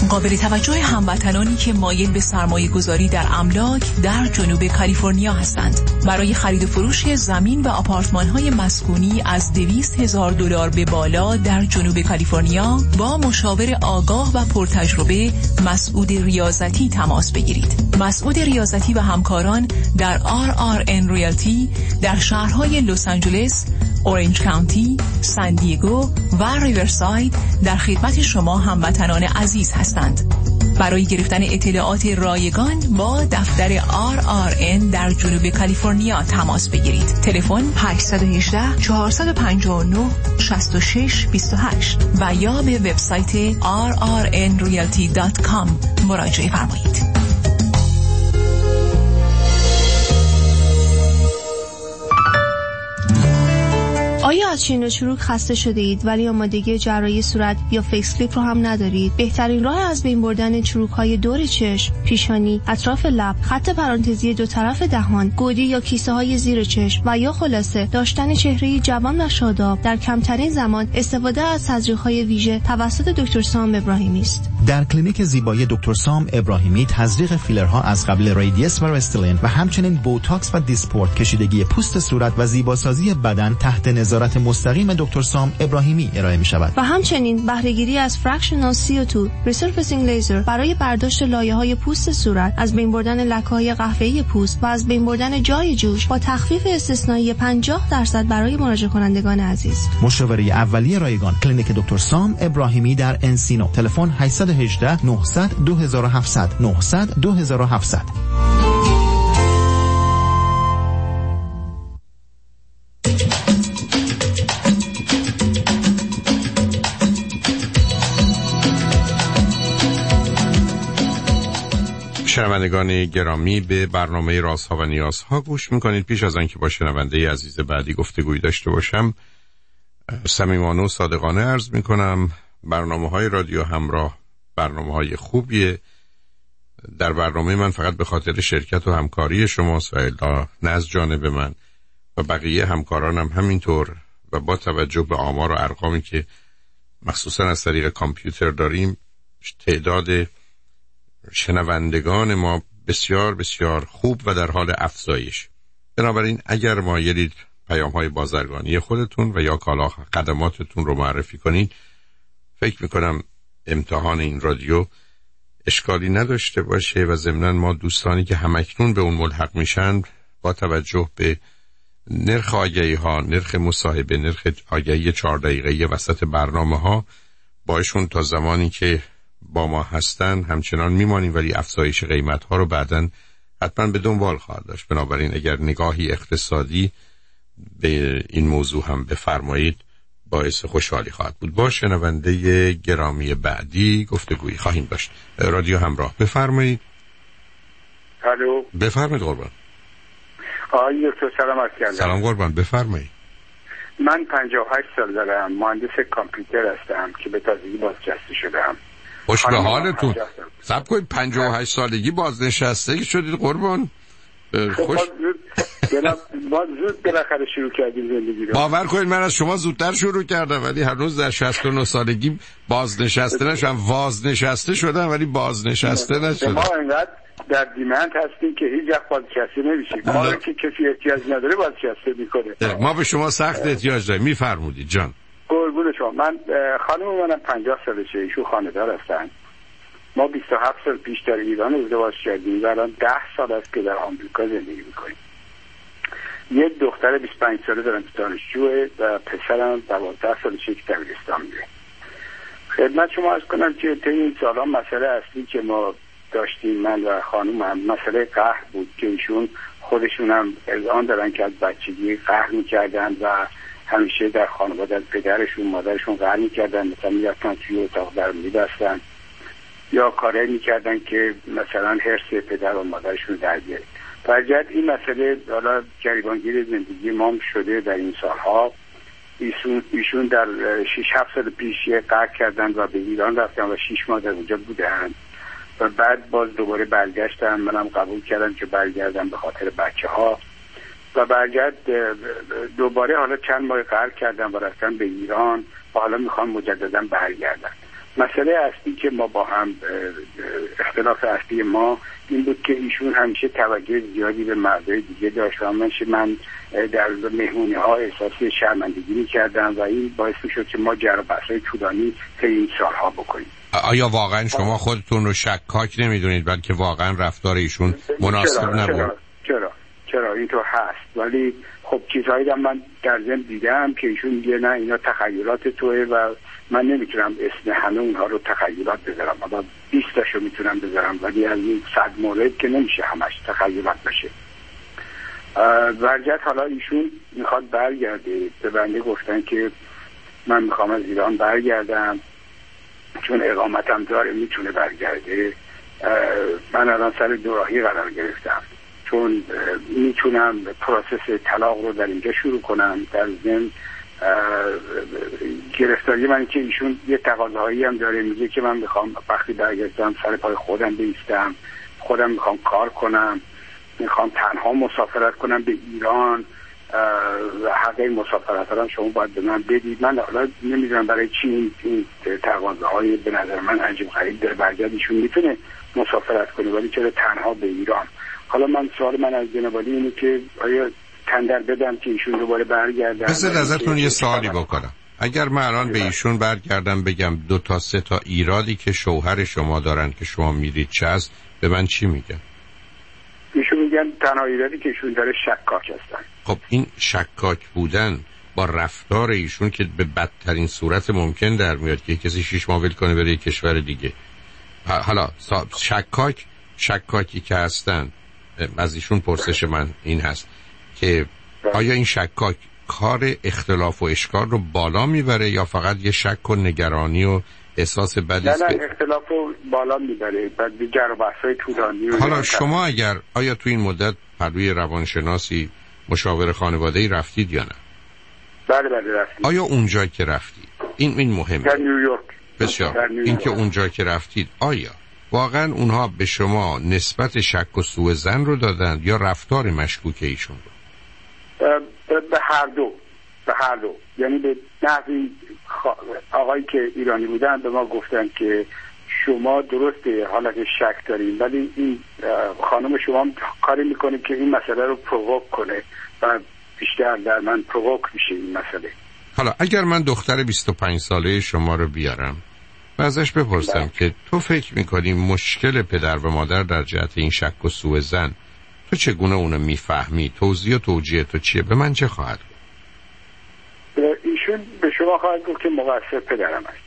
قابل توجه هموطنانی که مایل به سرمایه گذاری در املاک در جنوب کالیفرنیا هستند. برای خرید و فروش زمین و آپارتمان های مسکونی از دویست هزار دلار به بالا در جنوب کالیفرنیا با مشاور آگاه و پرتجربه مسعود ریاضتی تماس بگیرید. مسعود ریاضتی و همکاران در آر آر ان ریالتی در شهرهای لس آنجلس، اورنج کانتی، سان دیگو و ریورساید در خدمت شما هموطنان عزیز هستند. برای گرفتن اطلاعات رایگان با دفتر آر آر ان در جنوب کالیفرنیا تماس بگیرید. تلفن هشت یک هشت چهار پنج نه شش شش دو هشت و یا به وبسایت آر آر ان ریالتی دات کام مراجعه فرمایید. آیا از چین و چروک خسته شده اید ولی آمادگی جراحی صورت یا فیس لیفت رو هم ندارید؟ بهترین راه از بین بردن چروک‌های دور چشم، پیشانی، اطراف لب، خط پرانتزی دو طرف دهان، گودی یا کیسه های زیر چشم و یا خلاصه داشتن چهره جوان و شاداب در کمترین زمان استفاده از تزریق‌های ویژه توسط دکتر سام ابراهیمی است. در کلینیک زیبایی دکتر سام ابراهیمی تزریق فیلرها از قبل ریدیس و رستلین و همچنین بوتاکس و دیسپورت، کشیدگی پوست صورت و زیباسازی بدن تحت نظارت مستقیم دکتر سام ابراهیمی ارائه می شود. و همچنین بهره‌گیری از فرکشنال سی او دو ریسرفیسینگ لیزر برای برداشت لایه‌های پوست صورت، از بین بردن لکه‌های قهوه‌ای پوست و از بین بردن جای جوش با تخفیف استثنایی پنجاه درصد برای مراجعه کنندگان عزیز. مشاوره اولیه رایگان کلینیک دکتر سام ابراهیمی در انسینو. تلفن هشت یک هشت نه صفر صفر دو هفت صفر صفر نه صفر صفر دو هفت صفر صفر. شنوندگان گرامی، به برنامه رازها و نیازها گوش میکنید. پیش از آنکه با شنونده عزیز بعدی گفتگوی داشته باشم، صمیمانه و صادقانه عرض میکنم برنامه های رادیو همراه برنامه های خوبیه. در برنامه من فقط به خاطر شرکت و همکاری شماست و الا نه از جانب من و بقیه همکارانم همینطور، و با توجه به آمار و ارقامی که مخصوصا از طریق کامپیوتر داریم، تعداد شنوندگان ما بسیار بسیار خوب و در حال افزایش. بنابراین اگر مایلید پیام های بازرگانی خودتون و یا کالا خدماتتون رو معرفی کنید، فکر میکنم امتحان این رادیو اشکالی نداشته باشه و ضمناً ما دوستانی که همکنون به اون ملحق میشن با توجه به نرخ آگهی ها، نرخ مصاحبه، نرخ آگهی چهار دقیقه‌ای وسط برنامه ها، باشون تا زمانی که با ما هستن همچنان میمانیم، ولی افزایش قیمت ها رو بعداً حتما به دنبال خواهد داشت. بنابراین اگر نگاهی اقتصادی به این موضوع هم بفرمایید باعث خوشحالی خواهد بود. با شنونده گرامی بعدی گفتگویی خواهیم داشت. رادیو همراه، بفرمایید. الو، بفرمایید قربان. آقای دکتر سلام عرض کردم. سلام قربان، بفرمایید. من پنجاه و هشت سال دارم، مهندس کامپیوتر هستم که به تازگی بازنشسته شدم. خوش به حالتون. صبر کنید، پنجاه و هشت سالگی بازنشسته شدید قربان؟ خوش. ما زود بالاخره شروع کردیم زندگی رو. باور کنید من از شما زودتر شروع کردم، ولی هنوز در شصت و نه سالگی بازنشسته نشدم. وازنشسته شدم ولی بازنشسته نشدم. ما انقدر در دیمند هستیم که هیچ وقت بازنشسته نمیشیم. ما رو که کسی احتیاج نداره بازنشسته میکنه. ما به شما سخت احتیاج داریم. میفرمودید جان. قربون شما. من خانم منم پنجاه سالشه، ایشون خانه‌دار هستن. ما بیست و هفت سال پیش در ایران ازدواج کردیم و الان ده سال است که در آمریکا زندگی میکنیم. یه دختر بیست و پنج ساله دارم که دانشجوه و پسرم دوازده سالشه که دبیرستان میره. خدمت شما عرض کنم که طی این سال‌ها مسئله اصلی که ما داشتیم، من و خانومم، مسئله قهر بود که ایشون خودشون هم اذعان دارن که از بچگی قهر میکردن و همیشه در خانواده پدرشون مادرشون قهر میکردن، مثلا میرفتن توی اتاق در میبستن یا کاری میکردن که مثلا حرص پدر و مادرشون در بیاره. برجت این مسئله حالا گریبانگیر زندگی ما شده در این سالها. ایشون, ایشون در شش هفت سال پیش قهر کردن و به ایران رفتن و شش ماه در اونجا بودن و بعد باز دوباره برگشتن. منم قبول کردم که برگردم به خاطر بچه ها و برگرد دوباره حالا چند ماه قهر کردن و رفتن به ایران و حالا میخوان مجددا برگردن. مسئله اصلی که ما با هم اختلاف اصلی ما این بود که ایشون همیشه توجه زیادی به مردای دیگه داشت و من در مهمونی ها احساس شرمندگی می‌کردم و این باعث می‌شد که ما جر و بحث‌های طولانی طی این سالها بکنیم. آیا واقعا شما خودتون رو شکاک نمی‌دونید بلکه واقعا رفتار ایشون مناسب نبود؟ چرا چرا چرا اینطور هست، ولی خب چیزهایی هم من در ذهن دیدم که ایشون میگه نه اینا تخیلات توئه و من نمیتونم اسم همه اونها رو تخیلات بذارم، اما بیست تاشو میتونم بذارم، ولی از این صد مورد که نمیشه همش تخیلات بشه. ورجت حالا ایشون میخواد برگرده، به بنده گفتن که من میخوام از ایران برگردم چون اقامتم داره میتونه برگرده. من الان سر دوراهی قرار گرفتم چون میتونم پروسس طلاق رو در اینجا شروع کنم. در ضمن گرفتاری من که ایشون یه تقاضاهایی هم داره، میگه که من میخوام وقتی برگردم سر پای خودم بیستم، خودم میخوام کار کنم، میخوام تنها مسافرت کنم به ایران و حقه مسافرت هم شما باید به من بدید. من حالا نمیدونم برای چی این تقاضاهای به نظر من عجیب غریب داره. برگرد ایشون میتونه مسافرت کنه ولی چرا تنها به ایران؟ حالا من سوال من از جناب عالی اینه که آیا تندر بدم که ایشون دوباره برگردن؟ بذار ازتون یه سوالی بکنم. اگر من الان به ایشون برگردم بگم دو تا سه تا ایرادی که شوهر شما دارن که شما میرید چه است، به من چی میگن؟ ایشون میگن تنها ایرادی که ایشون داره شکاک هستن. خب این شکاک بودن با رفتار ایشون که به بدترین صورت ممکن در میاد که کسی شیش ماه ول کنه بره کشور دیگه. حالا شکاک شکاکی که هستن، از ایشون پرسش من این هست که آیا این شکاک کار اختلاف و اشکال رو بالا میبره یا فقط یه شک و نگرانی و احساس بدی است؟ نه نه اختلاف رو بالا میبره، بعد دیگر و بحثای طولانی. حالا شما اگر آیا تو این مدت پروی روانشناسی مشاور خانواده‌ای رفتید یا نه؟ بله بله رفتید. آیا اونجا که رفتید این این مهمه در نیویورک؟ بسیار. این که اونجا که رفتید آیا واقعا اونها به شما نسبت شک و سوء ظن رو دادن یا رفتار مشکوک ایشون رو؟ به هر دو به هر دو یعنی به نحوی آقایی که ایرانی بودن به ما گفتن که شما درسته حالت شک دارین ولی این خانم شما کاری میکنه که این مسئله رو پرووک کنه و بیشتر در من پرووک میشه این مسئله. حالا اگر من دختر بیست و پنج ساله شما رو بیارم و ازش بپرسم ده. که تو فکر میکنی مشکل پدر و مادر در جهت این شک و سوء ظن تو چگونه اونو میفهمی؟ توضیح و توجیه تو چیه؟ به من چه خواهد گفت؟ ایشون به شما خواهد گفت که مقصر پدرم است.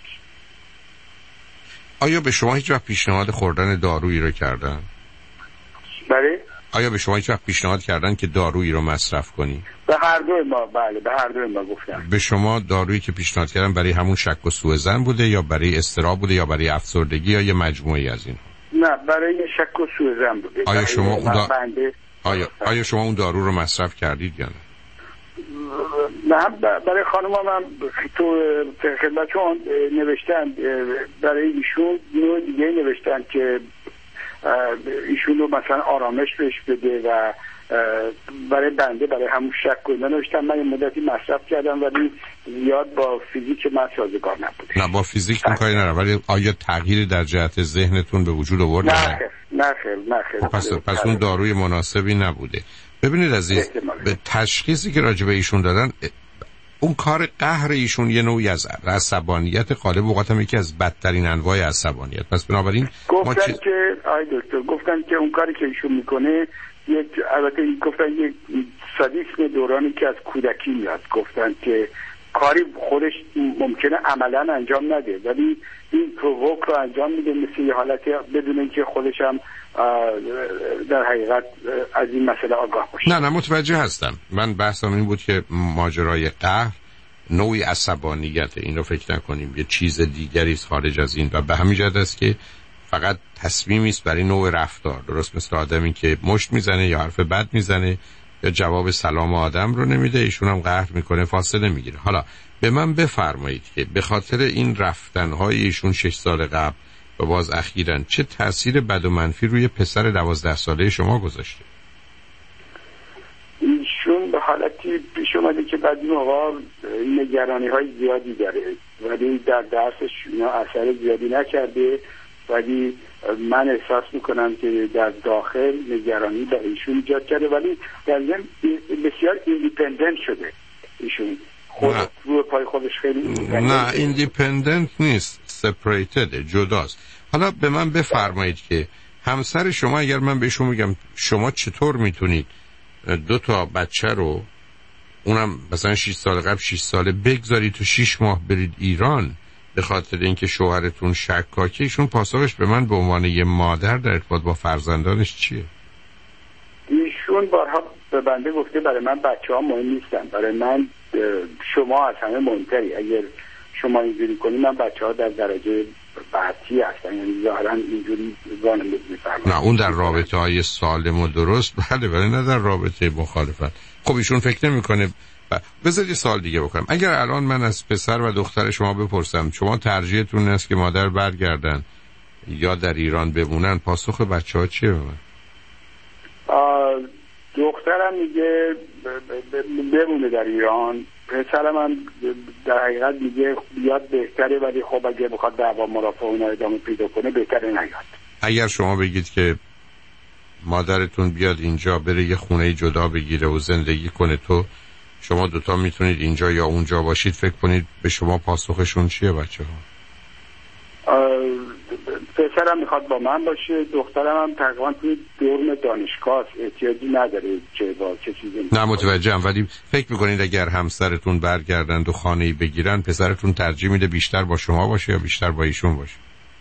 آیا به شما هیچ وقت پیشنهاد خوردن دارویی رو کردن؟ بله؟ آیا به شما هیچ وقت پیشنهاد کردن که دارویی رو مصرف کنی؟ به هر دو ما بله به هر دو ما گفتن. به شما دارویی که پیشنهاد کردن برای همون شک و سوء ظن بوده یا برای اضطراب بوده یا برای افسردگی یا یه مجموعی از این؟ نه برای شک و سوء ظن بوده. آیا شما اون دا... بنده... آیا آیا شما اون دارو رو مصرف کردید یا نه؟ نه برای خانم هم تو خدمتشون نوشتن برای ایشون نوع دیگه نوشتن که ایشون رو مثلا آرامش بهش بده و برای بنده برای همون شک کنه نوشتن. من این مدتی مصرف کردم ولی زیاد با فیزیک من سازگار نبوده. نه با فیزیک کاری نداره ولی آیا تغییری در جهت ذهنتون به وجود آورد؟ نه خیر نه خیر نه خیر. پس پس اون داروی مناسبی نبوده. ببینید عزیز به تشخیصی که راجع به ایشون دادن اون کار قهر ایشون یه نوعی از عصبانیت غالب اوقات هم یکی از بدترین انواع عصبانیت. پس بنابراین گفتن چی... که آی دکتر گفتن که اون کاری که ایشون میکنه یک البته گفتن یک سادیسم دورانی که از کودکی میاد. گفتن که کاری خودش ممکنه عملا انجام نده ولی این پرووک رو انجام میده مثل یه حالتی بدون اینکه خودش هم در حقیقت از این مسئله آگاه باشه. نه نه متوجه هستم. من بحثم این بود که ماجرای قهر نوعی عصبانیت، این رو فکر نکنیم یه چیز دیگری است خارج از این و به همین جهت است که فقط تصمیمی است برای نوع رفتار. درست مثل آدمی که مشت میزنه یا حرف بد میزنه یا جواب سلام آدم رو نمیده ایشون هم قهر میکنه فاصله میگیره. حالا به من بفرمایید که به خاطر این رفتنهای ایشون شش سال قبل و باز اخیراً چه تأثیر بد و منفی روی پسر دوازده ساله شما گذاشته؟ ایشون به حالتی پیش اومده که بعد این موقع نگرانی های زیادی داره ولی در درسش اینا اثر زیادی نکرده، ولی من احساس میکنم که در داخل نگرانی در ایشون ایجاد کرده، ولی در ضمن بسیار ایندیپندنت شده ایشون، خود روی پای خودش خیلی نه ایندیپندنت نیست، سپریتد، جداست. حالا به من بفرمایید که همسر شما، اگر من بهشون میگم شما چطور میتونید دو تا بچه رو، اونم مثلا شش سال قبل شش ساله، بگذارید تو شش ماه برید ایران به خاطر اینکه شوهرتون شکاکه، ایشون پاسخش به من به عنوان یه مادر در ارتباط با فرزندانش چیه؟ ایشون بارها به بنده گفته برای من بچه ها مهم نیستن، برای من شما از همه مهمتری، اگر شما اینجوری کنی من بچه ها در درجه بعدی هستن، یعنی ظاهرا اینجوری وانم میفرمایید. نه اون در رابطه های سالم و درست بله، ولی نه در رابطه مخالفت. خب ایشون فکر نمیکنه ب... بذارید سال دیگه بکنم. اگر الان من از پسر و دختر شما بپرسم شما ترجیحتون است که مادر برگردن یا در ایران بمونن، پاسخ بچه ها چیه؟ من دخترم میگه بمونه در ایران، پسرم هم در حقیقت میگه بیاد بهتره، ولی خب اگه بخواد دعوا مرافع اونا ادامه پیدا کنه بهتره نیاد. اگر شما بگید که مادرتون بیاد اینجا بره یه خونه جدا بگیره و زندگی کنه، تو شما دوتا میتونید اینجا یا اونجا باشید، فکر کنید به شما پاسخشون چیه بچه ها؟ پسرم میخواد با من باشه، دخترم هم تقریبا توی دورم دانشگاه احتیاجی نداره که با چه چیزی. نه متوجهم، ولی فکر میکنید اگر همسرتون برگردند و خانه‌ای بگیرن پسرتون ترجیح میده بیشتر با شما باشه یا بیشتر با ایشون باشه؟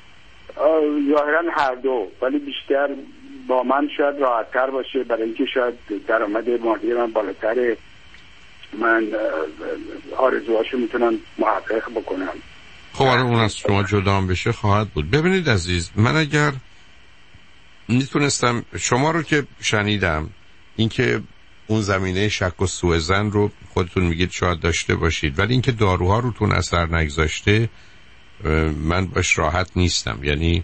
ظاهرا هر دو، ولی بیشتر با من شاید راحت‌تر باشه، برای اینکه شاید درآمد مالی من بالاتره، من آرزوهاشو میتونم محقق بکنم. خب آره اون از شما جدا بشه خواهد بود. ببینید عزیز، من اگر میتونستم شما رو که شنیدم اینکه اون زمینه شک و سوء ظن رو خودتون میگید شاید داشته باشید، ولی اینکه داروها روتون اثر نگذاشته من باش راحت نیستم، یعنی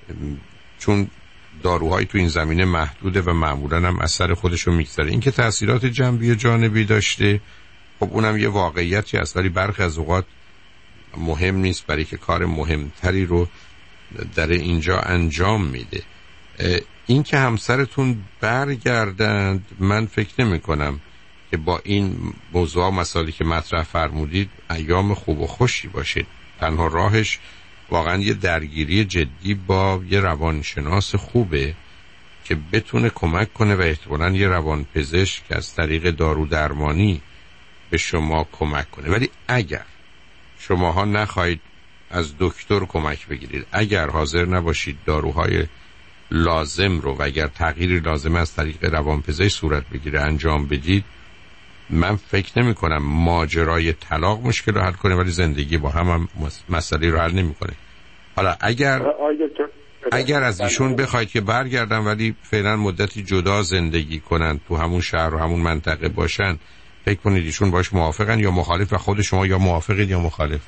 چون داروهای تو این زمینه محدوده و معمولا هم اثر خودشو میگذاره. اینکه تاثیرات جنبی و جانبی داشته خب اونم یه واقعیتی است، ولی برخی از اوقات مهم نیست، برای که کار مهمتری رو در اینجا انجام میده. این که همسرتون برگردند من فکر نمی کنم که با این موضوع و مسائلی که مطرح فرمودید ایام خوب و خوشی باشید. تنها راهش واقعا یه درگیری جدی با یه روانشناس خوبه که بتونه کمک کنه و احتمالاً یه روانپزشک از طریق دارو درمانی به شما کمک کنه. ولی اگر شماها نخواهید از دکتر کمک بگیرید، اگر حاضر نباشید داروهای لازم رو و اگر تغییری لازم از طریق روانپزشک صورت بگیره انجام بدید، من فکر نمی کنم ماجرای طلاق مشکل رو حل کنه، ولی زندگی با هم, هم مسئله رو حل نمی کنه. حالا اگر اگر از ایشون بخواید که برگردن ولی فعلا مدتی جدا زندگی کنن تو همون شهر و همون منطقه باشن، فکر کنید ایشون باش موافقن یا مخالف و خود شما یا موافقید یا مخالف؟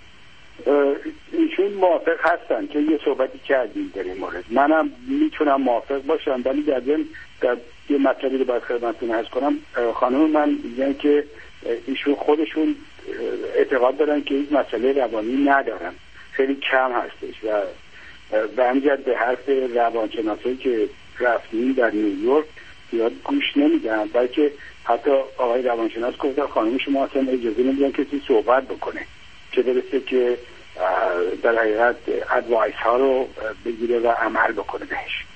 ایشون موافق هستن که یه صحبتی کردیم در این مورد، منم میتونم موافق باشم، ولی در ضمن در یه مطلبی رو باید خدمتتون عرض کنم. خانم من میگن که ایشون خودشون اعتقاد دارن که هیچ مسئله روانی ندارن، خیلی کم هستش و برمیگرد به حرف روانشناسایی که رفتیم در نیویورک زیاد گوش نمیدن، بلکه حتی آقای روانشناس گفتن خانم شما اصلا اجازه نمیدن کسی صحبت بکنه، چه برسه که در حقیقت ادوایس ها رو بگیره و عمل بکنه بهش.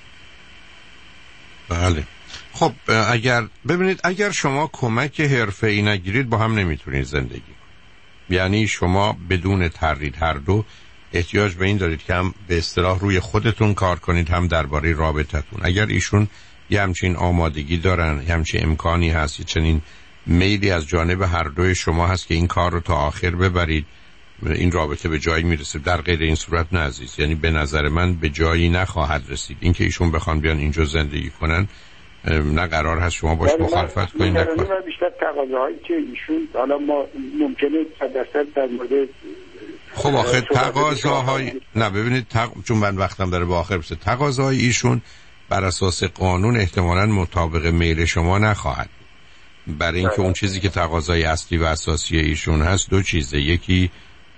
بله خب اگر ببینید اگر شما کمک حرفه‌ای نگیرید با هم نمیتونید زندگی کنید، یعنی شما بدون تردید هر دو احتیاج به این دارید که هم به اصطلاح روی خودتون کار کنید هم درباره رابطتون. اگر ایشون یه همچین آمادگی دارن، یه همچین امکانی هست، یه چنین میلی از جانب هر دوی شما هست که این کار رو تا آخر ببرید، این رابطه به جایی میرسه. در غیر این صورت نه عزیز، یعنی به نظر من به جایی نخواهد رسید. این که ایشون بخوان بیان اینجا زندگی کنن نه قرار هست شما باش مخالفت کنید. نه بیشتر تقاضاهایی که ایشون حالا ما ممکنه صد درصد در مورد خب آخر تقاضاهای نه ببینید تق... چون من وقتم داره به آخر برسه، تقاضاهای ایشون بر اساس قانون احتمالاً مطابق میل شما نخواهد، برای اینکه اون چیزی که تقاضای اصلی و اساسی ایشون هست دو چیزه، یکی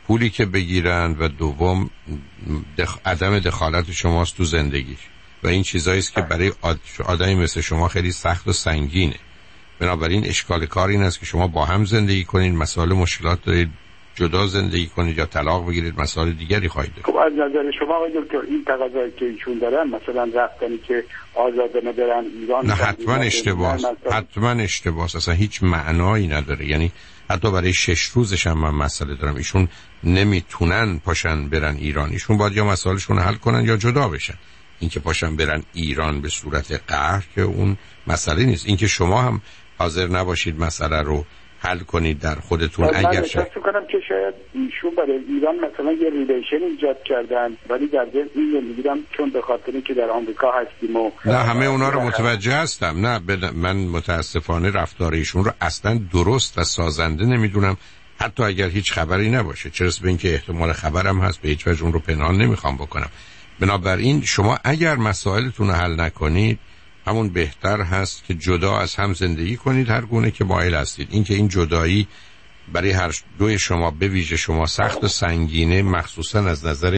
پولی که بگیرن و دوم دخ... عدم دخالت شماست تو زندگیش و این چیزایی است که برای آد... آدمی مثل شما خیلی سخت و سنگینه. بنابراین اشکال کار این است که شما با هم زندگی کنید، مسائل مشکلات دارید، جدا زندگی کنید یا طلاق بگیرید، مسائل دیگری خواهید داشت. خب از نظر شما آقای دکتر این تقاضایی که ایشون دارن، مثلا رفتنی که آزادانه برن ایران، نه حتما اشتباهه، حتما اشتباهه، اصلا هیچ معنایی نداره. یعنی حتی برای شش روزش هم من مسئله دارم، ایشون نمیتونن پاشن برن ایران، ایشون باید یا مسائلشون حل کنن یا جدا بشن. اینکه پاشن برن ایران به صورت قهر که اون مسئله نیست. اینکه شما هم حاضر نباشید مسئله رو حل کنید در خودتون. اگر من احساس کنم که شاید ایشون برای ایران مثلا یه ریلیشن ایجاد کردن، ولی در ذهن این میگیرم چون به خاطر اینکه در آمریکا هستیم و نه همه اونا رو متوجه هستم. نه بد... من متاسفانه رفتار ایشون رو اصلا درست و سازنده نمیدونم، حتی اگر هیچ خبری نباشه. چرا به اینکه احتمال خبرم هست، به هیچ وجه اون رو پنهان نمیخوام بکنم. بنابراین شما اگر مسائلتون رو حل نکنید، همون بهتر هست که جدا از هم زندگی کنید هر گونه که مایل هستید. اینکه این جدایی برای هر دوی شما به ویژه شما سخت و سنگینه، مخصوصا از نظر